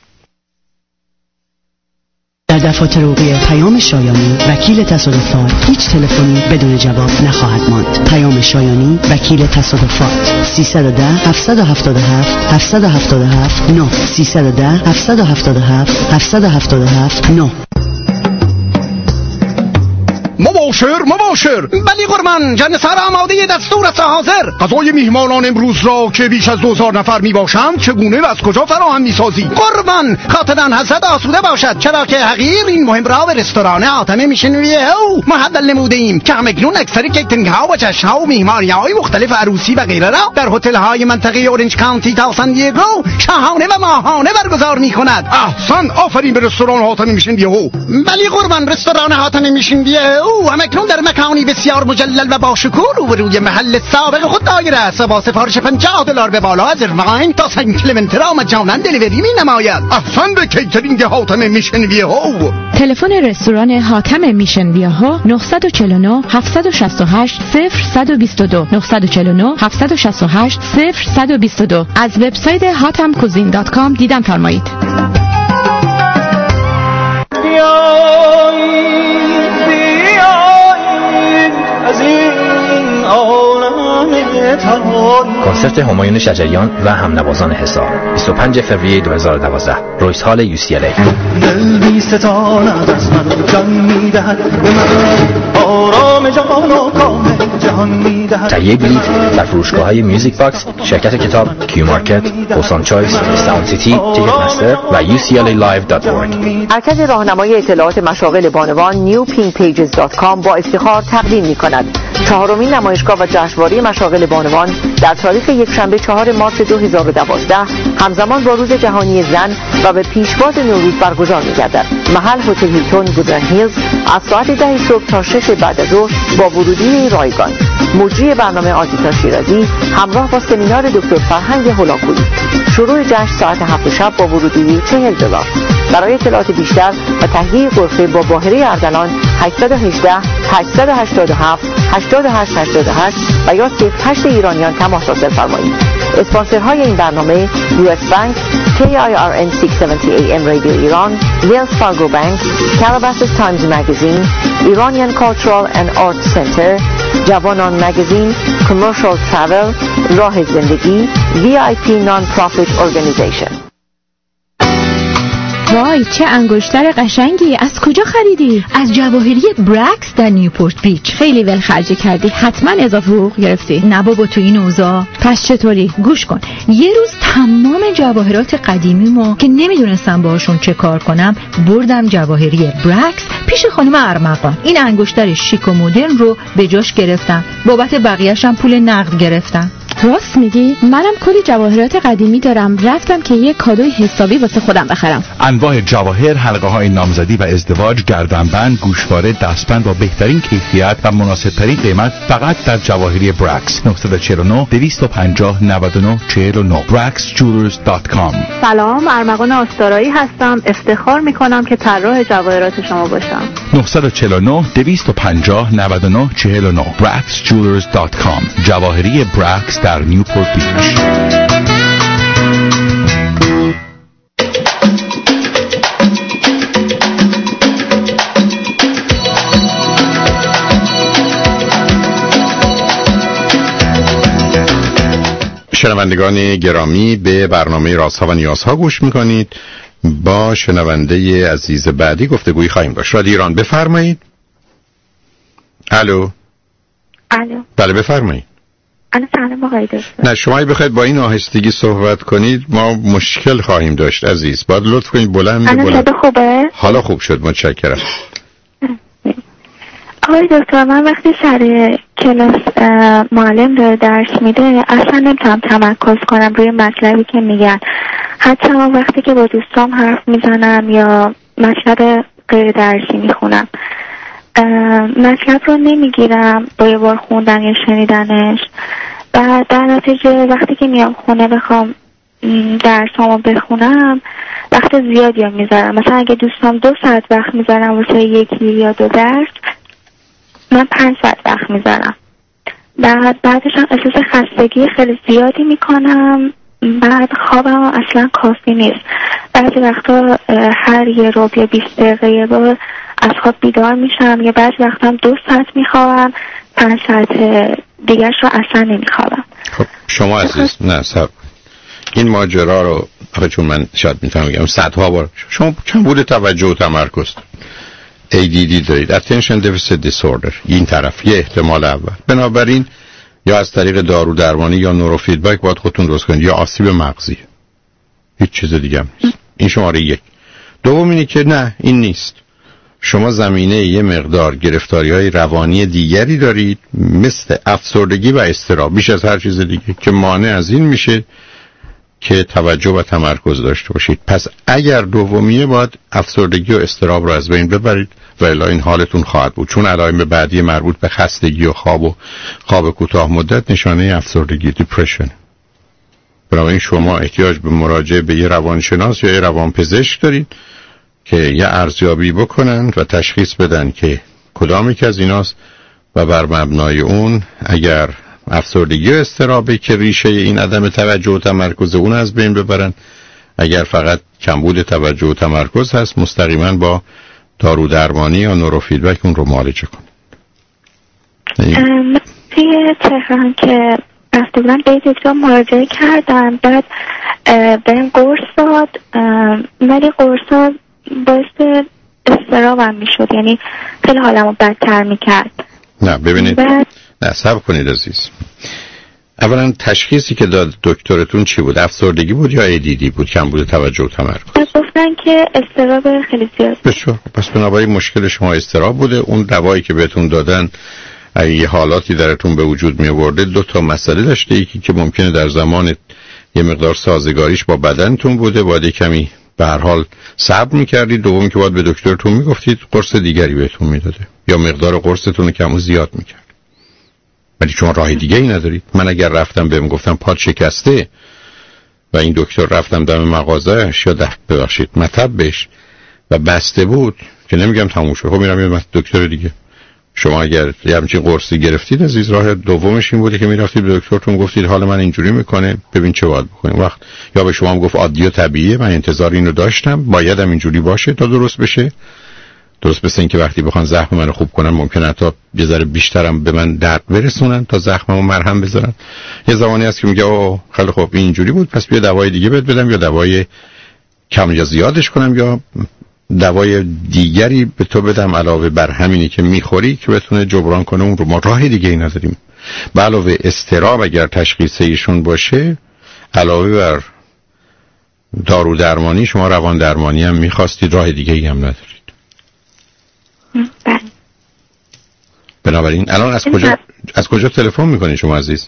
S21: در دفاتر حقوقی پیام شایانی وکیل تصادفات هیچ تلفنی بدون جواب نخواهد ماند. پیام شایانی وکیل تصادفات سیصد و ده هفتصد و هفتاد و هفت هفتصد و هفتاد و هفت نه سیصد و ده هفتصد و هفتاد و هفت هفتصد و هفتاد و هفت نه.
S22: مباشر مباشر. بلی قربان، جنسر آماده دستور است حاضر. غذای میهمانان امروز را که بیش از دوزار نفر می باشند چگونه و از کجا فراهم می سازی؟ قربان خاطران حضرت آسوده باشد، چرا که حقیر این مهم را به رستوران حاتم میشنویه او محول نموده ایم که همکنون اکثر کیترینگ ها و جشن ها و میهمانی های مختلف عروسی و غیره را در هتل های منطقه اورنج کانتی تا سان دیگو شاهانه و ماهانه برگزار می کند. احسن، آفرین به رستوران حاتم میشنویه او. بلی قربان، رستوران حاتم میشنویه او همکنون در مکانی بسیار مجلل و با شکوه روبروی محل سابق خود دایر است و با سفارش پنجاه دلار به بالا از ایرواین تا سن کلمنت را مجانا دلیوری می نماید. احسن به کیترینگ حاتم میشن ویه ها.
S6: تلفن رستوران حاتم میشن ویه ها نه چهار نه هفت شش هشت صفر یک دو دو نه چهار نه هفت شش هشت صفر یک دو دو. از وبسایت هاتم کوزین دات کام دیدن فرمایید.
S23: کنسرت همایون شجریان و همنوازان حصار بیست و پنجم فوریه دو هزار و دوازده، رویس هال یو سی ال ای.
S9: دل بی ستانت از من جان میدهد به من آرام جهان و کام جهان میدهد.
S23: تهیه بلیط در فروشگاه‌های میوزیک باکس، شرکت کتاب، کیو مارکت، بوسان چویس، ساوند سیتی، تیکت مستر و یو سی ال ای لایو دات اورگ.
S2: مرکز راهنمای اطلاعات مشاغل بانوان نیو پینگ پیجز دات کام با افتخار تقدیم می‌کند چهارمین نمایشگاه و جشنواره مشاغل بانوان در تاریخ یکشنبه چهارم مارس دو هزار و دوازده همزمان با روز جهانی زن و به پیشواز نوروز برگزار می‌گردد. محل هتل هیلتون وودلند هیلز از ساعت ده صبح تا شش بعد از ظهر با ورودی رایگان. مجری برنامه آزیتا شیرازی همراه با سمینار دکتر فرهنگ هولاکویی. شروع جشن ساعت هفت شب با ورودی چهل دلار. برای اطلاعات بیشتر و تهیه غرفه با باهره اردلان هشت یک هشت هشت هشت هفت هشت هشت هشت هشت و یا صفر هشت ایرانیان تماس حاصل فرمایید. اسپانسرهای این برنامه یو اس بانک، کی آی آر ان ششصد و هفتاد ای ام رادیو ایران، ویلز فارگو بانک، کالاباساس تایمز مگزین، ایرانیان کالچرال اند آرت سنتر، جوانان مگزین، کامرشال ترافل، راه زندگی، وی آی پی نان پروفیت ارگانیزیشن.
S6: وای چه انگشتر قشنگی، از کجا خریدی؟
S4: از جواهری برکس در نیوپورت بیچ.
S6: خیلی ول خرجی کردی، حتما اضافه حقوق گرفتی.
S4: نه بابا، تو این اوضاع.
S6: پس چطوری؟
S4: گوش کن، یه روز تمام جواهرات قدیمیمو که نمیدونستم باهاشون چه کار کنم بردم جواهری برکس پیش خانم ارمغان. این انگشتر شیک و مدرن رو به جاش گرفتم، بابت بقیه‌ش هم پول نقد گرفتم.
S6: راست میگی؟ منم کلی جواهرات قدیمی دارم، رفتم که یه کادوی حسابی واسه خودم بخرم.
S12: انواع جواهر، حلقه های نامزدی و ازدواج، گردنبند، گوشواره، دستبند با بهترین کیفیت و مناسب ترین قیمت فقط در جواهری برکس. نه چهار نه دویست و پنجاه نود و نه چهل و نه براکس جولرز دات کام.
S5: سلام، ارمغان آستارایی هستم. افتخار میکنم که طراح جواهرات شما باشم.
S12: نه چهار نه دویست و پنجاه نود و نه چهل و نه براکس جولرز دات کام. جواهری برکس در نیوپورت بیچ.
S1: شنوندگان گرامی، به برنامه رازها و نیازها گوش میکنید. با شنونده عزیز بعدی گفتگویی خواهیم داشت. رادیو ایران، بفرمایید. الو.
S7: الو.
S1: بله بفرمایید.
S7: الو، سلام آقای دکتر.
S1: نه شما بخواید با این آهستگی صحبت کنید ما مشکل خواهیم داشت عزیز. باید لطف کنید بلند بلند.
S7: الو خوبه؟
S1: حالا خوب شد، متشکرم.
S7: آقای دکتر، من وقتی سر کلاس معلم داره درس میده اصلا نمیتونم تمرکز کنم روی مطلبی که میگن. حتی وقتی که با دوستام حرف میزنم یا مطلب غیر درسی میخونم مطلب رو نمیگیرم با یه بار خوندن یا شنیدنش. و در نتیجه وقتی که میام خونه بخوام درسامو بخونم وقت زیادی هم میذارم. مثلا اگه دوستام دو ساعت وقت میذارم واسه یکی یا دو درس، من پنج ساعت وقت میذارم. بعد بعدش هم احساس خستگی خیلی زیادی میکنم. بعد خوابم اصلا کافی نیست. بعضی وقتا هر یه ربع یا بیست دقیقه یه بار از خواب بیدار میشم، یا بعضی وقتا هم دو ساعت میخوابم، پنج ساعت دیگرش رو اصلا نمیخوابم.
S1: خب شما عزیز، نه سب این ماجرا رو آخه چون من شاید میتونم بگم صدها بار شما چند بوده توجه و تمرکز ای دی دی دارید، Attention Deficit Disorder. این طرف یه احتمال اول. بنابراین یا از طریق دارو درمانی یا نورو فیدبک باید خودتون درست کنید، یا آسیب مغزی، هیچ چیز دیگه هم نیست. این شماره یک. دوم اینه که نه این نیست، شما زمینه یه مقدار گرفتاری های روانی دیگری دارید مثل افسردگی و اضطراب بیش از هر چیز دیگه که مانع از این میشه که توجه و تمرکز داشته باشید. پس اگر دومیه باید افسردگی و اضطراب رو از بین ببرید و الا این حالتون خواهد بود، چون علائم بعدی مربوط به خستگی و خواب و خواب کوتاه مدت نشانه افسردگی دیپرشن. بنابراین شما احتیاج به مراجعه به یه روانشناس یا یه روانپزشک دارید که یه ارزیابی بکنن و تشخیص بدن که کدام یک از ایناست و بر مبنای اون اگر افسردگی و اضطرابی که ریشه این عدم توجه و تمرکز اون از بین ببرن، اگر فقط کمبود توجه و تمرکز هست مستقیما با دارو درمانی یا نورو فیدبک اون رو معالجه کنید.
S7: من توی تهران که رفته بودم به دکتر مراجعه کردم، بعد بهم قرص داد ولی قرص باعث اضطرابم میشد، یعنی خیلی حالمو بدتر میکرد.
S1: نه ببینید
S7: بعد...
S1: نه صبر کنید عزیز. اولا تشخیصی که داد دکترتون چی بود؟ افسردگی بود یا ای دی دی بود؟ کم بود توجه و تمرکز؟
S7: گفتن که اضطراب خیلی زیاد.
S1: بسیار. پس بنابراین مشکل شما اضطراب بوده. اون دوایی که بهتون دادن اگه حالاتی درتون به وجود می آورده دو تا مسئله داشته. یکی که ممکنه در زمان یه مقدار سازگاریش با بدنتون بوده، باید کمی به هر حال صبر می‌کردید. دوم که باید به دکترتون میگفتید قرص دیگری بهتون میداده یا مقدار قرصتون رو کم و زیاد می‌کرد. ولی شما راه دیگه ای ندارید. من اگر رفتم بهم گفتم پات شکسته و این دکتر رفتم دم مغازه‌اش یا دفت ببخشید مطبش و بسته بود که نمیگم تموم شد، خب میرم یه دکتر دیگه. شما اگر یه همچین قرصی گرفتید عزیز، راه دومش این بوده که میرفتید به دکترتون گفتید حال من اینجوری میکنه ببین چه باید بکنیم. وقت یا به شما هم گفت عادی و طبیعیه، من انتظار اینو داشتم بایدم اینجوری باشه تا درست بشه. درست مثل این که وقتی بخوان زخم منو خوب کنن ممکنه حتی یه ذره بیشترم به من درد برسونن تا زخممو مرهم بزنن. یه زمانی هست که میگه اوه خیلی خوب این اینجوری بود پس بیا دوای دیگه بهت بدم یا دوای کم یا زیادش کنم یا دوای دیگری به تو بدم علاوه بر همینی که میخوری که بتونه جبران کنه اون رو. ما راه دیگه ای نداریم. به علاوه اضطراب اگر تشخیص ایشون باشه، علاوه بر دارو درمانی شما روان درمانی هم میخواستید، راه دیگه ای هم ندارید.
S7: بله.
S1: بنابراین الان از کجا از کجا تلفن میکنید شما عزیز؟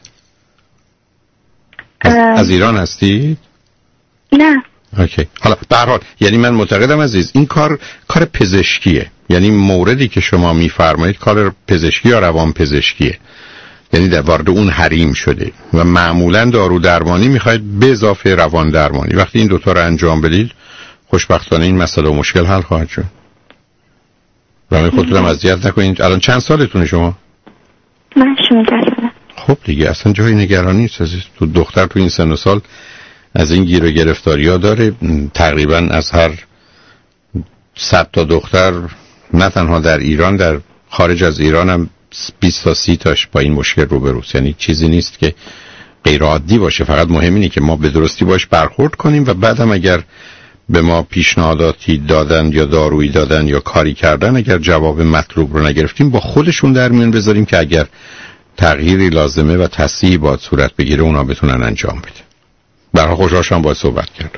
S1: از, از ایران هستید؟
S7: نه.
S1: اوکی. حالا به هر حال یعنی من معتقدم عزیز این کار کار پزشکیه. یعنی موردی که شما میفرمایید کار پزشکی یا روان پزشکیه. یعنی در وارد اون حریم شده و معمولا دارو درمانی میخواید به اضافه روان درمانی. وقتی این دوتا رو انجام بدید خوشبختانه این مسئله و مشکل حل خواهد شد. برای خودتونم اذیت نکنید. الان چند سالتونه شما؟
S7: من شانزده سالم.
S1: خب دیگه اصلا جای نگرانی نیست عزیز. تو دختر تو این سن و سال از این گیر و گرفتاری‌ها داره. تقریبا از هر صد تا دختر نه تنها در ایران در خارج از ایران هم بیست تا سی تاش با این مشکل روبروست. یعنی چیزی نیست که غیر عادی باشه. فقط مهم اینه که ما به درستی باش برخورد کنیم و بعدم اگر به ما پیشنهاداتی دادن یا دارویی دادن یا کاری کردن اگر جواب مطلوب رو نگرفتیم با خودشون در میون بذاریم که اگر تغییری لازمه و تصحیحی باید صورت بگیره اونا بتونن انجام بده. برای خوشحالشم باید صحبت کردم.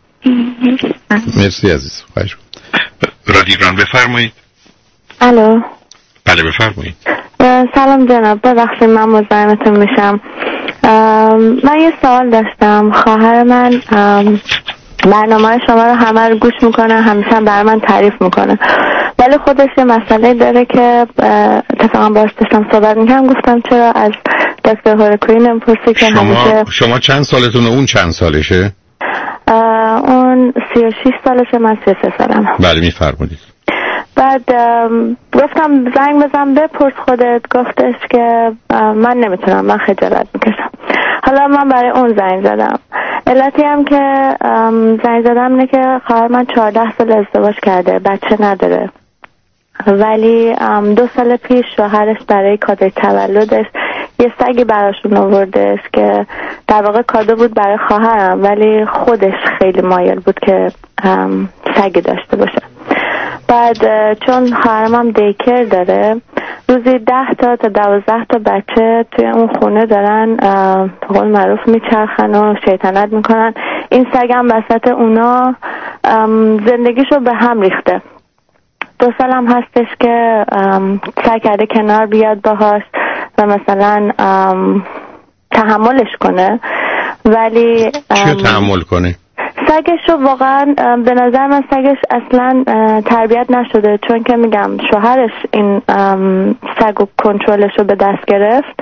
S1: مرسی عزیز. خواهش رادیو ایران بفرمایید.
S7: الو.
S1: بله بفرمایید.
S7: سلام جناب، ببخشید من مزاحمتون میشم. من یه سوال داشتم. خواهر من برنامه شما رو همه رو گوش میکنه، همیشه برای من تعریف میکنه، ولی خودش یه مسئله داره که اتفاقا باش داشتم صحبت میکنم. گفتم چرا از دکتر هورکوی نمیپرسی که
S1: شما
S7: همیشه.
S1: شما چند سالتونه؟ اون چند سالشه؟
S7: اون سی و شش سالشه، من سی و سه سالم.
S1: بله میفرمایید.
S7: بعد گفتم زنگ بزن بپرس خودت. گفتش که من نمیتونم، من خجالت میکشم. حالا من برای اون زنگ زدم. علتی هم که زنگ زدم اینه که خواهر من چهارده سال ازدواج کرده، بچه نداره، ولی دو سال پیش شوهرش برای کادوی تولدش یه سگی براشون آوردش که در واقع کادو بود برای خواهرم، ولی خودش خیلی مایل بود که سگی داشته باشه. بعد چون خواهرم هم دیکر داره، روزی ده تا تا دوازده تا بچه توی اون خونه دارن به قول معروف میچرخن و شیطنت میکنن. این سگ هم وسط اونا زندگیشو به هم ریخته. دو سال هم هستش که سعی کرده کنار بیاد باهاش و مثلا تحملش کنه، ولی
S1: چی تحمل کنه؟
S7: سگش رو واقعا به نظر من سگش اصلا تربیت نشده، چون که میگم شوهرش این سگ و کنترلش رو به دست گرفت.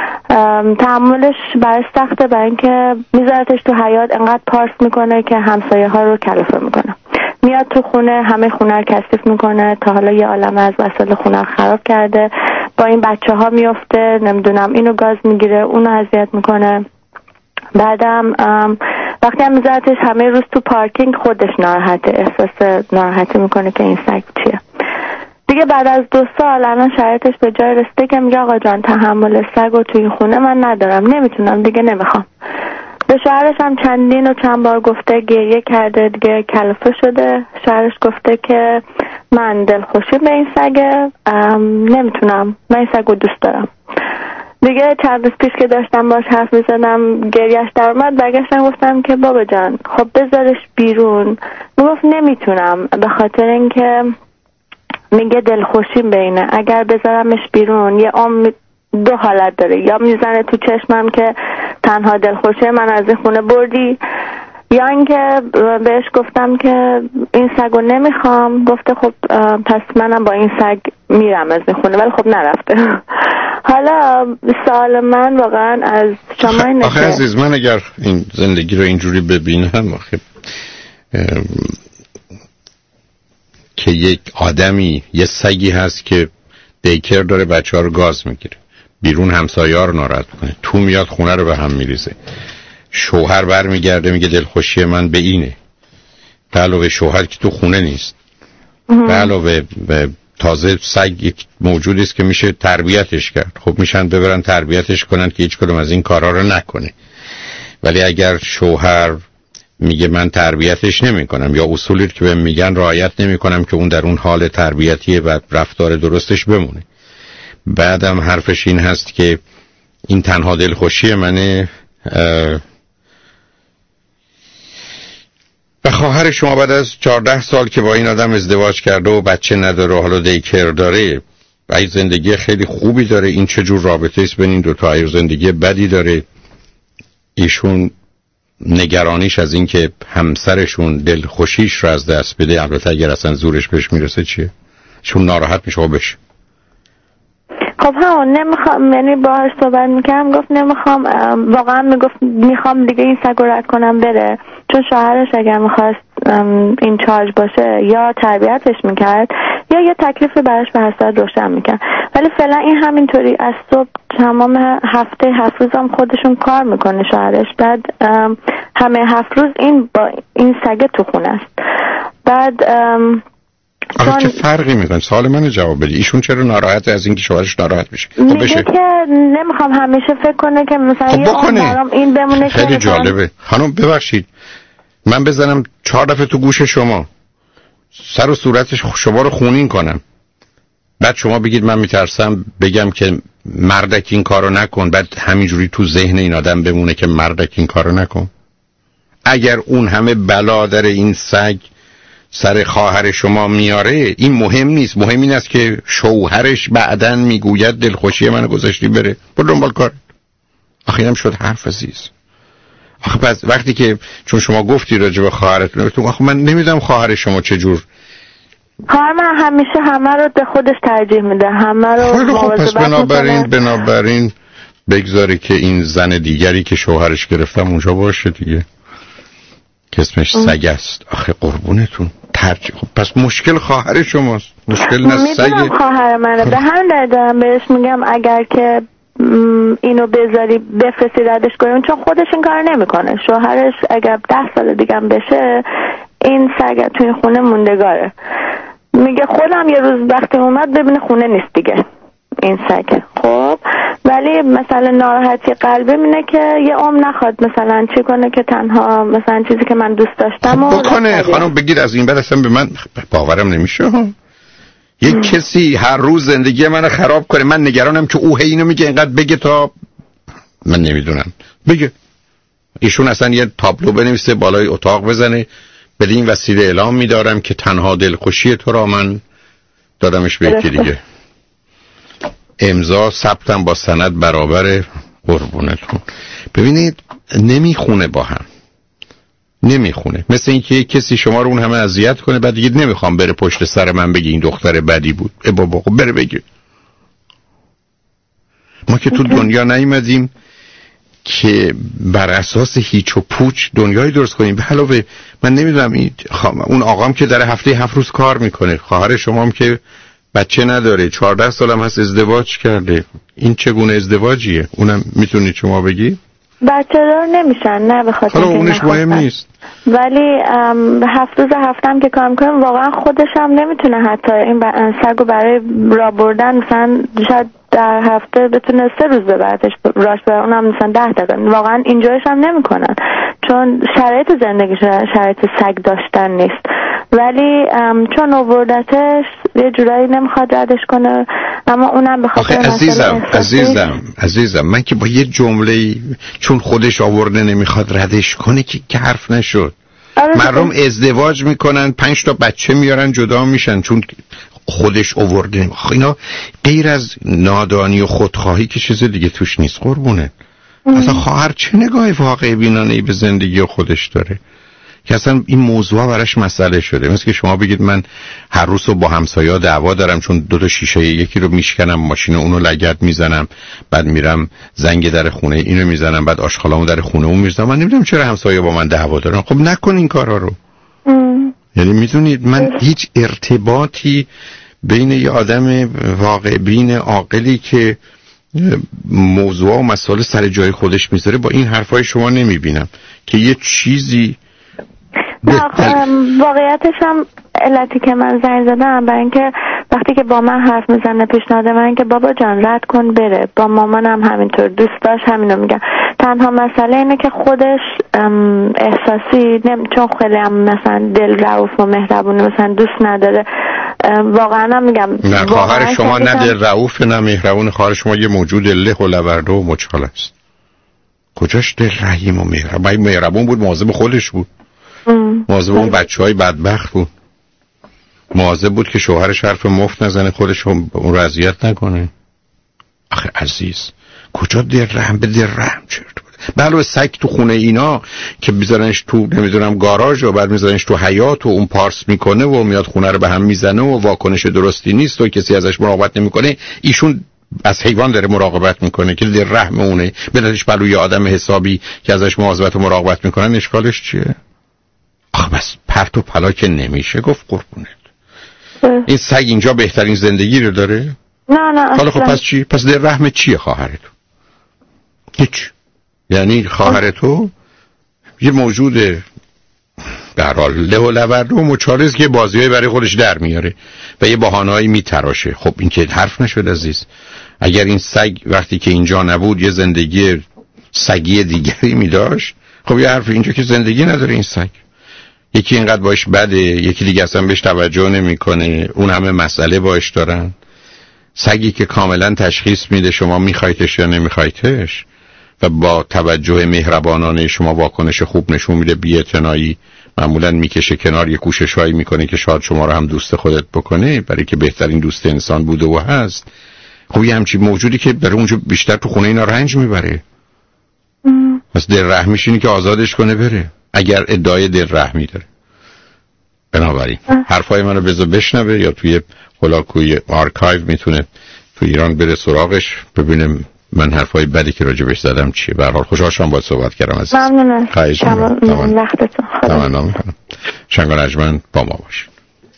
S7: تحملش برای سخته، برای اینکه میذارتش تو حیاط انقدر پارس میکنه که همسایه ها رو کلافه میکنه. میاد تو خونه همه خونه رو کثیف میکنه. تا حالا یه عالم از وسایل خونه رو خراب کرده. با این بچه ها میفته، نمیدونم اینو گاز میگیره، اونو اذیت میکنه. بعدم وقتی هم میذارتش همه روز تو پارکینگ خودش ناراحته، احساس ناراحتی میکنه که این سگ چیه. دیگه بعد از دو سال الان شرایطش به جای رسیده که میگه آقا جان تحمل سگ و تو این خونه من ندارم، نمیتونم دیگه، نمیخوام. به شوهرش هم چندین و چند بار گفته، گریه کرده، دیگه کلافه شده. شوهرش گفته که
S5: من دلخوشی به این سگه، نمیتونم، من این سگ رو دوست دارم دیگه. چند روز پیش که داشتم باش حرف میزدم گریهش در اومد، برگشتم گفتم که بابا جان خب بذارش بیرون. میگفت نمیتونم به خاطر اینکه میگه دلخوشیم بینه، اگر بذارمش بیرون یه عمر دو حالت داره، یا میزنه تو چشمم که تنها دلخوشی من از این خونه بردی، یا اینکه بهش گفتم که این سگو نمیخوام، گفته خب پس منم با این سگ میرم از این خونه، ولی خب نرفته. حالا سوال من واقعا از شما اینه
S1: آخه عزیز من اگر این زندگی رو اینجوری ببینم، آخه که یک آدمی یه سگی هست که دیکر داره بچه ها رو گاز میگیره، بیرون همسایه ها رو ناراحت کنه، تو میاد خونه رو به هم میریزه، شوهر بر میگرده میگه دلخوشی من به اینه، به علاوه شوهر که تو خونه نیست، به علاوه تازه سگ یک موجودی است که میشه تربیتش کرد. خب میشن ببرن تربیتش کنن که هیچ کدوم از این کارا رو نکنه. ولی اگر شوهر میگه من تربیتش نمیکنم یا اصولی که بهم میگن رعایت نمیکنم که اون در اون حال تربیتیه و رفتار درستش بمونه، بعدم حرفش این هست که این تنها دلخوشی منه، و خواهر شما بعد از چهارده سال که با این آدم ازدواج کرده و بچه نداره و حالا دیکر داره و این زندگی خیلی خوبی داره، این چه جور رابطه است بین این دو تا؟ زندگی بدی داره. ایشون نگرانیش از این که همسرشون دلخوشیش رو از دست بده، البته اگر اصلا زورش بهش میرسه، چیه؟ چون ناراحت میشه و بشه.
S5: خب همون نمیخوام، یعنی باهاش صحبت میکردم گفت نمیخوام، واقعا میگفت میخوام دیگه این سگ رو رد کنم بره، چون شوهرش اگر میخواست این چارج باشه یا تربیتش میکرد یا یه تکلیفی براش به حساب روشن میکرد. ولی فعلا این همینطوری از صبح تمام هفته هفت روز هم خودشون کار میکنه شوهرش، بعد همه هفت روز این با این سگ تو خونه است. بعد
S1: آره چه فرقی میکنه؟ سوال منو جواب بدی. ایشون چرا ناراحت از اینکه شوهرش ناراحت میشه؟ خب
S5: میگه
S1: بشه.
S5: که نمیخوام همیشه فکر کنه که مثلا
S1: خب
S5: یه عمرم این بمونه.
S1: خیلی جالبه. خانم ببخشید من بزنم چهار دفعه تو گوش شما، سر و صورتش شما رو خونین کنم، بعد شما بگید من میترسم بگم که مردک این کارو نکن، بعد همینجوری تو ذهن این آدم بمونه که مردک این کارو نکن. اگر اون همه بلا در این سگ سر خواهر شما میاره، این مهم نیست، مهم این است که شوهرش بعدن میگوید دلخوشی منو گذاشتی بره، برو دنبال کار. آخه اینم شد حرف عزیز. آخه پس وقتی که چون شما گفتی راجع به خواهرتون، آخه من نمیدونم خواهر شما چه جور.
S5: خواهر من همیشه همه رو به خودش ترجیح میده، همه رو مواظبت
S1: پس بنابراین بنابراین بگذاره که این زن دیگری که شوهرش گرفتم اونجا باشه دیگه، که اسمش سگ است. آخه قربونتون ترجیح. خب پس مشکل خواهر شماست، مشکل نه سگ.
S5: میدونم خواهر منه، به همین دارم بهش میگم اگر که اینو بذاری بفرستی ردش کنیم، چون خودش این کار نمیکنه. شوهرش اگر ده سال دیگه هم بشه این سگ توی این خونه موندگاره. میگه خودم یه روز وقتی اومد ببینه خونه نیست دیگه این سگ. خب ولی مثلا ناراحتی قلبی اینه که یه عمر نخواد مثلا چی کنه که تنها مثلا چیزی که من دوست داشتم
S1: خب بکنه. خانم بگید از این بعد اصلا به من باورم نمیشه یک ام. کسی هر روز زندگی منو خراب کنه. من نگرانم که او اینو میگه اینقدر بگه تا من نمیدونم بگه. ایشون اصلا یه تابلو بنویسه بالای اتاق بزنه، به این وسیله اعلام میدارم که تنها دلخوشی تو را من دادمش به یکی دیگه. امضا ثبتم با سند برابر. قربونتون. ببینید نمیخونه، با هم نمیخونه. مثل اینکه کسی شما رو اون همه اذیت کنه بعد دیگه نمیخوام بره پشت سر من بگه این دختر بدی بود. ای بابا خب بره بگه. ما که تو دنیا نیومدیم که بر اساس هیچ و پوچ دنیای درست کنیم. به علاوه من نمیدونم این خواهم. اون آقام که در هفته هفت روز کار میکنه، خواهر شما هم که بچه نداره، چهارده سالم هست ازدواج کرده، این چگونه ازدواجیه؟ اونم میتونید شما بگی؟
S5: بچه دار نمیشن، نه به خاطر
S1: اینکه اونش مهم نیست،
S5: ولی هفت روز هفتم که کار میکنم واقعا خودش هم نمیتونه حتی این سگو برای را بردن مثلا شاید در هفته بتونه سه روز ببردش راش بره، اونم مثلا ده دقیقه. واقعا اینجایش هم نمیکنن چون شرایط زندگی شرایط سگ داشتن نیست. ولی چون آوردتش یه جورایی نمیخواد ردش کنه، اما اونم به خاطر
S1: عزیزم عزیزم عزیزم من که با یه جمله چون خودش آورده نمیخواد ردش کنه که, که حرف نشد. مردم ازدواج میکنن، پنج تا بچه میارن، جدا میشن چون خودش آورده. اینا غیر از نادانی و خودخواهی که چیز دیگه توش نیست قربونه. اصلا خواهر چه نگاه واقع بینانه‌ای به زندگی خودش داره که اصلا این موضوع براش مسئله شده؟ مثل که شما بگید من هر روز با همسایه‌ها دعوا دارم چون دو تا شیشه یکی رو میشکنم، ماشین اونو لگد میزنم، بعد میرم زنگ در خونه اینو میزنم، بعد آشغالامو در خونه اون میزنم. من نمیدونم چرا همسایه‌ها با من دعوا دارن. خب نکن این کارا رو. ام. یعنی میدونید من هیچ ارتباطی بین یه آدم واقع بین عاقلی که موضوع و مسائل سر جای خودش میذاره با این حرفای شما نمیبینم که یه چیزی
S5: واقعیتش هم علتی که من زنگ زدم برای اینکه وقتی که با من حرف میزنه پیشنهاد من که بابا جان رد کن بره، با مامانم همینطور دوست داشت همینو میگم. تنها مسئله اینه که خودش احساسی نمی... چون خیلی هم مثلا دل رؤوف و مهربونه مثلا دوست نداره. واقعا هم میگم
S1: نه خواهر شما نه دل رؤوف نه مهربون، خواهر شما یه موجود له و لورده و مچال است. کجاش دل رحیم و مهربون؟ مهربون بود، مواظب خودش بود، مواظب اون بچهای بدبخت بود، مواظب بود که شوهرش حرف مفت نزنه، خودش اون رو اذیت نکنه. آخه عزیز کجا دل رحم؟ به دل رحم چرت بود. بله سگ تو خونه اینا که بذارنش تو نمیدونم گاراژ و بعد میذارنش تو حیاط و اون پارس میکنه و میاد خونه رو به هم میزنه و واکنش درستی نیست و کسی ازش مراقبت نمیکنه، ایشون از حیوان داره مراقبت میکنه که دل رحم اونه. بذارش بلوی آدم حسابی که ازش مواظبت و مراقبت میکنن، اشکالش چیه؟ آخه بس پرت و پلا که نمیشه گفت قربونت. این سگ اینجا بهترین زندگی رو داره؟
S5: نه نه
S1: حالا خب پس چی؟ پس دل رحم چیه خواهر تو؟ هیچ. یعنی خواهر تو یه موجود در حال له و لورده و مچالز که بازیای برای خودش در میاره و یه بهانه‌ای میتراشه. خب این که حرف نشد عزیز. اگر این سگ وقتی که اینجا نبود یه زندگی سگی دیگری میداشت، خب یه حرف اینجا که زندگی نداره این سگ. یکی اینقدر باش بده، یکی دیگه اصلا بهش توجه نمیکنه، اون همه مسئله باش دارن. سگی که کاملا تشخیص میده شما میخوایتش یا نمیخوایتش و با توجه مهربانانه شما واکنش خوب نشون میده، بی‌اعتنایی معمولا میکشه کنار، یه کوششایی میکنه که شاید شما رو هم دوست خودت بکنه برای که بهترین دوست انسان بوده و هست. خب یه همچین موجودی که برای اونجا بیشتر تو خونه اینا رنج میبره. پس دل رحمیش اینه که آزادش کنه بره اگر ادعای دل رحمی داره. بنابراین حرفای منو بذار بشنوه یا توی هولاکوی آرکایو میتونه تو ایران بره سراغش ببینیم من حرفای بدی که راجبش زدم چیه. به هر حال خوشحال شدم باهات صحبت کردم عزیز.
S5: ممنونم.
S1: خواهش
S5: می‌کنم. وقتتون خدا.
S1: تمنا می‌کنم. شنگ و نجمن با ما باشید.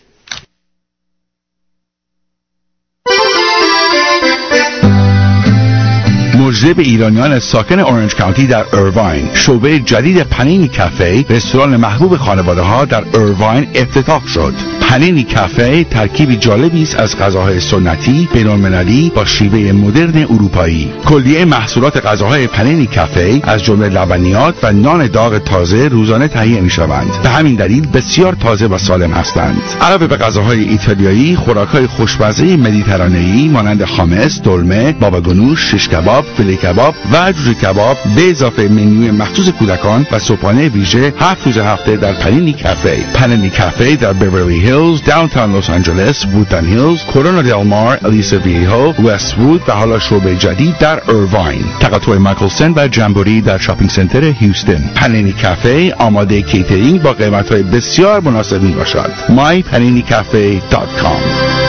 S12: مجرب ایرانیان ساکن اورنج کانتی در ایرواین، شعبه جدید پنینی کافه، رستوران محبوب خانواده ها در ایرواین افتتاح شد. پنینی کافه ترکیبی جالبی است از غذاهای سنتی، بین‌المللی با شیوه مدرن اروپایی. کلیه محصولات غذاهای پنینی کافه از جمله لبنیات و نان داغ تازه روزانه تهیه می‌شوند. به همین دلیل بسیار تازه و سالم هستند. علاوه به غذاهای ایتالیایی، خوراک‌های خوشمزه مدیترانه‌ای مانند خامس، دلمه، بابا گنوش، شش کباب، فیله کباب و جوجه کباب به اضافه منوی مخصوص کودکان و صبحانه ویژه هفت روز هفته در پنینی کافه. پنینی کافه در بیورلی هیلز، داونتاون لس آنجلس، وودن هیلز، کورونا دل مار، الیسا ویهو، وست وود و حالا شعبه جدید در ایرواین. تقاطع مایکلسن و جمبوری در شاپینگ سنتر هیوستن. پنینی کافه آماده کیترینگ با قیمت‌های بسیار مناسب میباشد. my panini cafe dot com.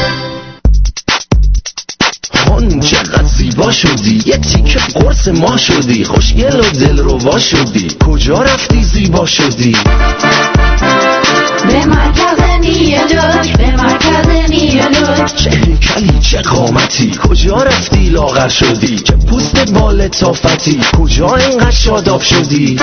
S3: خان چقدر زیبا شدی، یه تیکه قرص ما شدی، خوشگل و دل رو وا شدی، کجا رفتی زیبا شدی؟
S11: به مرکز نیلوک، به مرکز نیلوک.
S3: چه هیکلی چه قامتی، کجا رفتی لاغر شدی، چه پوست بال تافتی، کجا اینقدر شاداب شدی؟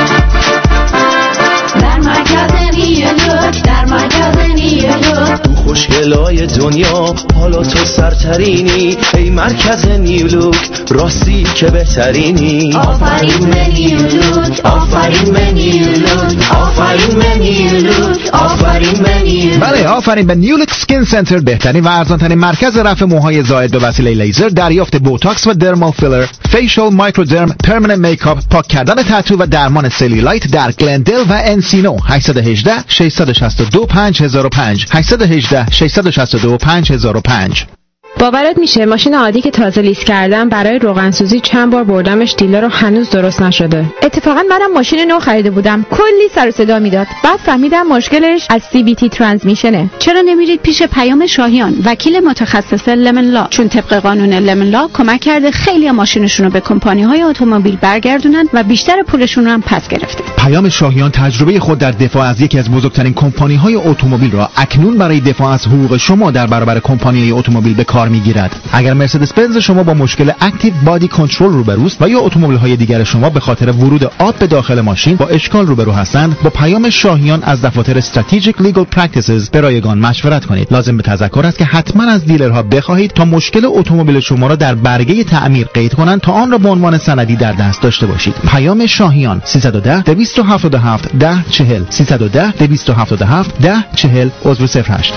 S11: در مرکز نیلوک، در مرکز نیلوک.
S3: تو خوشگلای دنیا حالا تو سرترینی، ای مرکز نیلوک راستی که بهترینی.
S11: آفرین به نیلوک، آفرین به نیلوک، آفرین به نیلوک، آفرین به نیلوک.
S14: بله، آفرین به نیولیک سکین سنتر، بهترین و ارزانترین مرکز رفع موهای زائد به وسیله لیزر، دریافت بوتاکس و درمال فیلر، فیشال، مایکرودرم، پرمننت میکاپ، پاک کردن تتو و درمان سلیولایت در گلندل و انسینو. هشت یک هشت شش شش دو پنج صفر صفر پنج هشت یک هشت شش شش دو پنج صفر صفر پنج.
S6: باورت میشه ماشین عادی که تازه لیز کردم برای روغنسوزی چند بار بردمش دیلر رو هنوز درست نشده. اتفاقا منم ماشین نو خریده بودم، کلی سر و صدا میداد. بعد فهمیدم مشکلش از سی وی تی ترانسمیشنه.
S13: چرا نمیرید پیش پیام شاهیان، وکیل متخصص لمن لا؟ چون طبق قانون لمن لا کمک کرده خیلی ماشینشون رو به کمپانی‌های اتومبیل برگردونن و بیشتر پولشون رو هم پس گرفته.
S14: پیام شاهیان تجربه خود در دفاع از یکی از بزرگترین کمپانی‌های اتومبیل را اکنون برای دفاع از حقوق شما در برابر کمپانی‌های اتومبیل به کار میگیرد. اگر مرسدس بنز شما با مشکل اکتیو بادی کنترل روبروست و یا اتومبیل‌های دیگر شما به خاطر ورود آب به داخل ماشین با اشکال روبرو هستند، با پیام شاهیان از دفاتر استراتژیک لیگل پرکتیسز به رایگان مشورت کنید. لازم به تذکر است که حتما از دیلرها بخواهید تا مشکل اتومبیل شما را در برگه تعمیر قید کنند تا آن را به عنوان سندی در دست داشته باشید. پیام شاهیان سیصد و ده دویست و هفتاد و هفت ده چهل سیصد و ده دویست و هفتاد و هفت ده چهل عضو صفر هشت.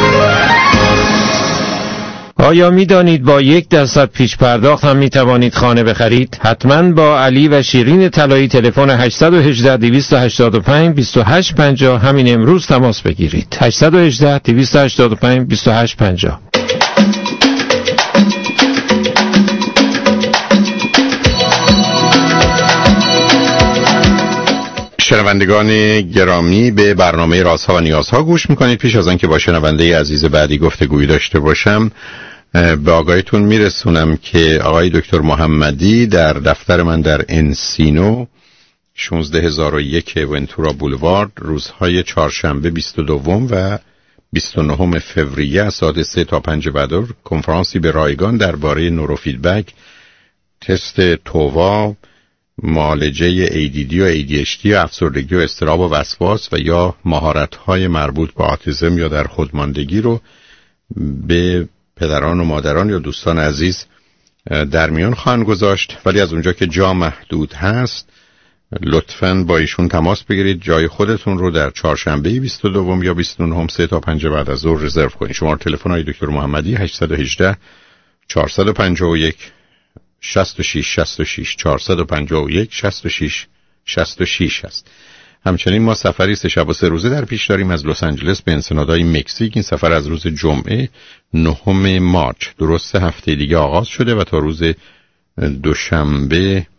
S15: آیا می دانید با یک درصد پیش پرداخت هم می توانید خانه بخرید؟ حتما با علی و شیرین طلایی تلفن هشت یک هشت دویست و هشتاد و پنج بیست و هشت پنجاه همین امروز تماس بگیرید. هشت یک هشت دویست و هشتاد و پنج بیست و هشت پنجاه.
S1: شنوندگان گرامی، به برنامه رازها و نیازها گوش میکنید. پیش از آن که با شنونده عزیز بعدی گفتگویی داشته باشم، به آگاهیتون میرسونم که آقای دکتر محمدی در دفتر من در انسینو شانزده هزار و یک ونتورا بولوارد روزهای چهارشنبه بیست و دو و بیست و نه فوریه از ساعت سه تا پنج بعد کنفرانسی به رایگان درباره نوروفیدبک، تست تووا، معالجه ای دی دی و ای دی اچ دی و افسردگی و اضطراب و وسواس و یا مهارت‌های مربوط به آتیسم یا در خودماندگی رو به پدران و مادران یا دوستان عزیز در میان خواهند گذاشت. ولی از اونجا که جا محدود هست، لطفاً با ایشون تماس بگیرید. جای خودتون رو در چهارشنبه بیست و دو یا بیست و نه سه تا پنج بعد از ظهر رزرو کنید. شماره تلفن های دکتر محمدی هشت یک هشت چهار پنج یک شصت و شش شصت و شش چهار پنج یک شصت و شش شصت و شش هست. همچنین ما سفری سه شب و سه روزه در پیش داریم از لس آنجلس به انسنادای مکزیک. این سفر از روز جمعه نهم مارچ، درست هفته دیگه آغاز شده و تا روز دوشنبه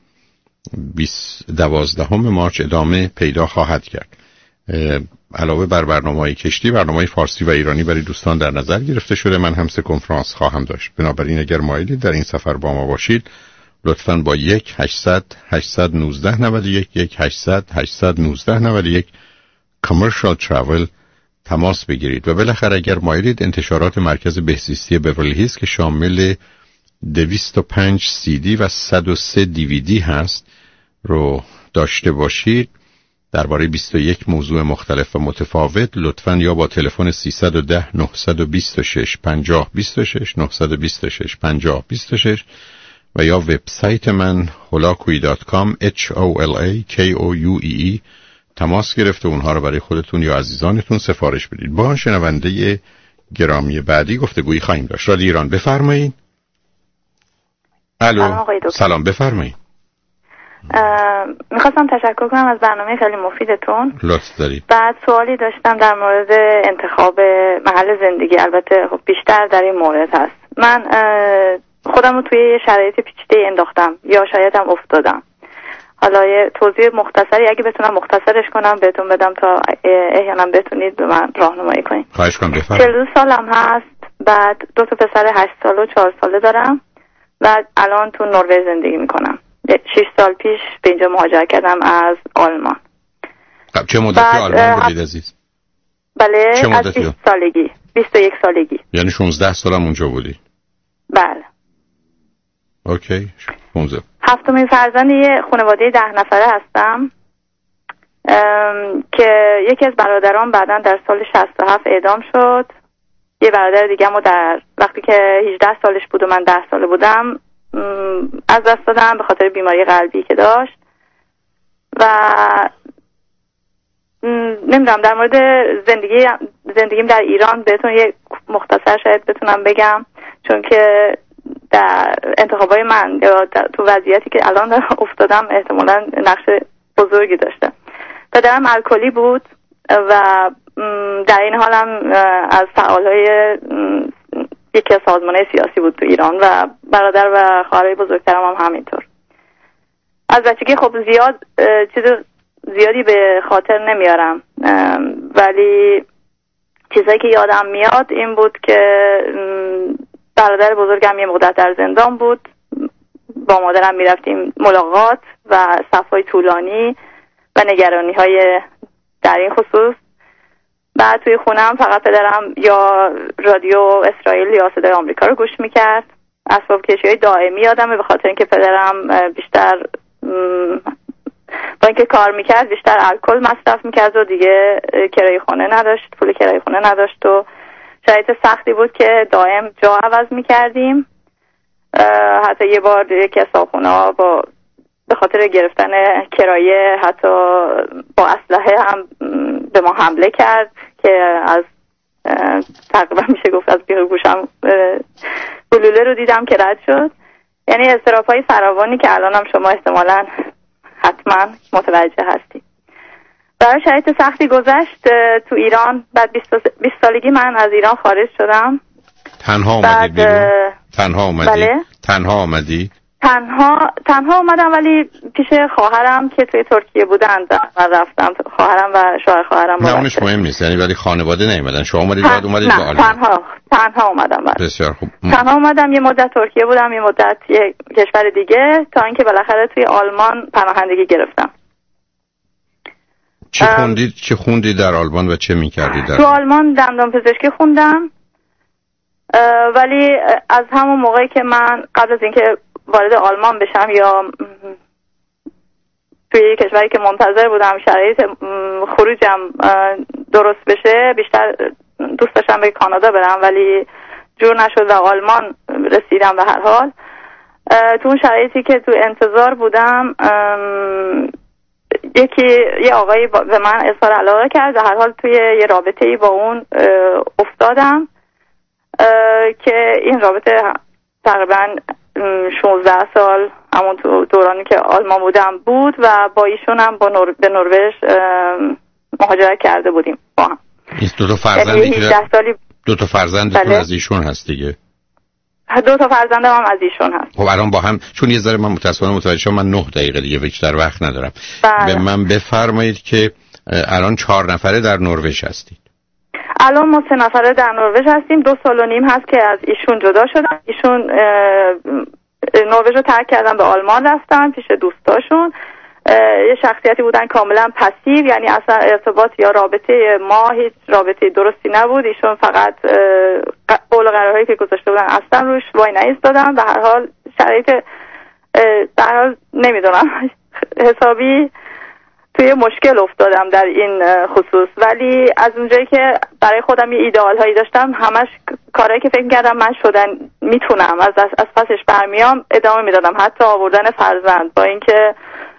S1: دوازدهم مارچ ادامه پیدا خواهد کرد. علاوه بر برنامه‌های کشتی، برنامه‌های فارسی و ایرانی برای دوستان در نظر گرفته شده. من هم سه کنفرانس خواهم داشت. بنابراین اگر مایلید در این سفر با ما باشید، لطفاً با یک هشتصد هشتصد و نوزده نود و یک یک هشتصد هشتصد و نوزده نود و یک کامرشال تراول تماس بگیرید. و بالاخره اگر مایلید انتشارات مرکز بهزیستی بیورلی هیلز که شامل دویست و پنج سی دی و صد و سه دی وی دی هست رو داشته باشید درباره بیست و یک موضوع مختلف و متفاوت، لطفاً یا با تلفن سیصد و ده نهصد و بیست و شش پنجاه بیست و شش نهصد و بیست و شش پنجاه بیست و شش و یا وبسایت من هولاکویی دات کام اچ او ال ای کی او یو ای ای تماس گرفته اونها رو برای خودتون یا عزیزانتون سفارش بدید. با شنونده گرامی بعدی گفتگویی خواهیم داشت. رادیو ایران، بفرمایید. الو، سلام، بفرمایید.
S5: میخواستم تشکر کنم از برنامه خیلی مفیدتون.
S1: لطف دارید.
S5: بعد سوالی داشتم در مورد انتخاب محل زندگی. البته خب بیشتر در این مورد هست. من خودم رو توی یه شرایط پیچیده انداختم یا شاید هم افتادم. حالا یه توضیح مختصری اگه بتونم مختصرش کنم بهتون بدم تا احیانا بتونید به من راهنمایی کنید.
S1: خواهش کنم، بفرمایید.
S5: چهل و دو سالم هست. بعد دو تا پسر هشت ساله و چهار ساله دارم و الان تو نروژ زندگی میکنم. شش سال پیش به اینجا مهاجرت کردم از آلمان.
S1: خب چه مدتی آلمان بودید عزیز؟
S5: بله، از بیست سالگی، بیست و یک سالگی.
S1: یعنی شانزده سالم اونجا بودی؟
S5: بله.
S1: اوکی، پانزده.
S5: هفتمین فرزند یه خانواده ده نفره هستم که یکی از برادران بعداً در سال شصت و هفت اعدام شد. یه برادر دیگه ما در وقتی که هجده سالش بود و من ده ساله بودم از دست دادم به خاطر بیماری قلبی که داشت و نمیدونم در مورد زندگی زندگیم در ایران بهتون یه مختصر شاید بتونم بگم، چون که در انتخابای من یا تو وضعیتی که الان افتادم احتمالاً نقش بزرگی داشته. پدرم الکلی بود و در این حالم از فعالای یکی از سازمان‌های سیاسی بود تو ایران و برادر و خواهرای بزرگترم هم همینطور. از بچگی خب زیاد چیز زیادی به خاطر نمیارم، ولی چیزایی که یادم میاد این بود که برادر بزرگم یه مدت در زندان بود، با مادرم میرفتیم ملاقات و صفای طولانی و نگرانی های در این خصوص. بعد توی خونم فقط پدرم یا رادیو اسرائیل یا صدای آمریکا رو گوش میکرد. اسباب کشی های دائمی یادمه، به خاطر اینکه پدرم بیشتر با اینکه کار میکرد بیشتر الکل مصرف میکرد و دیگه کرایه خونه نداشت، پول کرایه خونه نداشت و شرایط سختی بود که دائم جا عوض میکردیم. حتی یه بار یکی از صاحبخونه‌ها با به خاطر گرفتن کرایه حتی با اسلحه هم به ما حمله کرد که از تقریبا میشه گفت از بیخ گوشم گلوله رو دیدم که رد شد. یعنی اضطراب‌های فراوانی که الانم شما احتمالاً حتما متوجه هستی. برای شرایط سختی گذشت تو ایران. بعد بیست سالگی من از ایران خارج شدم.
S1: تنها اومدی بیرون؟ تنها اومدی؟
S5: بله.
S1: تنها اومدی؟
S5: تنها تنها اومدم، ولی پیش خواهرم که توی ترکیه بودن من رفتم. خواهرم و شوهر خواهرم
S1: نه اونش مهم نیست، یعنی ولی خانواده نیومدن، شما اومدید بعد اومدید به آلمان؟
S5: تنها تنها اومدم. بله.
S1: بسیار خوب.
S5: تنها اومدم، یه مدت ترکیه بودم، یه مدت یه کشور دیگه، تا اینکه بالاخره توی آلمان پناهندگی گرفتم.
S1: چه خوندید چه خوندی در آلمان و چه می‌کردید در
S5: تو آلمان؟ دندان پزشکی خوندم، ولی از همون موقعی که من قبل از اینکه وارد آلمان بشم یا توی یک کشوری که منتظر بودم شرایط خروجم درست بشه، بیشتر دوست داشتم به کانادا برم ولی جور نشد و آلمان رسیدم. به هر حال تو اون شرایطی که تو انتظار بودم یکی یه آقایی به من اظهار علاقه کرد و هر حال توی یه رابطه‌ای با اون افتادم که این رابطه تقریبا شانزده سال همون تو دورانی که آلمان بودم بود و با ایشون هم با نور... به نروژ مهاجرت کرده بودیم با هم.
S1: این دو تا فرزندی که سالی... دو تا فرزندتون بله. از ایشون هست دیگه؟
S5: دو تا فرزندم هم از ایشون هست.
S1: خب الان با هم، چون یه ذره من متأسفانه متوجه شدم، من نه دقیقه دیگه بیشتر وقت ندارم.
S5: بله.
S1: به من بفرمایید که الان چهار نفره در نروژ هستید؟
S5: الان ما سه نفره در نروژ هستیم. دو سال و نیم هست که از ایشون جدا شدم. ایشون نروژ رو ترک کردن، به آلمان رفتن پیش دوستاشون. یه شخصیتی بودن کاملا پسیو، یعنی اصلا ارتباط یا رابطه ما هیچ رابطه درستی نبود. ایشون فقط قول و قرارهایی که گذاشته بودن اصلا روش وای نایستادن. به هر حال شرایط به هر حال نمیدونم حسابی توی مشکل افتادم در این خصوص، ولی از اونجایی که برای خودم یه ایدئال هایی داشتم، همش کارهایی که فکر کردم من شدن میتونم از از پسش برمیام ادامه میدادم، حتی آوردن فرزند. با اینکه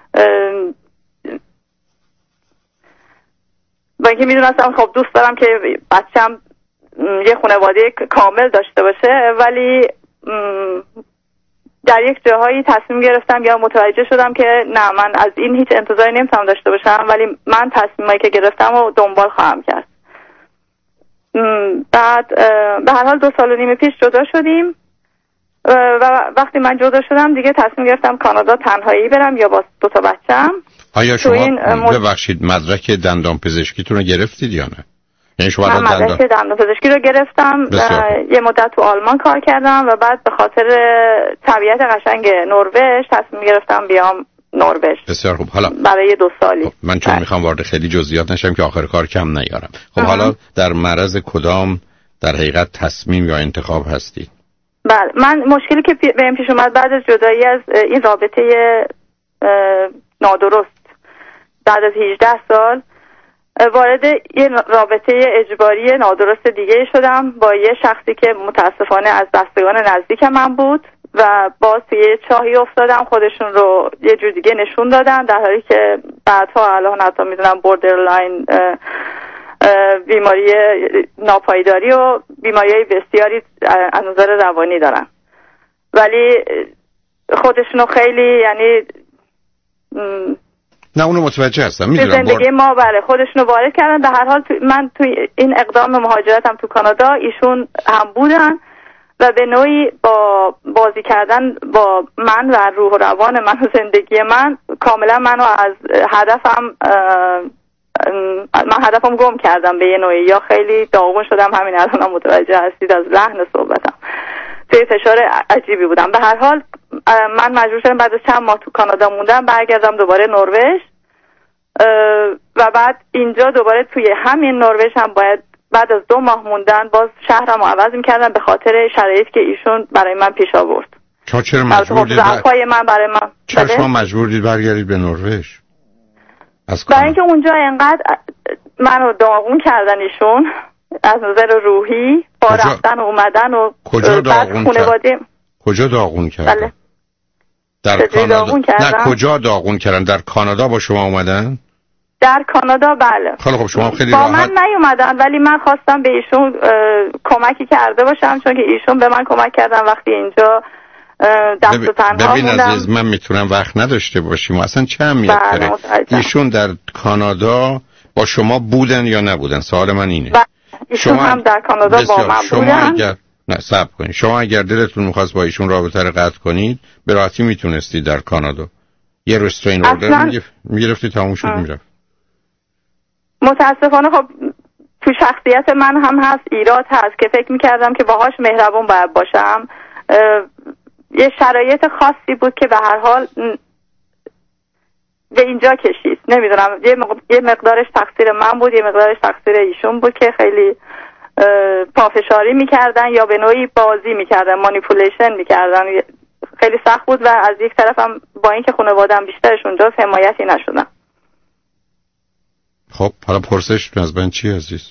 S5: با اینکه میدونستم خب دوست دارم که بچم یه خانواده کامل داشته باشه، ولی در یک جاهایی تصمیم گرفتم یا متوجه شدم که نه، من از این هیچ انتظاری نمیتونم داشته باشم، ولی من تصمیمایی که گرفتم رو دنبال خواهم کرد. بعد به هر حال دو سال و نیم پیش جدا شدیم و وقتی من جدا شدم دیگه تصمیم گرفتم کانادا تنهایی برم یا با دو تا بچه‌م.
S1: آیا شما ببخشید مدرک دندان پزشکیتون رو گرفتید یا نه؟ یعنی شما
S5: من مدرک دندان پزشکی رو گرفتم، یه مدت تو آلمان کار کردم و بعد به خاطر طبیعت قشنگ نروژ تصمیم گرفتم بیام نروژ.
S1: بسیار خوب. حالا
S5: برای دو سالی.
S1: خب من چون میخوام وارد خیلی جزئیات نشم که آخر کار کم نیارم. خب اه. حالا در معرض کدام در حقیقت تصمیم یا انتخاب هستید؟
S5: بله، من مشکلی که بهم پیش اومد بعد از جدایی از این رابطه نادرست بعد از هجده سال وارد یه رابطه اجباری نادرست دیگه شدم با یه شخصی که متاسفانه از بستگان نزدیک من بود و باز توی چاهی افتادم، خودشون رو یه جور دیگه نشون دادن، در حالی که بعدها الان حتی میدونم بوردرلاین بیماری ناپایداری و بیماریهای بسیاری از نظر روانی دارن، ولی خودشونو خیلی یعنی
S1: نه اونو متوجه هستم، میدونم
S5: زندگی
S1: بار...
S5: ما بله خودشونو وارد کردن. در هر حال تو من توی این اقدام مهاجرتم تو کانادا ایشون هم بودن و به نوعی با بازی کردن با من و روح و روان من و زندگی من کاملا منو از هدفم من هدفم گم کردم به یه نوعی، یا خیلی داغون شدم. همین الان متوجه هستید از لحن صحبتم توی فشار عجیبی بودم. به هر حال من مجبور شدم بعد از چند ماه تو کانادا موندم برگردم دوباره نروژ و بعد اینجا دوباره توی همین نروژ هم باید بعد از دو ماه موندن باز شهرم رو عوض می‌کردم به خاطر شرایطی که ایشون برای من پیش آورد.
S1: چرا چرا مجبور دید
S5: ضعف‌های من برای من
S1: چرا شما مجبور دید برگردید به نروژ؟
S5: برای اینکه اونجا انقدر منو داغون کردن ایشون از نظر روحی با کجا... رفتن و اومدن و
S1: کجا داغون
S5: خانواده
S1: کجا داغون کردن؟
S5: بله.
S1: در کانادا نه کجا داغون کردن؟ در کانادا با شما اومدن؟
S5: در کانادا بله.
S1: خیلی خب شما خیلی
S5: با
S1: راحت
S5: من نیومدن، ولی من خواستم به ایشون کمکی کرده باشم چون که ایشون به من کمک کردن وقتی اینجا دست و تنها
S1: ببین بودم. عزیز من میتونم وقت نداشته باشیم اصلا چه اهمیت داره ایشون در کانادا با شما بودن یا نبودن؟ سوال من اینه.
S5: ایشون شما هم در کانادا با من
S1: شما
S5: بودن.
S1: اگر نه صبر کنید، شما اگر دلتون می‌خواست با ایشون رابطه رو قطع کنید به راحتی میتونستید در کانادا یه رستوران اوردر میگرفتید تموم شد میرفت.
S5: متاسفانه خب تو شخصیت من هم هست ایراد هست که فکر میکردم که باهاش مهربون باید باشم. یه شرایط خاصی بود که به هر حال به اینجا کشید. نمیدونم یه مقدارش تقصیر من بود، یه مقدارش تقصیر ایشون بود که خیلی پافشاری میکردن یا به نوعی بازی میکردن، مانیپولیشن میکردن. خیلی سخت بود و از یک طرفم با اینکه خانواده‌ام بیشترش اونجاست حمایتی نشدم.
S1: خب حالا پرسشتون از من چی عزیز؟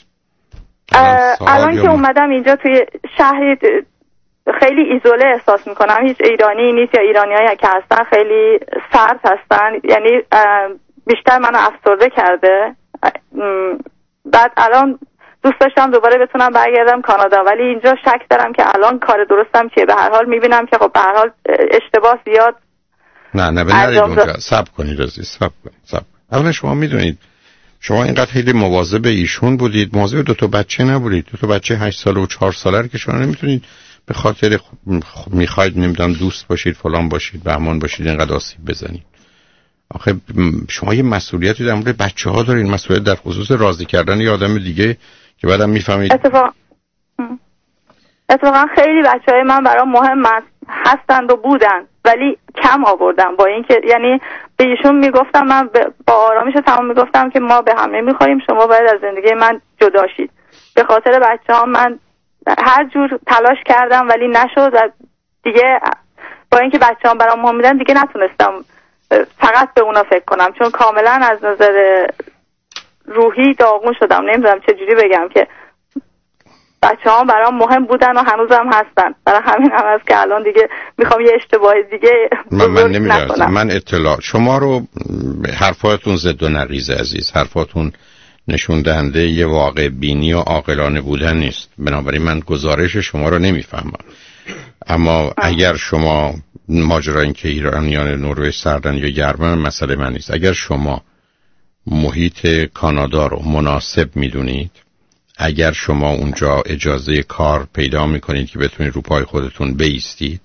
S5: الان که اومدم اینجا توی شهری خیلی ایزوله احساس میکنم، هیچ ایرانی نیست یا ایرانیایی که هستن خیلی سرد هستن، یعنی بیشتر منو افسرده کرده. بعد الان دوست داشتم دوباره بتونم برگردم کانادا، ولی اینجا شک دارم که الان کار درستم چیه. به هر حال میبینم که خب به هر حال اشتباه زیاد
S1: نه نه بنرید اونجا. صبر کنید عزیز، صبر کنید صبر کنید. اولا شما میدونید شما اینقدر خیلی مواظب ایشون بودید، مواظب دو تا بچه نبودید. دو تا بچه هشت ساله و چهار ساله که شما نمیتونید به خاطر میخواید نمیدونم دوست باشید فلان باشید بهمان باشید اینقدر آسیب بزنید. آخه شما یه مسئولیتی در مورد بچه‌ها دارین، مسئولیت در خصوص راضی کردن یه آدم دیگه که بعدم میفهمید.
S5: اتفاقا اتفاقا خیلی بچه‌های من برام مهم هستند و بودن ولی کم آوردم. با اینکه یعنی به ایشون میگفتم، من با آرامش تمام میگفتم که ما به هم نمیخوریم، شما باید از زندگی من جدا شید. به خاطر بچه‌ها من هر جور تلاش کردم ولی نشد و دیگه با اینکه بچه‌ام برام مهم بودن دیگه نتونستم فقط به اونا فکر کنم، چون کاملا از نظر روحی داغون شدم. نمیدونم چجوری بگم که بچه‌هام برام مهم بودن و هنوزم هستن. برای همین هم هست که الان دیگه میخوام یه اشتباه دیگه
S1: من من نمیدونم. من اطلاع شما رو حرفاتون ضد و نقیض عزیز، حرفاتون نشون دهنده یه واقع بینی و عاقلانه بودن نیست، بنابراین من گزارش شما رو نمیفهمم. اما اه. اگر شما ماجرا این که ایرانیان نروژ سردن یا گرمن مسئله من نیست. اگر شما محیط کانادا رو مناسب میدونید، اگر شما اونجا اجازه کار پیدا میکنید که بتونید رو پای خودتون بایستید،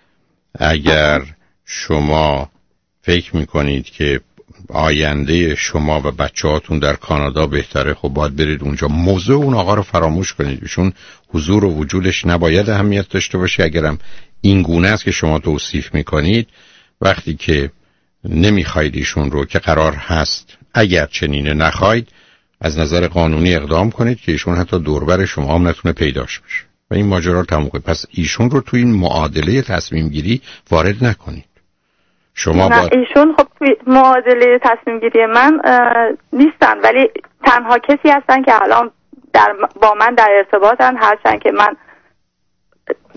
S1: اگر شما فکر میکنید که آینده شما و بچه‌هاتون در کانادا بهتره، خب باید برید اونجا. موضوع اون آقا رو فراموش کنید، ایشون حضور و وجودش نباید اهمیت داشته باشه. اگرم این گونه است که شما توصیف میکنید، وقتی که نمیخواید ایشون رو که قرار هست اگر چنینه نخواید، از نظر قانونی اقدام کنید که ایشون حتی دوربر شما هم نتونه پیداش بشه و این ماجرا رو تموم کنید. پس ایشون رو تو این معادله تصمیم گیری وارد نکنید. شما
S5: نه با... ایشون خب توی معادله تصمیم گیری من نیستن، ولی تنها کسی هستن که الان در با من در ارتباطن، هرچند که من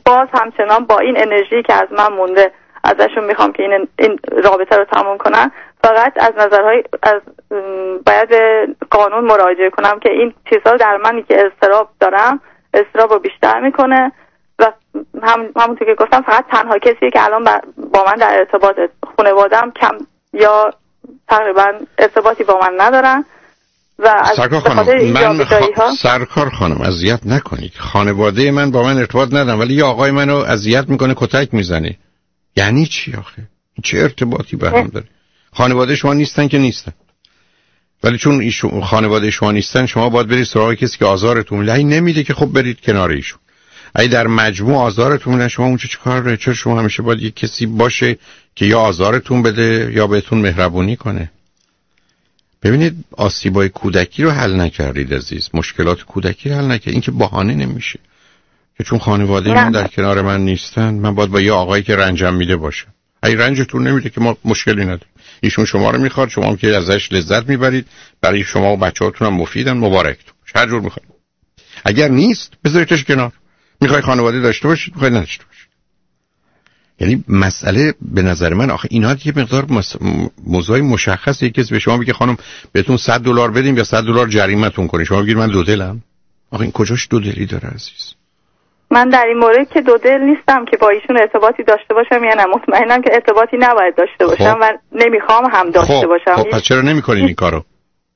S5: باز همچنان با این انرژی که از من مونده ازشون میخوام که این این رابطه رو تموم کنن. فقط از نظرهای از باید قانون مراجعه کنم که این چیزها در منی که اضطراب دارم اضطراب رو بیشتر میکنه و هم همونطور که گفتم فقط تنها کسیه که الان با من در ارتباط، خانواده‌ام کم یا تقریبا ارتباطی با من ندارن. و
S1: سرکار خانم من خ... سرکار خانم اذیت نکنید. خانواده من با من ارتباط ندارن ولی یه آقای منو اذیت میکنه، کتک میزنه. یعنی چی آخه؟ چه ارتباطی به هم داره؟ خانواده شما نیستن که نیستن، ولی چون ایشون خانواده شما نیستن شما باید برید سراغ کسی که آزارتون میده. این نمیده که خب برید کنار ایشون. اگه در مجموع آزارتون میدن شما اون چه کار داره؟ چرا شما همیشه باید یک کسی باشه که یا آزارتون بده یا بهتون مهربونی کنه؟ ببینید آسیبای کودکی رو حل نکردید عزیز، مشکلات کودکی رو حل نکردید. این که بهانه نمیشه که چون خانواده من در کنار من نیستن من باید با یه آقایی که رنجم میده باشم. اگه رنجتون نمیده که ما مشکلی نداریم. ایشون شما رو میخواد، شما هم که ازش لذت میبرید، برای شما و بچه‌هاتون هم مفیدن، مبارکتون. هر جور میخواید. اگر نیست بذاریدش کنار. میخوای خانواده داشته باشید، میخوای نداشته باشید. یعنی مسئله به نظر من آخه اینا یه مقدار مس... موضوع مشخصه. کسی به شما بگه خانم بهتون صد دلار بدیم یا صد دلار جریمه‌تون کنیم، شما بگید من دو دلم. آخه این کجاش دو دلی داره عزیز؟
S5: من در این مورد که دو دل نیستم که با ایشون ارتباطی داشته باشم یا نه، مطمئنم که ارتباطی نباید داشته باشم. خب. و نمیخوام هم داشته
S1: خب.
S5: باشم.
S1: خب پس چرا نمی‌کنین این کارو؟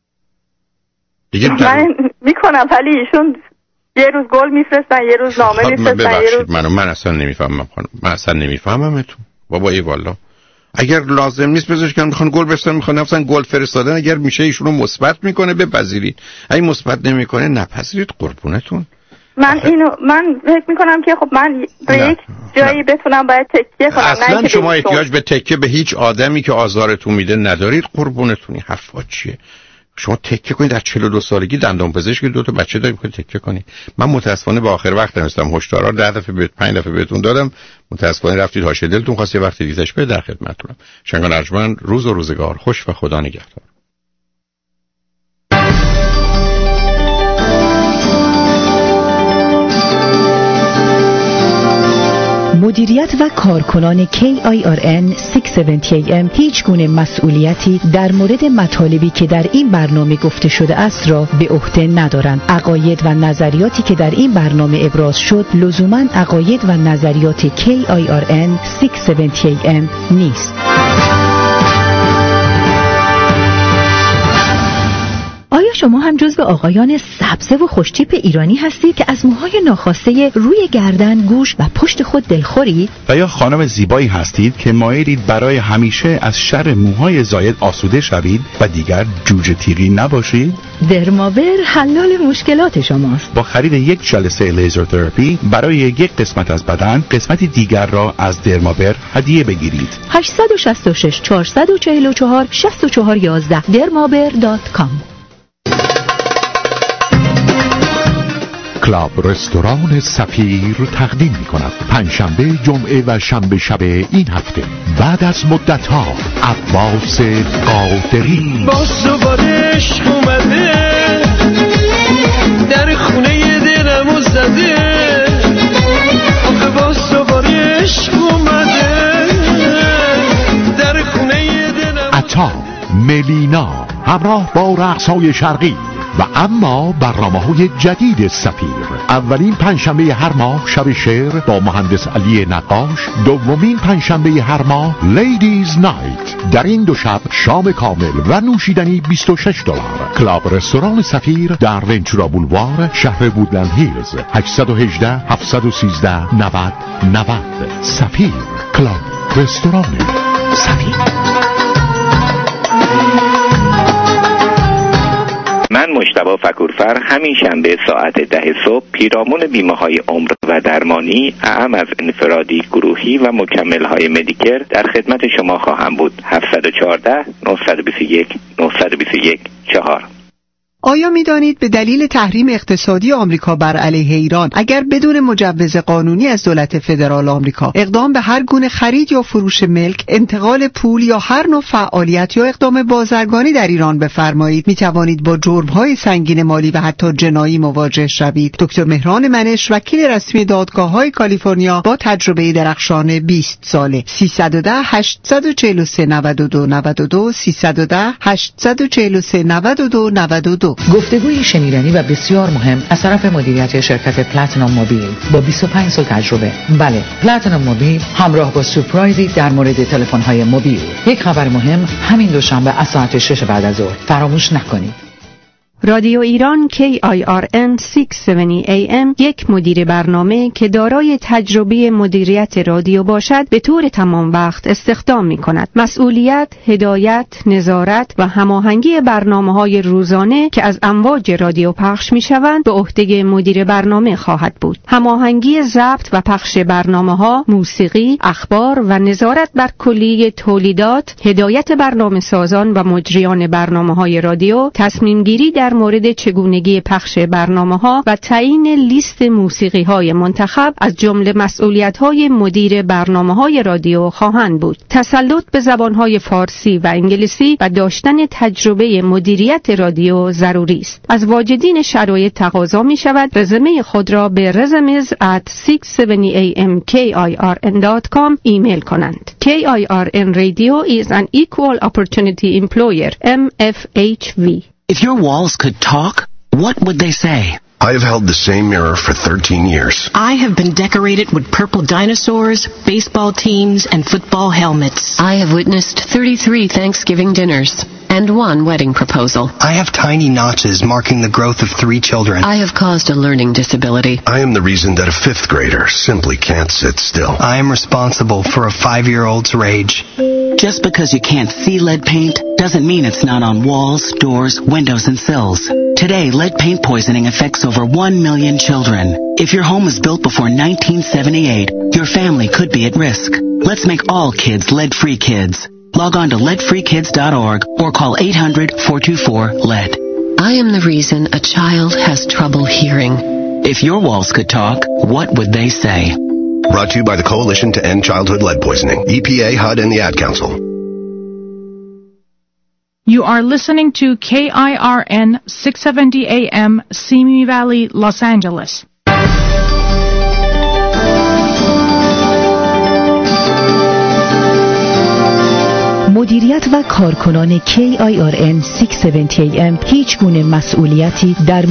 S5: دیگه من میکنم ولی ایشون یه روز گل میفرستن، یه روز نامه
S1: خب
S5: میفرستن، یه روز
S1: منو من اصلا نمیفهمم خانم. من اصلا نمیفهممتون. بابا ای والا. اگر لازم نیست بذارش که میخوان گل بفرستن، میخوان مثلا گل فرستادن، اگر میشه ایشون رو مثبت میکنه بپذیرید، اگه مثبت نمیکنه نپذیرید قربونتون.
S5: من اینو من فکر میکنم که خب من به یک جایی بتونم باید تکیه کنم.
S1: اصلا نه شما احتیاج به تکیه به هیچ آدمی که آزارتون میده ندارید قربونتونی. حرفا چیه؟ شما تکیه کنید در چهل و دو سالگی دندان پزشکی دو تا بچه دارید که تکیه کنید. من متاسفانه به آخر وقت نمیستم هشدارا ده دفعه به پنج دفعه بهتون دادم، متاسفانه رفتید حاشیه دلتون خواست یه وقتی دیدش به در خدمتتونم. شنگان ارجمند روز و روزگار خوش و خدا نگهدار.
S8: مدیریت و کارکنان کی آی آر ان ششصد و هفتاد ای ام هیچ گونه مسئولیتی در مورد مطالبی که در این برنامه گفته شده است را به عهده ندارند. عقاید و نظریاتی که در این برنامه ابراز شد لزوماً عقاید و نظریات کی آی آر ان ششصد و هفتاد ای ام نیست.
S4: آیا شما هم جزو آقایان سبزه و خوشتیپ ایرانی هستید که از موهای ناخواسته روی گردن، گوش و پشت خود دلخورید؟
S12: و یا خانم زیبایی هستید که مایلید برای همیشه از شر موهای زاید آسوده شوید و دیگر جوجه تیغی نباشید؟
S4: درماور حلال مشکلات شماست.
S12: با خرید یک جلسه لیزر تراپی برای یک قسمت از بدن، قسمتی دیگر را از درماور هدیه بگیرید.
S4: هشت شش شش چهار چهار چهار شش چهار یک یک درماور دات کام.
S16: کلاب رستوران سفیر تقدیم می کند پنجشنبه، جمعه و شنبه شب این هفته بعد از مدت ها عباس قادری
S3: باز دوباره عشق اومده در خونه دلمو زده، آخه باز دوباره عشق اومده در خونه دلمو.
S16: عطا، ملینا همراه با رقص‌های شرقی و اما برنامه‌های جدید سفیر. اولین پنجشنبه هر ماه شب شعر با مهندس علی نقاش، دومین پنجشنبه هر ماه لیدیز نایت. در این دو شب شام کامل و نوشیدنی بیست و شش دلار. کلاب رستوران سفیر در ونچورا بولوار شهر وودلند هیلز. هشت یک هشت هفت یک سه نود نود. سفیر کلاب رستوران سفیر.
S18: من مجتبی فکورفر همین شنبه ساعت ده صبح پیرامون بیمه های عمر و درمانی اعم از انفرادی، گروهی و مکمل های مدیکر در خدمت شما خواهم بود. هفت یک چهار نه دو یک یک نه دو یک چهار.
S10: آیا می دانید به دلیل تحریم اقتصادی آمریکا بر علیه ایران اگر بدون مجوز قانونی از دولت فدرال آمریکا اقدام به هر گونه خرید یا فروش ملک، انتقال پول یا هر نوع فعالیت یا اقدام بازرگانی در ایران بفرمایید، می توانید با جرم‌های سنگین مالی و حتی جنایی مواجه شوید. دکتر مهران منش، وکیل رسمی دادگاه‌های کالیفرنیا با تجربه درخشان بیست ساله. سیصد و ده هشت چهار سه نود و دو نود و دو سیصد و ده هشت چهار سه نود و دو نود و دو.
S19: گفتگوی شنیدنی و بسیار مهم از طرف مدیریت شرکت پلاتینوم موبیل با بیست و پنج سال تجربه. بله، پلاتینوم موبیل همراه با سورپرایزی در مورد تلفن‌های موبیل. یک خبر مهم همین دوشنبه از ساعت شش بعد از ظهر فراموش نکنید.
S13: رادیو ایران کی آی آر ان ششصد و هفتاد ای ام یک مدیر برنامه که دارای تجربه مدیریت رادیو باشد به طور تمام وقت استخدام می کند. مسئولیت، هدایت، نظارت و هماهنگی برنامه‌های روزانه که از امواج رادیو پخش می شوند به عهده مدیر برنامه خواهد بود. هماهنگی ضبط و پخش برنامه‌ها، موسیقی، اخبار و نظارت بر کلیه تولیدات، هدایت برنامه سازان و مجریان برنامه‌های رادیو، تصمیم گیری در در مورد چگونگی پخش برنامه‌ها و تعیین لیست موسیقی‌های منتخب از جمله مسئولیت‌های مدیر برنامه‌های رادیو خواهند بود. تسلط به زبان‌های فارسی و انگلیسی و داشتن تجربه مدیریت رادیو ضروری است. از واجدین شرایط تقاضا می‌شود رزومه خود را به resumes at ششصد و هفتاد ای ام کی آی آر ان دات کام ایمیل کنند. کی آی آر ان Radio is an equal opportunity employer. ام اف اچ وی.
S20: If your walls could talk, what would they say?
S24: I have held the same mirror for thirteen years.
S20: I have been decorated with purple dinosaurs, baseball teams, and football helmets.
S25: I have witnessed thirty-three Thanksgiving dinners and one wedding proposal.
S26: I have tiny notches marking the growth of three children.
S25: I have caused a learning disability.
S24: I am the reason that a fifth grader simply can't sit still.
S26: I am responsible for a five-year-old's rage.
S20: Just because you can't see lead paint doesn't mean it's not on walls, doors, windows, and sills. Today, lead paint poisoning affects over one million children. If your home was built before nineteen seventy-eight, your family could be at risk. Let's make all kids lead-free kids. Log on to lead free kids dot org or call eight hundred, four two four, lead.
S25: I am the reason a child has trouble hearing.
S20: If your walls could talk, what would they say?
S24: Brought to you by the Coalition to End Childhood Lead Poisoning, E P A, H U D, and the Ad Council.
S27: You are listening to K I R N six seventy A M, Simi Valley, Los Angeles.
S8: مدیریت و کارکنان کی آی آر ان ششصد و هفتاد ای ام هیچ گونه مسئولیتی در